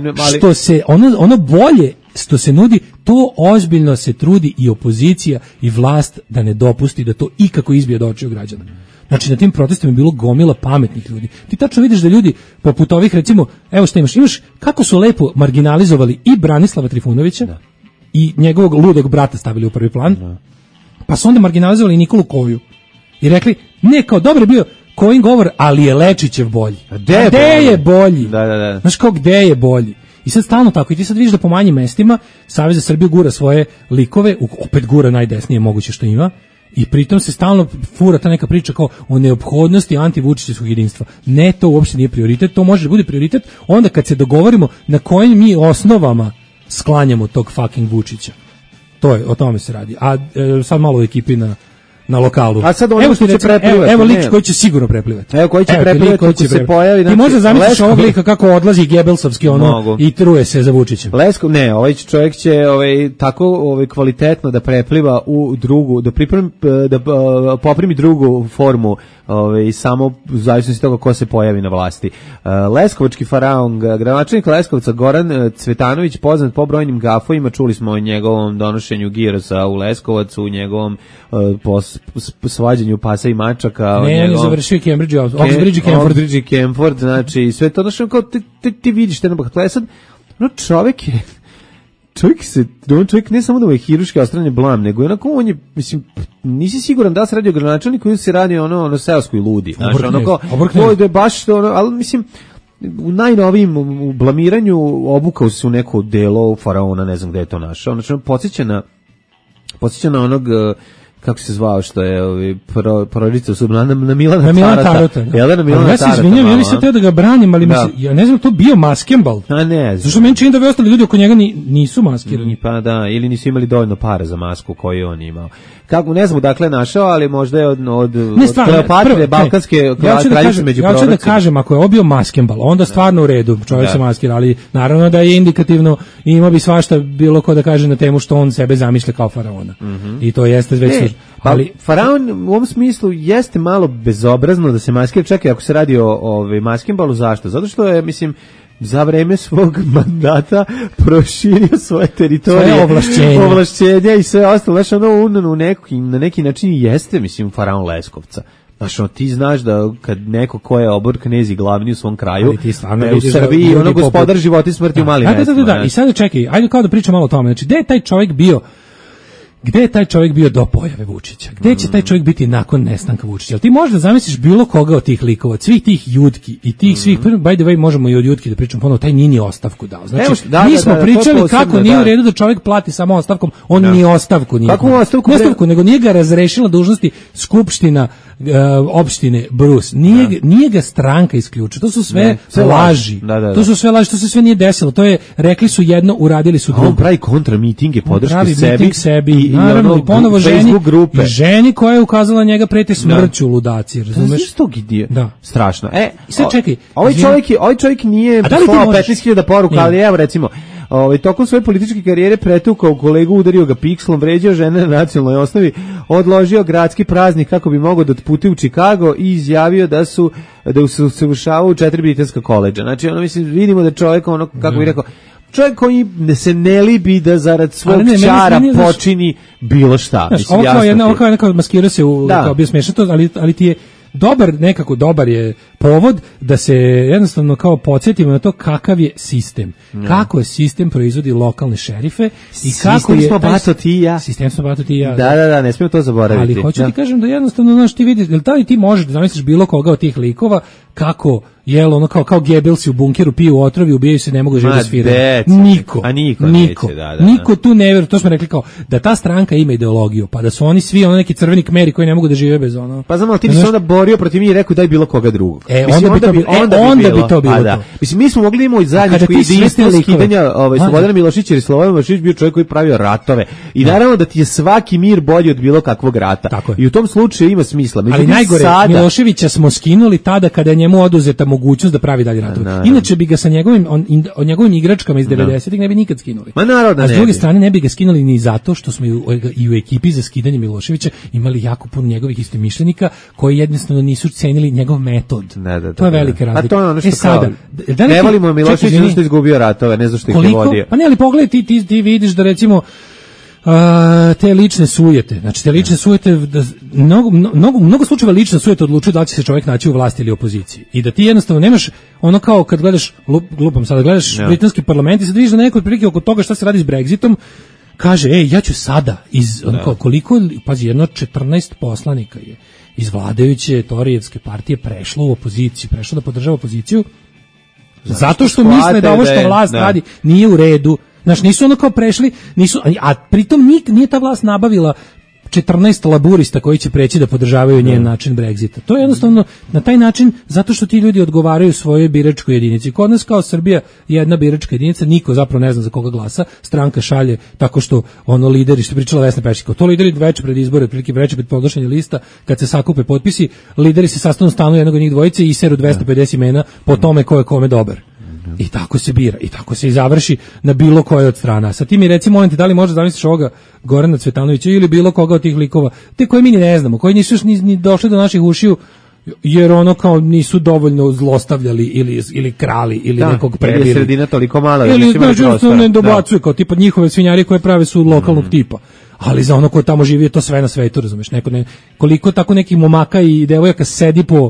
ono bolje što se nudi, to ozbiljno se trudi i opozicija i vlast da ne dopusti da to ikako izbije od očiju građana. Znači na tim protestima je bilo gomila pametnih ljudi. Ti tačno vidiš da ljudi poput ovih, recimo, evo šta imaš kako su lepo marginalizovali i Branislava Trifunovića i njegovog ludog brata stavili u prvi plan, pa su onda marginalizovali i Nikolu Koju i rekli, ne, kao dobro je bio Kojin govor, ali je Lečićev bolji. Gde je bolji? Da. Znaš kao, gde je bolji? I sad stalno tako, i ti sad vidiš da po manjim mestima Savez za Srbiju gura svoje likove, opet gura najdesnije moguće što ima, I pritom se stalno fura ta neka priča kao o neophodnosti antivučićevskog jedinstva. Ne, to uopšte nije prioritet, to može da bude prioritet onda kad se dogovorimo na kojim mi osnovama sklanjamo tog fucking Vučića. To je, o tome se radi. A sad malo u ekipi na lokalu. A sad ono što će preplivati. Evo lik koji će sigurno preplivati. Evo koji će preplivati ako se pojavi. Ti možda zamisliš ovog lika kako odlazi Gebelsovski i truje se za Vučićem. Ovaj čovjek će tako kvalitetno da prepliva u drugu, da poprimi drugu formu, samo u zavisnosti toga ko se pojavi na vlasti. Leskovački faraon, gradonačelnik Leskovca Goran Cvetanović, poznat po brojnim gafovima, čuli smo o njegovom donošenju girosa u Leskovac, u njegovom svađanju pasa i mačaka. On je završio Oxbridge i Camford, znači sve to, znači kao ti vidiš te sad, čovjek ne samo da je hiruški ostranje blam, nego onako on je, mislim, nisi siguran da se radi o gradonačelniku ili se radi ono seoskoj ludi, znači onako, to je baš to, ali mislim, u najnovijim blamiranju obukao se u neko delo faraona, ne znam gde je to našao, znači on podsjeća na onog, kako se zvao, što je porodica su na Milana Tarota. Ja se izvinjam, ja nisam teo da ga branim, ali ja ne znam, to bio maskembal. A ne. Zašto meni čini da bi ostali ljudi oko njega nisu maskirani. Pa da, ili nisu imali dovoljno para za masku koju on imao. Kako, ne znam dakle našao, ali možda je od Kleopatre, balkanske kraljice među prorocima. Ja ću da kažem, ako je obio maskembal, onda stvarno u redu, čovjek se maskira, ali naravno da je indikativno i ima bi svašta bilo ko da kaže na temu što on sebe zamišlja kao faraona. I to jeste već ali faraon u ovom smislu jeste malo bezobrazno da se maskira, čekaj, ako se radi o maskembalu, zašto? Zato što je, mislim, za vreme svog mandata proširio svoje teritorije, ovlašćenja i sve ostalo, znači ono na neki način jeste, mislim, faraon Leskovca. Znači, ti znaš da kad neko ko je obor knez i glavni u svom kraju, u Srbiji, ono gospodar života i smrti u malim mestima. Da. I sad čekaj, ajde kao da pričam malo o tome. Znači, gde je taj čovjek bio do pojave Vučića? Gde će taj čovjek biti nakon nestanka Vučića? Jel ti možda zamisliš bilo koga od tih likova, svih tih Jutki i tih svih, by the way, možemo i od Jutki da pričamo ponovno, taj nije ostavku dao. Znači, mi smo pričali kako nije u redu da čovjek plati samo ostavkom, on ni ostavku nije. Kako ostavku? Nego nije ga razrešila dužnosti Skupština opštine Brus. Nije ga stranka isključila. To su sve laži. To su sve laži, to se sve nije desilo. To je, rekli su jedno, uradili su drugo. On pravi kontramitinge, podrške sebi i naravno i ponovo ženi koja je ukazala njega preti smrću, ludaci, razumeš? Istog idije. Strašno. Sad čekaj. Ovaj čovjek nije poslao 15.000 poruka, ali evo recimo, tokom svoje političke karijere pretukao kolegu, udario ga pikslom, vređao žene na nacionalnoj osnovi, odložio gradski praznik kako bi mogao da otputuje u Chicago i izjavio da se usavršavao u 4 britanska koledža. Znači, mislim, vidimo da čovjek, kako bi rekao, čovjek koji se ne libi da zarad svog čara počini bilo šta. Ovo kao jedna maskira se kao bio smešan, ali ti je dobar je povod da se jednostavno kao podsjetimo na to kakav je sistem. Kako je sistem proizvodi lokalne šerife i kako je sistem smo bato ti ja. Da, ne smijemo to zaboraviti. Ali hoću ti kažem da jednostavno, znaš, ti vidiš, da li ti možeš da zamisliš bilo koga od tih likova kako jel ono kao Gebelsi u bunkeru piju otrovi, ubijaju se, ne mogu živjeti da sviraju. Niko tu ne vjeruje. To smo rekli kao da ta stranka ima ideologiju, pa da su oni svi neki crveni kmeri koji ne mogu da žive bez ono. Pa znam, ti bi se onda borio protiv njih i rekao daj bilo koga drugog. Onda bi to bilo to. Mislim, mi smo mogli imati zajedničko jedinstvo skidanja Slobodana Miloševića, jer Slobodan Milošević bio čovjek koji pravio ratove. I naravno da ti je svaki mir bolji od bilo kakvog rata. I u tom slučaju ima smisla. Ali najgore, Miloševića smo skinuli tada kada je njemu oduzeta mogućnost da pravi dalje ratove. Inače bi ga sa njegovim igračkama iz 90-ih ne bi nikad skinuli. A s druge strane ne bi ga skinuli ni zato što smo i u ekipi za skidanje Miloševića imali jako puno njegovih istomišljenika koji jednostavno nisu cenili njegov metod. To je velika razlika. A to je ono što kao, ne volimo Miloševića zato što je izgubio ratove, ne zato što ih je vodio. Pa ne, ali pogledaj, ti vidiš da recimo te lične sujete, znači te lične sujete, mnogo slučajeva lična sujeta odlučuje da će se čovjek naći u vlasti ili opoziciji. I da ti jednostavno nemaš ono kao kad gledaš, glupam sada, gledaš britanski parlament i sad vidiš da neko prilike oko toga šta se radi s Brexitom, kaže, ja ću sada koliko, pazi, jedno 14 poslanika je iz vladajuće Torijevske partije prešlo u opoziciju, prešlo da podržava opoziciju, zato što misle da ovo što vlast radi nije u redu. Znaš, nisu ono kao prešli, a pritom nije ta vlast nabavila 14 laburista koji će preći da podržavaju njen način Brexita. To je jednostavno na taj način zato što ti ljudi odgovaraju svojoj biračkoj jedinici. Kod nas kao Srbija jedna biračka jedinica, niko zapravo ne zna za koga glasa, stranka šalje tako što lideri, što pričala Vesna Pešić, to lideri veče pred izbore, otprilike veče pred podnošenje lista, kad se sakupe potpisi, lideri se sastanu u stanu jednog od njih dvojice i iseru 250 imena po tome ko je kome dobar. I tako se bira, i tako se i završi na bilo koje od strana. Sad ti mi reci, molim te, da li možeš zamisliš ovoga Gorana Cvetanovića ili bilo koga od tih likova, te koje mi ni ne znamo, koji nisu još ni došli do naših ušiju, jer ono kao nisu dovoljno zlostavljali ili krali ili nekog prebili. Ili je sredina toliko mala. Ili ne dobacuje, kao tipa njihove svinjari koje prave su lokalnog tipa. Ali za ono ko tamo živi je to sve na svetu, razumeš? Koliko tako nekih momaka i devojaka sedi po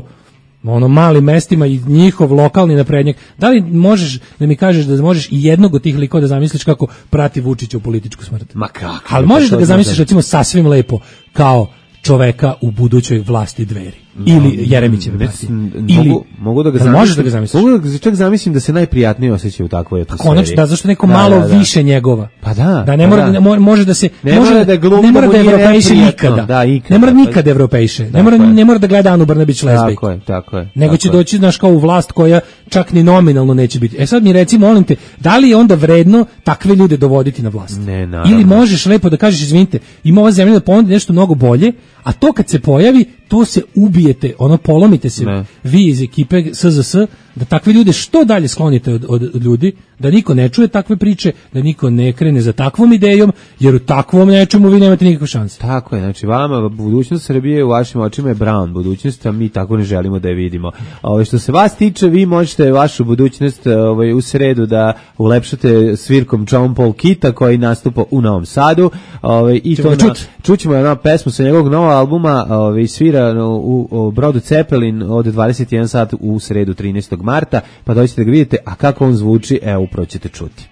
malim mestima i njihov lokalni naprednjak. Da li možeš da mi kažeš da možeš i jednog od tih likova da zamisliš kako prati Vučića u političku smrt? Ma kako? Ali možeš da ga zamisliš recimo sasvim lepo kao čoveka u budućoj vlasti Dveri ili Jeremićeve partije. Mogu da ga zamislim. Možeš da ga zamisliš? Mogu da čak zamislim da se najprijatnije osjeća u takvoj atmosferi. Konačno, da, zašto neko malo više njegova. Pa da. Da ne mora, može da se ne mora da evropejše nikada. Ne mora nikada evropejše. Ne mora da gleda Anu Brnabić lezbijku. Tako je. Nego će doći kao u vlast koja čak ni nominalno neće biti. Sad mi reci, molim te, da li je onda vredno takve ljude dovoditi na vlast? Ne, naravno. Ili možeš lepo da kažeš, izvinite, ima ova zemlja da ponudi nešto mnogo bolje, a to kad se pojavi, to se ubijete, polomite se vi iz ekipe SZS, da takve ljude što dalje sklonite od ljudi, da niko ne čuje takve priče, da niko ne krene za takvom idejom, jer u takvom nečemu vi nemate nikakve šanse. Tako je, znači vama budućnost Srbije u vašim očima je brown budućnost, a mi tako ne želimo da je vidimo. Što se vas tiče, vi možete vašu budućnost u sredu da ulepšate svirkom John Paul Kita koji nastupa u Novom Sadu. I to čućemo jedna pesmu sa njegovog novog albuma, svira u Brodu Cepelin od 21 sat u sredu 13. marta, pa dođite da ga vidite, a kako on zvuči, upravo ćete čuti.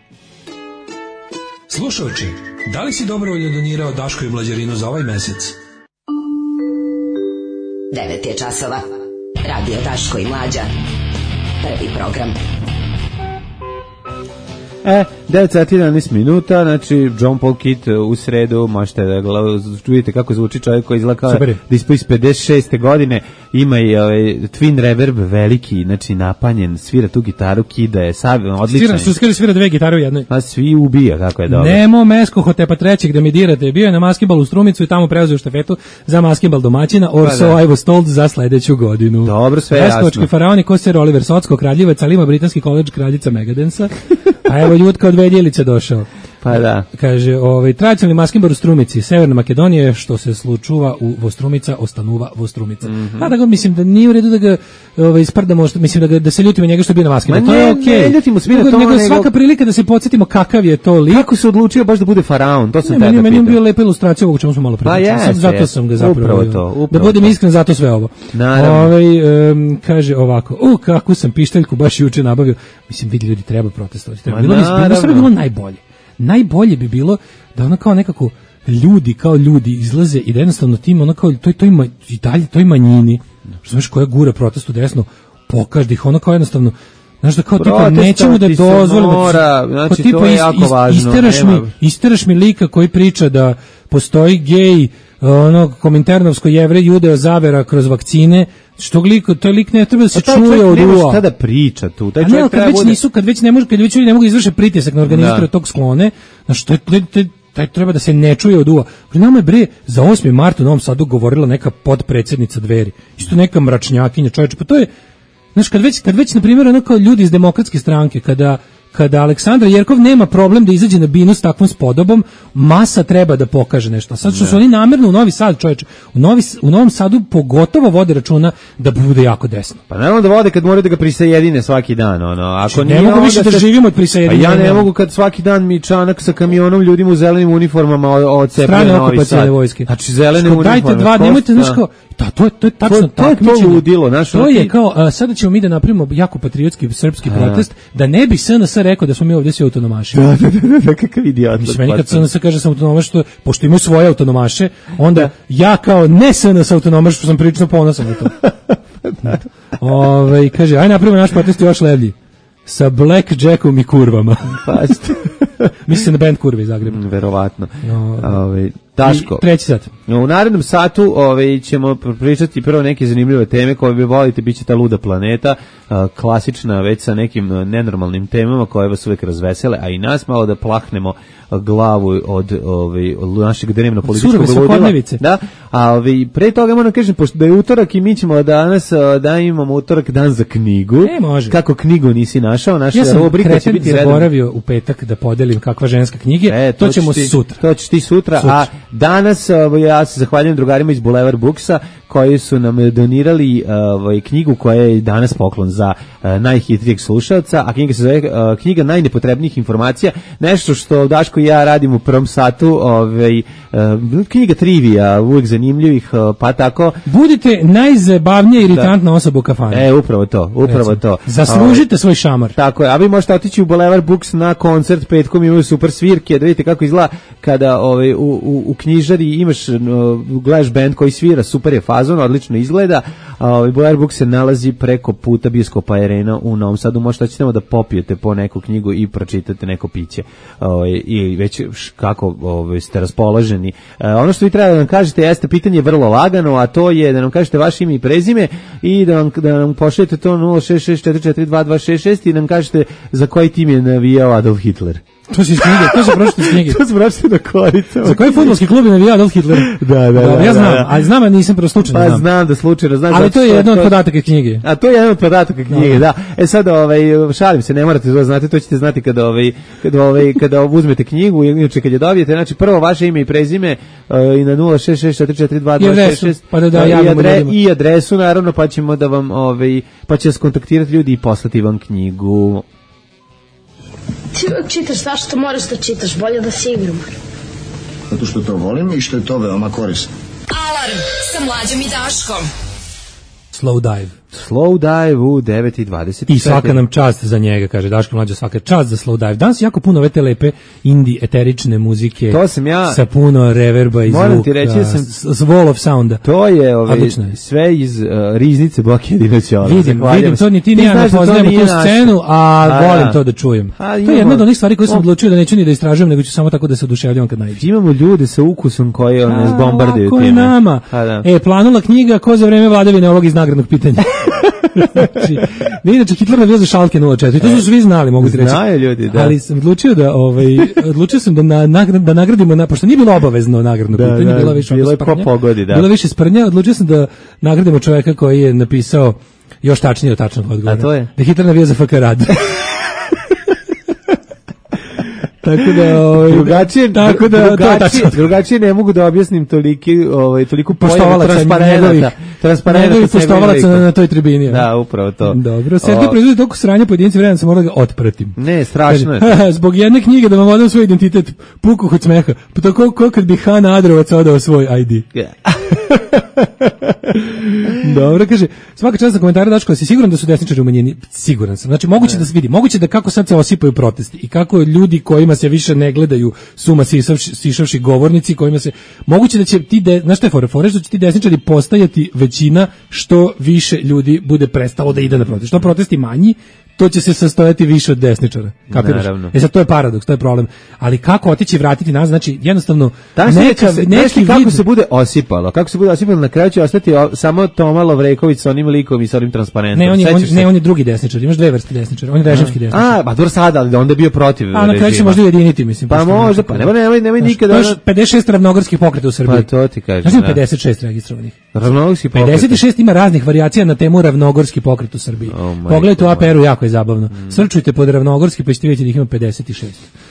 Slušajući, da li si dobrovoljno donirao Daško i Mlađarinu za ovaj mesec? 9 je časova. Radio Daško i Mlađa. Prvi program. 9 sati 11 minuta, znači John Paul Kit u sredu, možete da čujete kako zvuči čovjek koji izgleda kao da iz 56. godine, ima i twin reverb veliki, znači napanjen, svira tu gitaru, kida je, odličan. Svira dve gitare u jednoj. Pa svi ubija, kako je dobro. Nemo mesko hotepa trećeg da mi dirate, bio je na masketbalu u Strumicu i tamo preuzeo štafetu za masketbal domaćina, so I was told za sledeću godinu. Dobro, sve jasno. Veskovački faraoni, Koster Oliver Socko, Kraljevac, ali ima britanski koledž kraljica Megadensa. A evo Ljutka od Vedjelice došao. Pa da. Kaže, tradicionalni masketbal u Strumici, Severna Makedonija, što se slučuva u Vostrumica, ostanuva Vostrumica. Pa da ga, mislim da nije u redu da ga isprdamo, mislim da se ljutimo njega što je bio na masketbalu. To je okej. Ne ljutimo se to. Nego svaka prilika da se podsjetimo kakav je to lik. Kako se odlučio baš da bude faraon, to sam tada pitao. Meni je bio lepa ilustracija ovog čemu smo malo pričali. Zato sam ga zapravo. Da budem iskren, zato sve ovo. Kaže ovako, kako sam pištaljku baš juče nabavio. Mislim, vidi ljudi, treba protestovati. Bilo najbolje. Najbolje bi bilo da ono kao nekako ljudi izlaze i da jednostavno tim ono kao toj manjini, što znaš koja gura protestu desno, pokaždi ih ono kao jednostavno, znaš da kao tipa nećemo da dozvolimo, znači to je jako važno. Isteraš mi lika koji priča da postoji gej, kominternovsko jevrej judeo zavera kroz vakcine, što taj lik ne treba da se čuje od uva. Šta da priča tu? Taj čovjek treba kad već ljudi ne mogu izvršiti pritisak na organizatore tog sklone, znaš, taj treba da se ne čuje od uva. Pri nama je za 8. marta u Novom Sadu govorila neka podpredsjednica Dveri. Isto neka mračnjakinja, čovječe, pa to je, znaš, kad već na primjer, kao ljudi iz Demokratske stranke, kada Aleksandra Jerkov nema problem da izađe na binu s takvom spodobom, masa treba da pokaže nešto. Sad što su oni namerno u Novi Sad, čovječe, u Novom Sadu pogotovo vode računa da bude jako desno. Pa naravno da vode kad moraju da ga prisajedine svaki dan. Ako ne mogu više da živimo od prisajedine. Pa ja ne mogu kad svaki dan mi čanak sa kamionom ljudima u zelenim uniformama odcepe na Novi Sad. Vojske. Znači zelene uniforme. Dajte dva, nemojte, znaš kao, to je tačno takmičenje. To je ludilo. To je kao, sada ćemo mi da napravimo jako patriotski srpski protest, da ne bi SNS rekao da smo mi ovdje svi autonomaši. Da, kakav idiot. Mislim, meni kad SNS kaže sam autonomaš, pošto imaju svoje autonomaše, onda ja kao ne SNS autonomaš, što sam prilično ponosan na to. Kaže, aj napravimo naš protest još levlji. Sa Black Jackom i kurvama. Pazite. Mislim na band Kurve iz Zagreba. Verovatno. Daško. Treći sat. U narednom satu ćemo pričati prvo neke zanimljive teme koje vi volite, bit će ta luda planeta, klasična već sa nekim nenormalnim temama koje vas uvek razvesele, a i nas malo da plahnemo glavu od našeg drevno političkog ludila. Da, a pre toga moram kažem, pošto da je utorak i mi ćemo danas da imamo utorak dan za knjigu. Može. Kako knjigu nisi našao, naša rubrika će biti redom. Zaboravio u petak da podelim kakva ženska knjige, to ćemo sutra. To ćeš ti sutra, a danas ja se zahvaljujem drugarima iz Boulevard Booksa koji su nam donirali knjigu koja je danas poklon za najhitrijeg slušalca, a knjiga se zove knjiga najnepotrebnijih informacija, nešto što Daško i ja radim u prvom satu, knjiga trivija, uvijek zanimljivih, pa tako. Budite najzabavnija iritantna osoba u kafani. Upravo to. Zaslužite svoj šamar. Tako je, a vi možete otići u Boulevard Books na koncert petkom, imaju super svirke, da vidite kako izgleda kada u knjižari imaš, gledaš band koji svira, super je fazon, odlično izgleda. Boulevard Books se nalazi preko puta Bioskopa Arena u Novom Sadu, možete da popijete po neku knjigu i pročitate neko piće. I već kako ste raspoloženi. Ono što vi treba da nam kažete jeste pitanje vrlo lagano, a to je da nam kažete vaše ime i prezime i da nam pošaljete to 066442266 i nam kažete za koji tim je navijao Adolf Hitler. To si iz knjige, to se pročite iz knjige. To se pročite na koricama. Za koji fudbalski klub je navijao Adolf Hitler? Da. Ja znam, ali znam, a nisam prvo slučajno znam. Pa znam da slučajno znam. Ali to je jedno od podataka knjige. A to je jedan od podataka knjige, da. Sad, šalim se, ne morate to znati, to ćete znati kada uzmete knjigu, inače kad je dobijete, znači prvo vaše ime i prezime i na 066442266 i adresu, naravno, pa ćemo da vam, pa će vas kontaktirati ljudi i poslati vam knjigu. Ti uvijek čitaš, zašto moraš da čitaš, bolje da si igram. Zato što to volim i što je to veoma korisno. Alarm sa Mlađom i Daškom. Slow dive u 9:20. I svaka nam čast za njega, kaže Daško Mlađa, svaka čast za Slow dive. Danas jako puno ove te lepe indie eterične muzike. To sam ja. Sa puno reverba i moram zvuka. Ti reći, wall of sounda. To je sve iz Riznice Boke Dinoćola. Vidim, to ni ti ni ja ne poznajemo tu scenu, a volim to da čujem. To je jedna od onih stvari koje sam odlučio da neću ni da istražujem, nego ću samo tako da se oduševljavam kad naiđem. Imamo ljude sa ukusom koji nas bombarduju time. Ko je nama? Planula knjiga ko za vreme vladavine ovog iz nagradnog pitanja. Znači, inače Hitler navijao za Schalke 04, to su svi znali, mogu ti reći. Znaju ljudi, da. Ali sam odlučio sam da nagradimo, pošto nije bilo obavezno nagradno pitanje, bilo više sprnja, odlučio sam da nagradimo čovjeka koji je napisao još tačnije od tačnog odgovora. A to je? Da Hitler navijao za FK Rad. Tako da drugačije ne mogu da objasnim toliko transparenta poštovalaca na toj tribini. Da, upravo to. Dobro, Sergej proizvodi toliko sranja pojedinci, vremena sam morala ga otpratim. Ne, strašno je. Zbog jedne knjige da vam odam svoj identitet, puku od smeha. Pa to ko kad bi Hana Adrovac odao svoj ID. Dobro, kaže, svaka čast za komentare, Daško, si siguran da su desničari u manjini? Siguran sam. Znači, moguće da se vidi, moguće da kako sad se osipaju protesti i kako ljudi kojima se više ne gledaju suma sišavši govornici, kojima se, moguće da će znaš šta je fore, što će ti desničari postajati većina što više ljudi bude prestalo da ide na protest. Što protesti manji, to će se sastojati više od desničara. Kapiraš? Sad to je paradoks, to je problem. Ali kako otići vratiti nas, znači jednostavno neki kako se bude osipalo, na kraju će ostati samo Toma Lovreković sa onim likom i sa onim transparentom. On je drugi desničar, imaš dve vrste desničara, on je režimski desničar. Pa dobro sad, ali onda je bio protiv režima. A na kraju će možda ujediniti, mislim. Pa možda, pa nemoj nikada. To je 56 ravnogorskih pokreta u Srbiji. Pa to ti kažem. Znači 56 registrovanih. Ravnogorski pokret. 56 ima raznih varijacija na temu ravnogorski pokret u Srbiji. Pogledajte u APR-u, jako je zabavno. Srčujte pod ravnogorski pa ćete vidjeti da ih ima 56.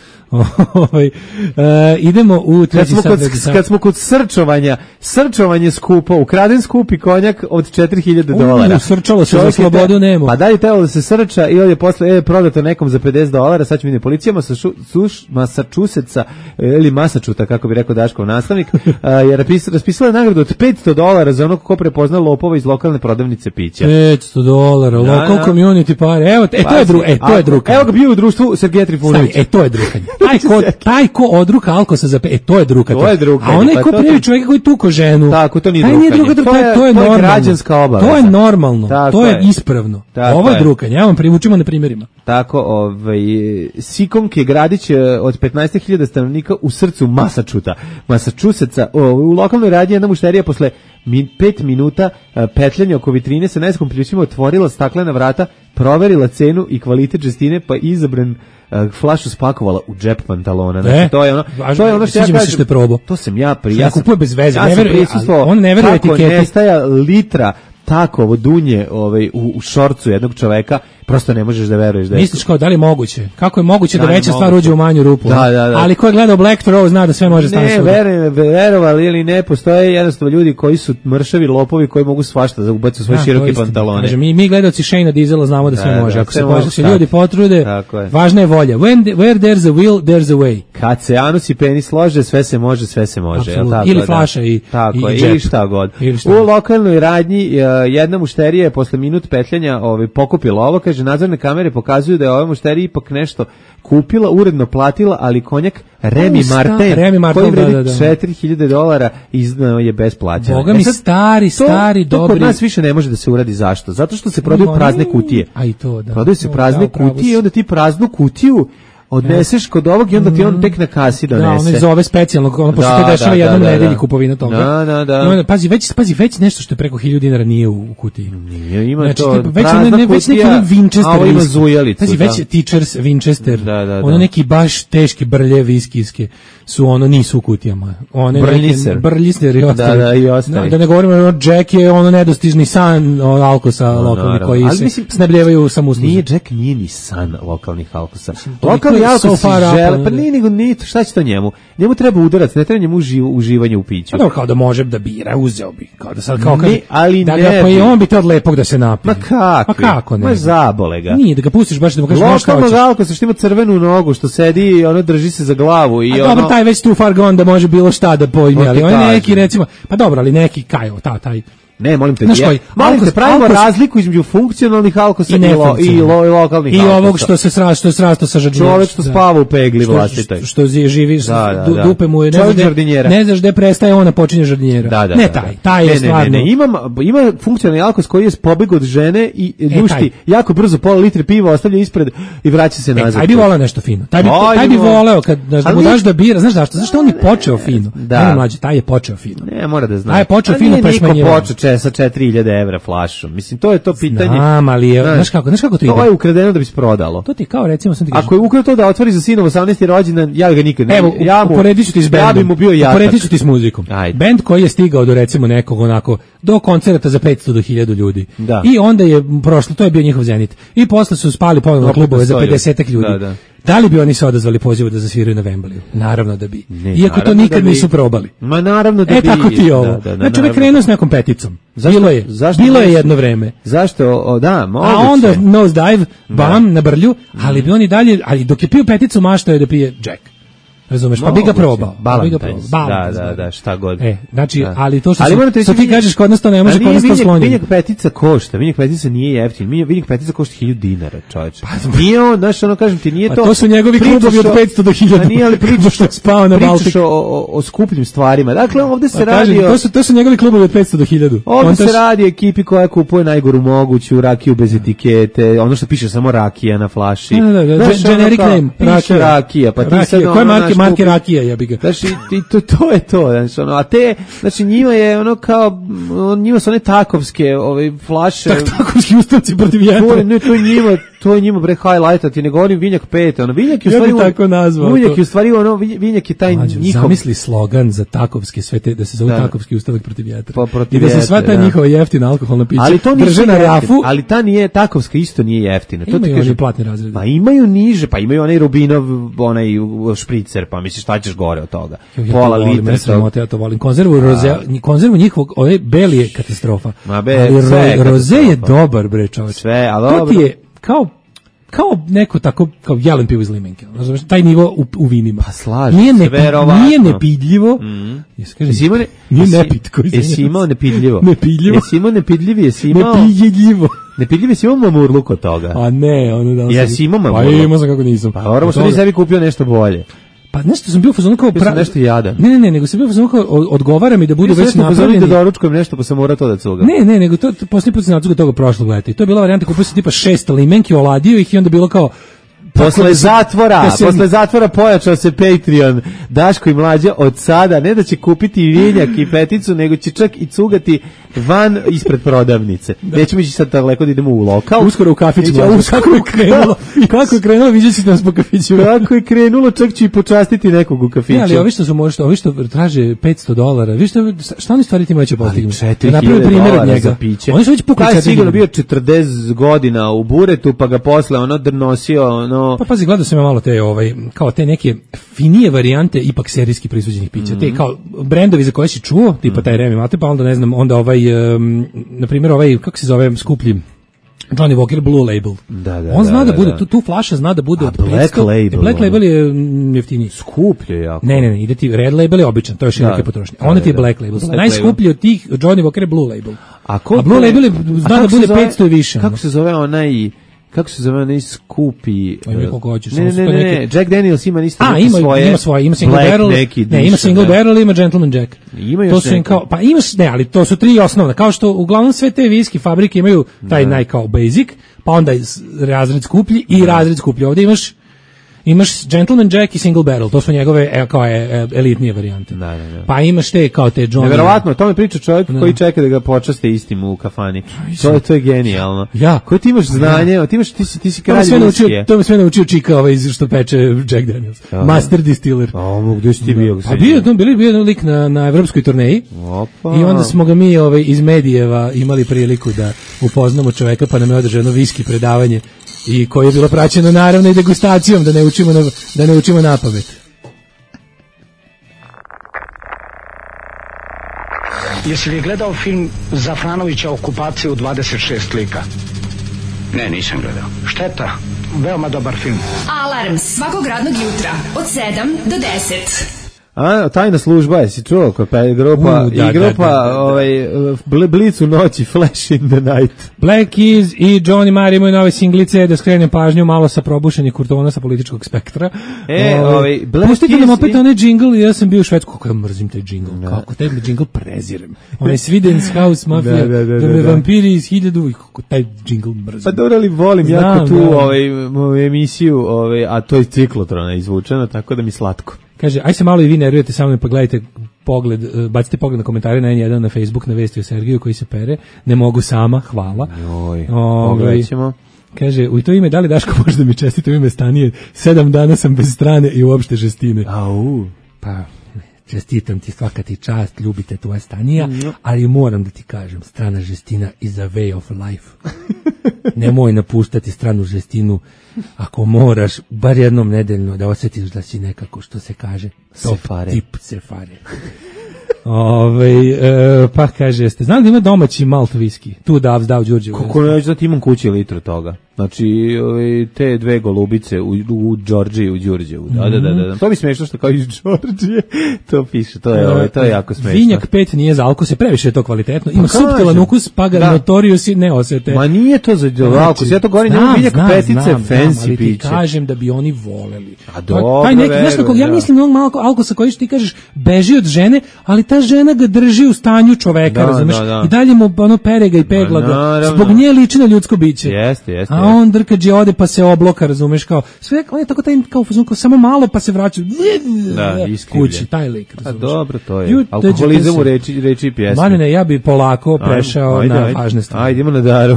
Idemo u treći sat. Kad smo kod srčovanje skupo, ukraden skupi konjak od $4.000. Srčalo se za slobodu nemo. Pa dalje trebalo da se srča i ovdje posle prodato nekom za $50, sad će mi policijama sa Massachusettsa ili Masačuta, kako bi rekao Daškov nastavnik, je raspisala nagradu od $500 za onog ko prepozna lopova iz lokalne prodavnice pića. $500, local community pare. Evo, to je drukanje. Evo ga bio u društvu Sergeja Trifunovića. To je drukanje. taj ko odruka alkosa za to je drukatelj. To je drukatelj. A onaj pa ko to prijevi čovjeka koji tuko ženu. Tako, to nije taj drukanje. Nije drukatelj, to je normalno. građanska obaveza. To je normalno. Tako to je ispravno. Tako ovo je drukanje. Ja vam privučimo na primjerima. Tako, Sikonke gradić od 15.000 stanovnika u srcu Massachusettsa. U lokalnoj radnji jedna mušterija posle 5 minuta petljanja oko vitrine sa najskom ključima otvorila staklena vrata, proverila cenu i kvalitet žestine, pa izabran flašu spakovala u džep pantalona. Znači, to je ono što ja kažem. To sam ja Ja kupuje bez veze. Ja sam prisustvovao on ne veruje kako etiketi. nestaja litra takovo dunje u šorcu jednog čoveka, prosto ne možeš da veruješ da je. Misliš kao da li je moguće? Kako je moguće da veća stvar uđe u manju rupu? Da. Ali ko je gledao Black Throw zna da sve može stati. Ne, verovali ili ne, postoje jednostavno ljudi koji su mršavi lopovi koji mogu svašta da ubacu svoje široke pantalone. Kaže, mi gledaoci Shayna Diesela znamo da sve može. Ako se ljudi potrude, važna je volja. Where there's a will, there's a way. Kad se anus i penis slože, sve se može. Ili flaša i ili šta god. U lokalnoj radnji jedna mušterija je posle minut petljanja pokupila ovo, kaže, nadzorne kamere pokazuju da je ova mušterija ipak nešto kupila, uredno platila, ali konjak Remy Martin, koji vredi $4.000 iznao je bez plaćanja. Boga mi stari, dobri. To kod nas više ne može da se uradi. Zašto? Zato što se prodaju prazne kutije. A i to, da. Prodaju se prazne kutije i onda ti praznu kutiju odneseš kod ovog i onda ti on tek na kasi donese. Da, on zove specijalno, pošto se dešava jednom nedelji kupovina toga. Da. Pazi, već nešto što je preko $1.000 nije u kutiji. Nije, ima znači, to prazna kutija, a ovo ima zujelicu. Pazi, već Teachers, Winchester, ono neki baš teški brlje viskijske su nisu u kutijama. Brljiser i ostali. Da ne govorimo, Jack je nedostižni san alkosa lokalnih koji se snebljevaju samouslužno. Jack nije ni san lokalnih alkosa. Lokalni alkos žele, pa nije, šta će to njemu? Njemu treba udarac, ne treba njemu uživanje u piću. Pa kao da može da bira, uzeo bi. Kao da sad kao kaže, ali da ga pa i on bi te od lepog da se napije. Ma kako ne? Ma zabole ga. Nije, da ga pustiš baš da mu kažeš lokalnog alkosa što ima crvenu nogu, što sedi, drži se za glavu i dobro, taj već too far gone da može bilo šta da pojmi, ali on neki recimo, pa dobro, ali neki taj Ne, molim te, pravimo razliku između funkcionalnih alkosa i lokalnih alkosa. I ovog što se srasto sa žardinjerom. Čovjek što spava u pegli vlastitoj. Što živi, dupe mu je, ne znaš gde prestaje, ona počinje žardinjera. Ne taj je stvarno. Ima funkcionalni alkos koji je pobeg od žene i ljušti jako brzo pola litre piva, ostavlja ispred i vraća se nazad. Taj bi voleo nešto fino. Taj bi voleo kad mu daš da bira, znaš zašto on je počeo fino. Ne mlađi, taj je počeo fino. Ne, mora da zna. Taj je počeo fino pa smanjivao. Sa 4.000 evra flašom. Mislim, to je to pitanje. Znam, ali znaš kako to ide? To je ukradeno da bi se prodalo. To ti kao, recimo, sam ti kažem. Ako je ukrao to da otvori za sinov 18. rođendan, ja ga nikad ne... Evo, uporedit ću ti s bendom. Ja bi mu bio jatak. Uporedit ću ti s muzikom. Bend koji je stigao do, recimo, nekog onako, do koncerta za 500 do 1000 ljudi. Da. I onda je prošlo, to je bio njihov zenit. I posle su spali ponovno klubove za 50 ljudi. Da li bi oni se odazvali pozivu da zasviraju na Wembleyu? Naravno da bi. Iako to nikad nisu probali. Ma naravno da bi. Tako ti ovo. Znači uvek krenuo s nekom peticom. Bilo je jedno vreme. Zašto? Da, moguće. A onda nose dive, bam, na brlju, ali bi oni dalje, ali dok je pio peticu maštao je da pije Jack. Razumeš, pa bi ga probao. Da, šta god. Znači, ali to što ti kažeš kod nas to ne može, kod nas to skloniti. Vinjak petica košta, vinjak petica nije jeftin, vinjak petica košta $1.000, čoveče. Nije on, znaš, kažem ti, nije to... Pa to su njegovi klubovi od 500 do 1000. Pa nije, ali pričaš o skupljim stvarima. Dakle, ovde se radi o... To su njegovi klubovi od 500 do 1000. Ovde se radi o ekipi koja kupuje najgoru moguću rakiju bez etikete, ono što piše samo rakija na flaši. Generic name, rakija. Pa ti sad marke rakija, ja bih ga. Znači, to je to, znači, a te, znači, njima je kao, njima su one takovske, flaše. Takovski ustanci protiv vjetra. To je njima, bre, highlight, a ti ne govorim vinjak 5, vinjak je u stvari, tako nazvao. Vinjak je taj njihov. Zamisli slogan za takovske sve te, da se zove takovski ustanak protiv vjetra. I da se sva ta njihova jeftina alkoholna pića drže na rafu. Ali ta nije, takovska isto nije jeftina. Imaju oni platni razredi. Pa imaju niže, pa imaju onaj Rubinov, onaj špricer, pa misliš šta ćeš gore od toga. Pola litra. Ja to volim. Konzervu njihovog, ove beli je katastrofa. Ali roze je dobar, bre, čoveč. Sve, a dobro. To ti je kao kao neko tako, kao jelen pivo iz limenke. Znaš, taj nivo u vinima. Pa slažem, nije verovatno. Nije nepidljivo. Nije nepitko. Jesi imao nepidljivo? Nepidljivo. Jesi imao nepidljivi, jesi imao... Nepidljivo. Nepidljivi si imao mamurluk od toga. A ne, ono da... Jesi imao mamurluk? Pa imao sam kako nisam. Pa moramo što nisi sebi kupio nešto bolje. Pa nešto sam bio u fazonu kao nešto jadan. Ne, nego sam bio u fazonu kao odgovara mi da budu već napravljeni. Da doručkujem nešto pa sam morao to da cuga. Ne, nego to poslednji put sam nacuga toga prošlog leta. I to je bila varijanta, kupio sam tipa 6 limenki, oladio ih i onda bilo kao Posle zatvora pojačao se Patreon. Daško i Mlađa od sada ne da će kupiti vinjak i peticu, nego će čak i cugati van ispred prodavnice. Nećemo ići sad daleko da idemo u lokal. Uskoro u kafić. Kako je krenulo, vidjet ćete nas po kafiću. Kako je krenulo, čak će i počastiti nekog u kafiću. Ne, ali ovi što traže $500, vi šta oni stvari time neće postignuti? $4.000 za piće. Oni su već pukli 4.000. Taj je sigurno bio 40 godina u buretu, pa ga posle nosio, Pa pazi, gledao sam ja malo te, kao te neke finije varijante ipak serijski proizvođenih pića. Te kao brendovi za koje si čuo, tipa taj Remy Mate, pa onda ne znam, onda na primjer kako se zove skuplji Johnny Walker Blue Label. On zna da bude, tu flaša zna da bude od 500. Black Label je jeftiniji. Skuplje jako. Ne, ide ti Red Label je običan, to je široke potrošnje. Onda ti je Black Label. Najskuplji od tih Johnny Walker je Blue Label. A Blue Label zna da bude 500 i više. Kako se zove onaj skupi... Ne, Jack Daniels ima isto svoje... Ima single barrel, ima single barrel, ima Gentleman Jack. Ima još neko. Pa imaš, ali to su 3 osnovne, kao što uglavnom sve te viski fabrike imaju taj najkao basic, pa onda razred skuplji i razred skuplji. Ovdje imaš Gentleman Jack i Single Barrel, to su njegove kao elitnije varijante. Pa imaš te kao te Johnny. Neverovatno, o tome priča čovjek koji čeka da ga počaste istim u kafani. To je genijalno. Koje ti imaš znanje, ti si kralj viskije. To me sve naučio čika što peče Jack Daniels. Master distiller. Gdje si ti bio? Bio jedan lik na evropskoj turneji. I onda smo ga mi iz Medijeva imali priliku da upoznamo čoveka, pa nam je održano viski predavanje i koje je bilo praćeno naravno i degustacijom, da ne učimo na pamet. Jesi li gledao film Zafranovića Okupacija u 26 lika? Ne, nisam gledao. Šteta, veoma dobar film. Alarm svakog radnog jutra od 7 do 10. Tajna služba, jesi čuo grupa Blic u noći, Flash in the Night. Black Keys i Johnny Marr imaju nove singlice, da skrenem pažnju malo sa probušenih kurtona sa političkog spektra. Pustite nam opet onaj džingl, ja sam bio u Švedsku, kako ja mrzim taj džingl, kako taj džingl prezirem. Onaj Sweden's House Mafia, da me vampiri iz 1000, kako taj džingl mrzim. Pa dobro li volim jako tu emisiju, a to je ciklotrona izvučeno, tako da mi slatko. Kaže, aj se malo i vi nervirate sa mnom, pa gledajte bacite pogled na komentare na N1 na Facebook na vesti o Sergiju koji se pere. Ne mogu sama, hvala. Pogledat ćemo. Kaže, u to ime, da li Daško može da mi čestite u ime Stanije? 7 dana sam bez strane i uopšte žestine. Pa, čestitam ti, svaka ti čast, ljubite tvoja Stanija, ali moram da ti kažem, strana žestina is a way of life. Nemoj napuštati stranu žestinu. Ako moraš, bar jednom nedeljno da osjetiš da si nekako, što se kaže, tip sefare. Pa kaže, ste znali da ima domaći malt viski? Tu Davs dao Đurđevu. Kako ne, znači imam kući litru toga. Znači, te dve golubice u Đorđiji, u Đurđevu. Da. To mi smiješno što kao iz Đorđije. To piše, to je jako smiješno. Vinjak 5 nije za alkos, je previše je to kvalitetno. Ima suptilan ukus, pa ga notorious i ne osjete. Ma nije to za alkos, ja to govorim, nema vinjak petice, fancy piće. Ali ti kažem da bi oni voleli. A dobro, ja mislim na malo alkosa koji ti kažeš, beži od žene, ali ta žena ga drži u stanju čoveka, razumeš? I dalje mu pere ga i pegla ga. Zbog nje liči na ljudsko biće. Jeste. A on drkađe ode pa se obloka, razumeš, kao sve, on je tako taj kao samo malo pa se vraća kući, taj lik, razumeš. A dobro, to je alkoholizam u reči i pjesmi. Mladene, ja bi polako prešao na važne stvari. Ajde, idemo na Daru.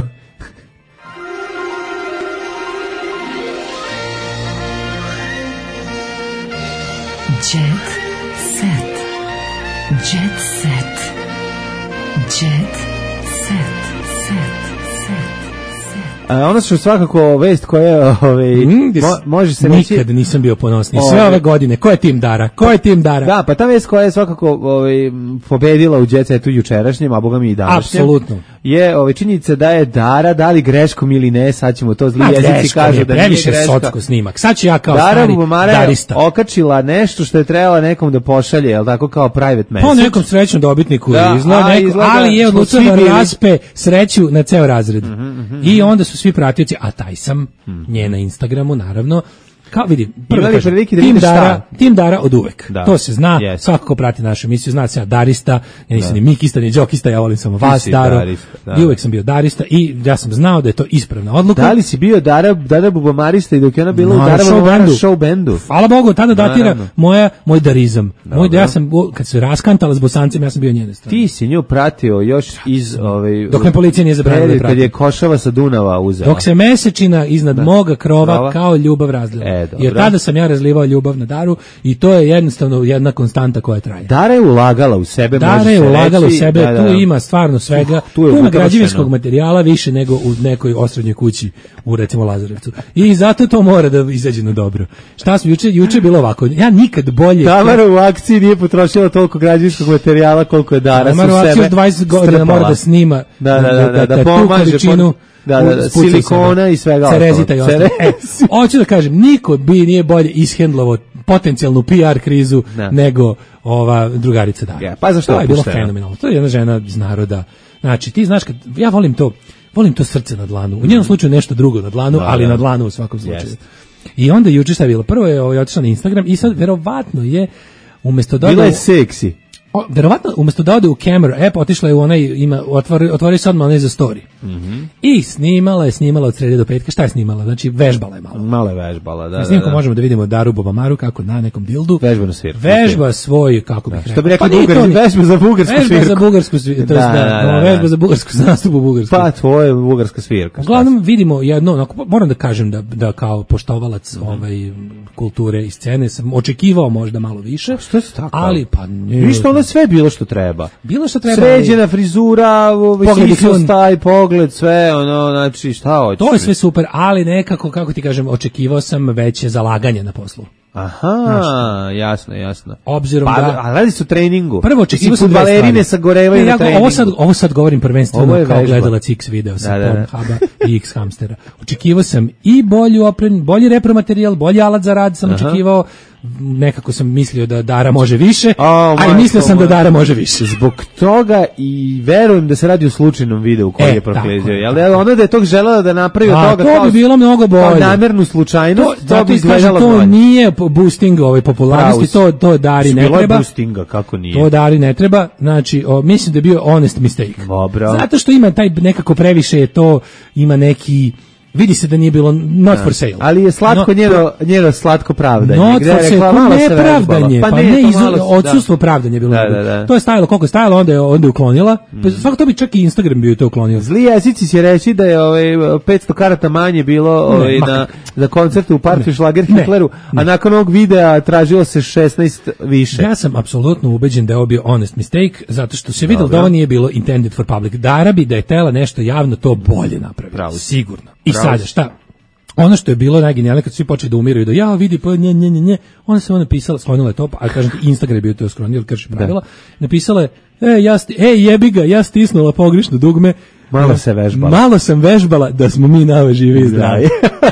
Jet set. Jet set. Jet set. Ono što svakako vest koja može se reći... Nikad nisam bio ponosniji. Sve ove godine. Ko je tim Dara? Da, pa ta vest koja je svakako pobedila u Jet Setu jučerašnjem, a boga mi i današnjem. Apsolutno. je činjenica da je Dara, da li greškom ili ne, sad ćemo to zli jezici kažu da nije greška. Previše socko snimak. Sad ću ja kao Dara stari darista okačila nešto što je trebala nekom da pošalje, jel tako, kao private message. Po nekom srećnom dobitniku ali je odlučio da raspe sreću na ceo razred. I onda su svi pratioci, a taj sam, nje na Instagramu, naravno, kao vidi, prvo kažem, tim Dara od uvek. Da. To se zna, svako ko prati našu emisiju zna se ja Darista, ja nisam ni Mikista, ni Đokista, ja volim samo vas, Daro. I uvek sam bio Darista i ja sam znao da je to ispravna odluka. Da li si bio Dara Bubomarista i dok je ona bila u Dara show bandu? Hvala Bogu, tada datira moj darizam. Ja sam, kad se raskantala s Bosancima, ja sam bio njene strane. Ti si nju pratio još iz dok me policija nije zabranila da pratim. Kad je Košava sa Dunava uzela. Dok se mesečina iznad moga krova kao ljubav razlila. Jer tada sam ja razlivao ljubav na Daru i to je jednostavno jedna konstanta koja traje. Dara je ulagala u sebe, tu ima stvarno svega, tu ima građevinskog materijala više nego u nekoj osrednjoj kući u recimo Lazarevcu. I zato to mora da izađe na dobro. Šta smo juče bilo ovako, ja nikad bolje... Tamara u akciji nije potrošila toliko građevinskog materijala koliko je Dara su sebe. Tamara u akciji 20 godina mora da snima da pomaže količinu silikona i svega cerezita i ostalo. Hoću da kažem, niko nije bolje ishendlovao potencijalnu PR krizu nego ova drugarica Dara. Pa zašto to je bilo fenomenalno. To je jedna žena iz naroda. Znači, ti znaš, ja volim to srce na dlanu. U njenom slučaju nešto drugo na dlanu, ali na dlanu u svakom slučaju. I onda juče šta je bilo? Prvo je otišla na Instagram i sad verovatno je umjesto da bila je seksi. Verovatno umjesto da ode u camera app, otišla je u onaj, otvori se odmah onaj za story. I snimala od srede do petka. Šta je snimala? Znači vežbala je malo. Malo je vežbala, da. Snimkom možemo da vidimo Daru Bobamaru kako na nekom dildu. Vežba na svirku. Vežba svoj, kako bih rekao. Što bi rekli vežba za bugarsku svirku. Vežba za bugarsku svirku. Vežba za bugarsku nastup u Bugarskoj. Pa, to je bugarska svirka. Uglavnom vidimo jedno, moram da kažem da kao poštovalac kulture i scene sam očekivao možda malo više. Što je tako? Ali pa ništa, ono sve bilo što treba. Bilo što treba. Sređena frizura, staj, pogled, sve, znači šta hoćeš. To je sve super, ali nekako, kako ti kažem, očekivao sam veće zalaganje na poslu. Aha, jasno. Obzirom da... A radi se o treningu. Prvo očekivao sam balerine sagorevaju na treningu. Ovo sad govorim prvenstveno kao gledalac X video sa Pornhuba i X hamstera. Očekivao sam i bolji repromaterijal, bolji alat za rad sam očekivao. Nekako sam mislio da Dara može više, a i mislio sam da Dara može više. Zbog toga i verujem da se radi o slučajnom videu koji je proklezio. Jel ona da je tog želela da napravi od toga to bi bilo mnogo bolje. Kao namernu slučajnost, to bi izgledalo bolje. To nije boosting popularnosti, to Dari ne treba. Boostinga, kako nije? To Dari ne treba, znači mislim da je bio honest mistake. Dobro. Zato što ima taj nekako previše to, ima neki... Vidi se da nije bilo not for sale. Ali je slatko njeno slatko pravdanje. Not for sale, ne pravdanje, pa ne odsustvo pravdanje je bilo. To je stajalo koliko je stajalo, onda je uklonila. Svako to bi čak i Instagram bio to uklonio. Zli jezici će reći da je 500 karata manje bilo za koncerte u Partiju Šlager Hitleru, a nakon ovog videa tražilo se 16 više. Ja sam apsolutno ubeđen da je ovo bio honest mistake, zato što se videlo da ovo nije bilo intended for public. Dara bi da je tela nešto javno to bolje napravila. Sigurno. I sada, šta? Ono što je bilo najgenijalnije kad su svi počeli da umiraju, da vidi, pa nje, ona se napisala, sklonila je to, a kažem ti, Instagram je bio to sklonio, jer krši pravila, napisala je, jebi ga, ja stisnula pogrešno dugme, malo sam vežbala da smo mi nove živi i zdravi.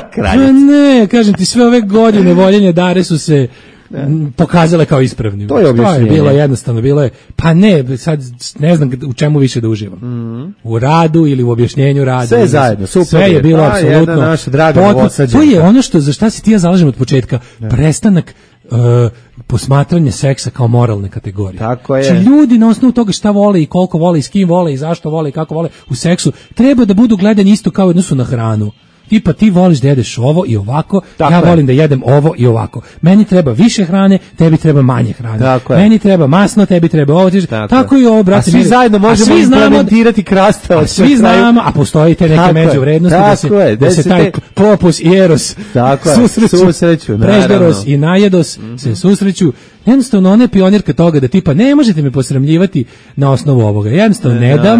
Ne, kažem ti, sve ove godine voljenja Dare su se pokazale kao ispravnim. To je objašnjenje. Bilo jednostavno, bilo je, pa ne, sad ne znam u čemu više da uživam. U radu ili u objašnjenju rada. Sve zajedno, super. Sve je bilo apsolutno. Naša draga to je ono za šta se ti ja zalažem od početka. Prestanak posmatranje seksa kao moralne kategorije. Tako je. Znači ljudi na osnovu toga šta vole i koliko vole i s kim vole i zašto vole i kako vole u seksu treba da budu gledani isto kao odnosu na hranu. Tipa ti voliš da jedeš ovo i ovako, ja volim da jedem ovo i ovako. Meni treba više hrane, tebi treba manje hrane. Meni treba masno, tebi treba ovo. Tako i ovo, brate. A svi zajedno možemo implementirati krastavac. Svi znamo, a postoji te neke međuvrednosti da se taj klopus i eros susreću. Prežderos i najedos se susreću. jednostavno ona je pionirka toga da tipa ne možete me posramljivati na osnovu ovoga. Jednostavno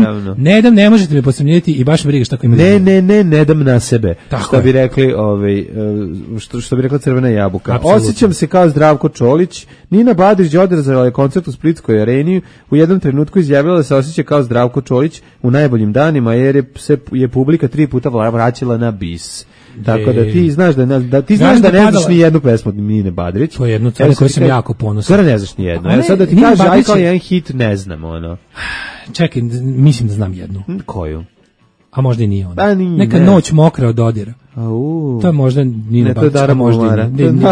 ne možete me posramljivati i baš me briga šta ko ima. Ne dam na sebe. Što bi rekli, što bi rekla Crvena jabuka. Osjećam se kao Zdravko Čolić. Nina Badrić održala je koncert u Splitskoj areni. U jednom trenutku izjavila da se osjeća kao Zdravko Čolić u najboljim danima, jer je publika 3 puta vraćala na bis. Tako da ti znaš da ne znaš ni jednu pesmu od Nine Badrić. To je jedno na koju sam jako ponosan. Sada ne znaš ni jednu. Evo sad da ti kaže aj kao jedan hit, ne znam ono. Čekaj, mislim da znam jednu. Koju? A možda i nije ona. Neka noć mokra od dodira. To je možda Nina Badrić. Dara Bubamara.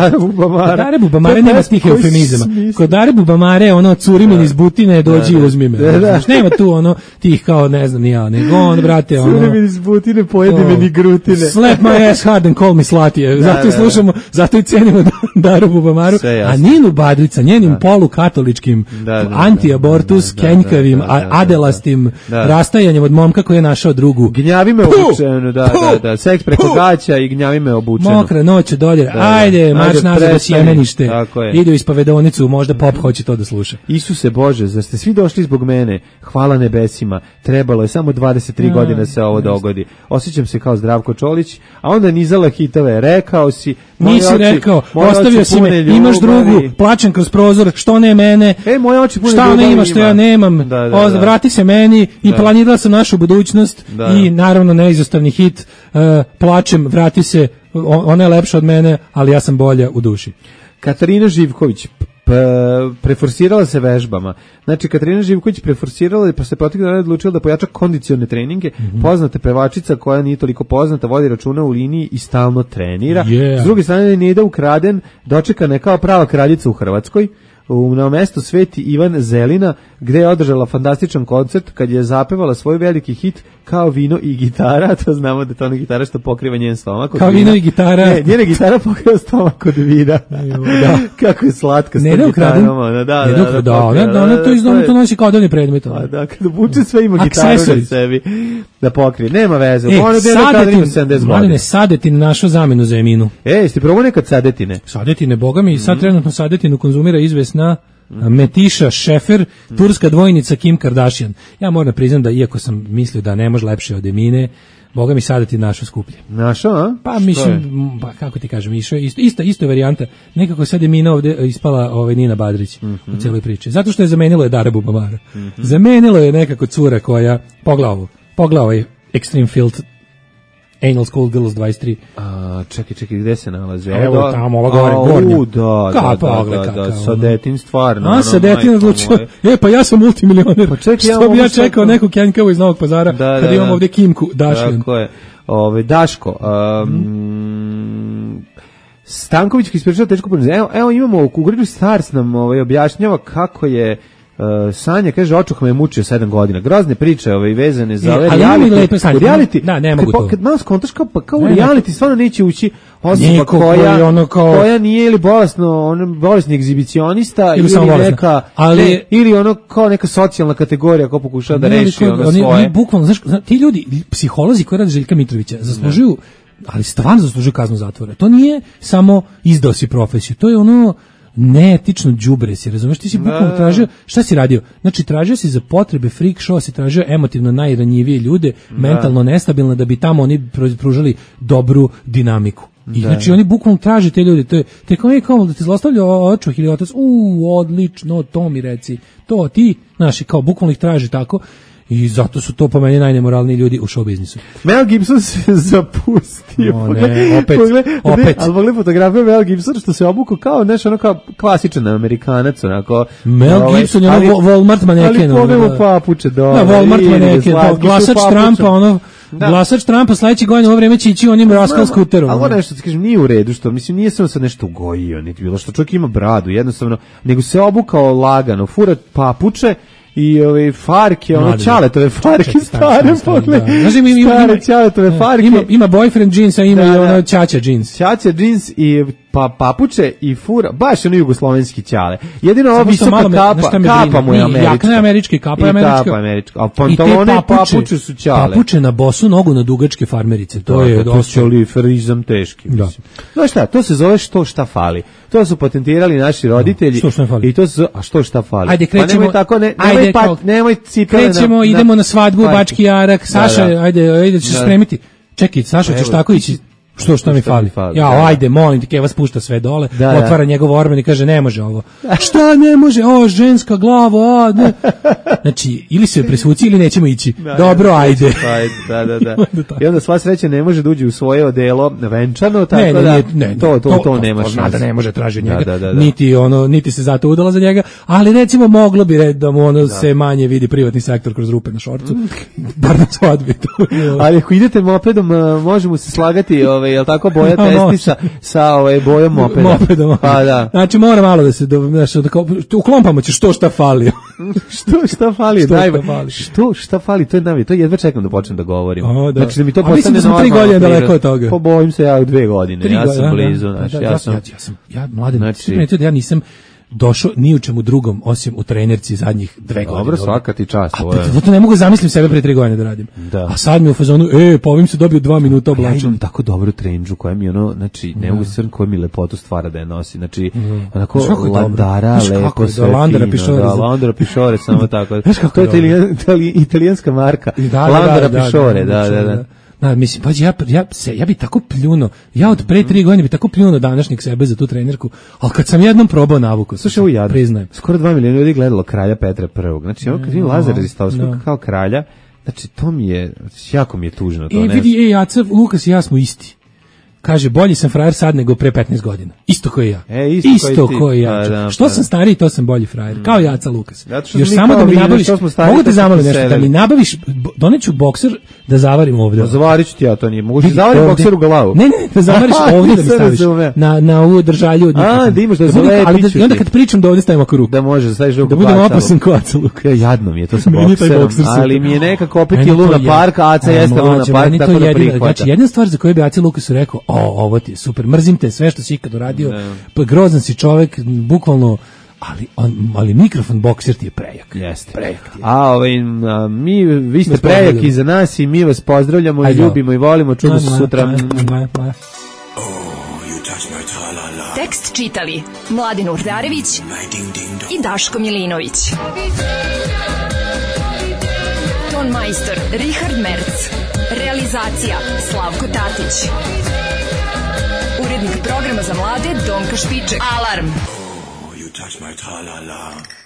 Dara Bubamare nema tih eufemizama. Kod Dare Bubamare ono curi mi iz butine, dođi uzmi me. Nema tu ono tih kao ne znam ni ja, nego on brate ono. Curi mi iz butine, pojedi me ni grutine. Slap my ass hard and call me slatije. Zato i slušamo, zato i cenimo Daru Bubamaru, a Ninu Badrić sa njenim polukatoličkim anti-abortus, kenjkavim, adelastim rastajanjem od momka koji je našao drugu. Gnjavi me obučeno, da, seks preko gaća i gnjavi me obučeno. Mokra noć dodira. Ajde, marš nazad do sjemenište. Ide u ispovedonicu, možda pop hoće to da sluša. Isuse Bože, zar ste svi došli zbog mene? Hvala nebesima. Trebalo je samo 23 godine se ovo dogodi. Osjećam se kao Zdravko Čolić, a onda nizala hitove. Rekao si, nisi rekao, ostavio si me, imaš drugu, plačem kroz prozor, što ne mene, moje oči pune šta ona ima, što ja nemam, vrati se meni i planirala sam našu budućnost i naravno neizostavni hit, plačem, vrati se, ona je lepša od mene, ali ja sam bolja u duši. Katarina Živković preforsirala se vežbama. Znači, Katarina Živković preforsirala pa se protiv dana odlučila da pojača kondicione treninge. Poznata pevačica koja nije toliko poznata, vodi računa u liniji i stalno trenira. S druge strane, Neda Ukraden dočekana je kao prava kraljica u Hrvatskoj. Na mesto Sveti Ivan Zelina, gde je održala fantastičan koncert kad je zapevala svoj veliki hit Kao vino i gitara. To znamo da je to ona gitara što pokriva njen stomak. Kao vino i gitara. Ne, njena gitara pokriva stomak od vina. Kako je slatka s tom gitarom. Ona to nosi kao dani predmet. Da, kada buče sve ima gitaru na sebi da pokrije. Nema veze. Sadetin našo zamenu za Eminu. Jeste probao nekad Sadetine? Sadetine, boga mi, sad trenutno Sadetinu konzumira izvesna Metiša Šefer, turska dvojnica Kim Kardashian. Ja moram priznam da iako sam mislio da ne može lepše od Emine, boga mi sada ti našo skuplje. Našo, a? Pa mislim, kako ti kažem, isto je varijanta. Nekako sad Emina ovdje ispala Nina Badrić u cijeloj priči. Zato što je zamenilo je Dara Bubamara. Zamenilo je nekako cura koja, pogledao je Extreme Field Anal School Girls 23. Čekaj, gde se nalazi? Evo tamo, ova gornja. Da, Sadetin stvarno. Sadetin odlučio, pa ja sam multimilioner. Što bi ja čekao neku kenjkavu iz Novog Pazara, kad imam ovdje Kimku Dašlin. Tako je. Daško, Stanković ispričao teško ponizanje. Evo imamo u Gridu Stars nam objašnjava kako je Sanja, kaže, očuh me mučio 7 godina. Grozne priče vezane za reality. Da, ne mogu to. Kad malo skontaš kao u reality stvarno neće ući osoba koja nije ili bolesni egzibicionista ili ono kao neka socijalna kategorija ko pokušava da reši ono svoje. Bukvalno, znaš, ti ljudi, psiholozi koji rade Željka Mitrovića, zaslužuju, ali stvarno zaslužuju kaznu zatvora. To nije samo izdao si profesiju, to je ono neetično đubre si, razumeš, ti si bukvalno tražio, šta si radio? Znači, tražio si za potrebe freak show, si tražio emotivno najranjivije ljude, mentalno nestabilne, da bi tamo oni pružali dobru dinamiku. I znači, oni bukvalno traže te ljude, to je kao da ti zlostavlja očuh ili otac, odlično, to mi reci, to ti, znaš, kao bukvalno ih traži tako. I zato su to po meni najnemoralniji ljudi u show biznisu. Mel Gibson se zapustio. Opet. Ali pogledaj fotografiju Mel Gibson što se obukao kao nešto ono kao klasičan Amerikanac. Onako, Mel Gibson je ono Walmart maneken. Ali pogledaj papuče dole. Walmart maneken, glasač Trumpa, glasač Trumpa sledeće godine u ovo vreme će ići onim raskal skuterom. Ali nešto ti kažem, nije u redu, što mislim, nije samo sad nešto ugojio, niti bilo što, čovjek ima bradu, jednostavno, nego se obukao lagano, fura papuče, i farke, čaletove farke stare, stare čaletove farke. Ima boyfriend jeans, a ima i ono ćaća jeans. Ćaća jeans i papuče i fura, baš ono jugoslovenski ćale. Jedino ova visoka kapa mu je američka. Jakna je američka i kapa je američka. A pantalone i papuče su ćale. Papuče na bosu nogu na dugačke farmerice. To je dosta liferizam teški. Znaš šta, to se zove što šta fali. To su patentirali naši roditelji. Što šta fali? I to su, a što šta fali? Ajde, krećemo. Pa nemoj tako, nemoj cipele. Krećemo, idemo na svadbu, Bački Jarak. Saša, ajde ćeš spremiti. Čekaj, Saša, ćeš tako ići. Što mi fali? Ajde, molim te, Keva spušta sve dole, otvara njegov orman i kaže, ne može ovo. Šta ne može? Ženska glava, ne. Znači, ili se presvuci ili nećemo ići. Dobro, ajde. Da. I onda sva sreća ne može da uđe u svoje odelo venčano, tako ne, to nema šanse. Ne može traži od njega, niti se zato udala za njega, ali recimo moglo bi da mu se manje vidi privatni sektor kroz rupe na šorcu. Bar na svadbi. Ali ako idete mopedom, možemo se slagati, jel tako, boja testisa sa bojom mopeda. Pa da. Znači mora malo da se uklompamo će šta fali. Šta fali? Šta fali? To je jedva čekam da počnem da govorim. Znači da mi to postane normalno. A mislim da sam 3 godine daleko od toga. Pa bojim se ja u 2 godine. Ja sam blizu. Ja mladen, ja nisam došao ni u čemu drugom osim u trenerci zadnjih 2 godine. Dobro, svaka ti čast. Zato ne mogu zamislim sebe pre 3 godine da radim. A sad mi u fazonu, pa ovim se dobio 2 minuta oblačen. Ja imam tako dobru trenđu koja mi znači ne mogu se koja mi lepotu stvara da je nosi. Znači onako landara, lepo sve. Landara Pišore, samo tako. To je italijanska marka. Landara Pišore, da. Mislim, pađi, ja bi tako pljuno, ja od pre 3 godine bi tako pljuno današnjeg sebe za tu trenerku, ali kad sam jednom probao navuku, slušaj, priznajem. Skoro 2 miliona ljudi gledalo Kralja Petra I. Znači, kad vidim Lazara Ristovskog kao kralja, znači, to mi je, jako mi je tužno. Vidi, Lukas i ja smo isti. Kaže, bolji sam frajer sad nego pre 15 godina. Isto koji ja. Isto koji ja. Što sam stariji, to sam bolji frajer. Kao Jaca Lukas. Još samo da mi nabaviš, mogu te zamolim nešto, da mi nabaviš, doneću bokser da zavarim ovdje. Zavarit ću ti ja to nije. Mogu ti zavarim bokser u glavu. Ne, da zavariš ovdje da mi staviš. Na ovu držalju. Da imaš da zalepiću. I onda kad pričam da ovdje stavim oko ruku. Da može, da staviš ruku. Da budem opasan ko Aca Lukas. Jadno mi je to sa bokserom. Ali mi je nekako opet je Luna Park, Aca jeste Luna Park, tako da prihvaća. Znači, jedna stvar za koju bi Aca Lukas rekao, ovo ti je super, mrzim te, sve što si ikad uradio, grozan si čovjek, bukvalno, ali mikrofon bokser ti je prejak. Jeste. Prejak ti je. Vi ste prejak i za nas i mi vas pozdravljamo i ljubimo i volimo, čujemo se sutra. Tekst čitali Mladin Urdarević i Daško Milinović. Ton majstor Richard Merc. Realizacija Slavko Tatić. Urednik programa za mlade Donka Špiček. Alarm! You touch my tra-la-la.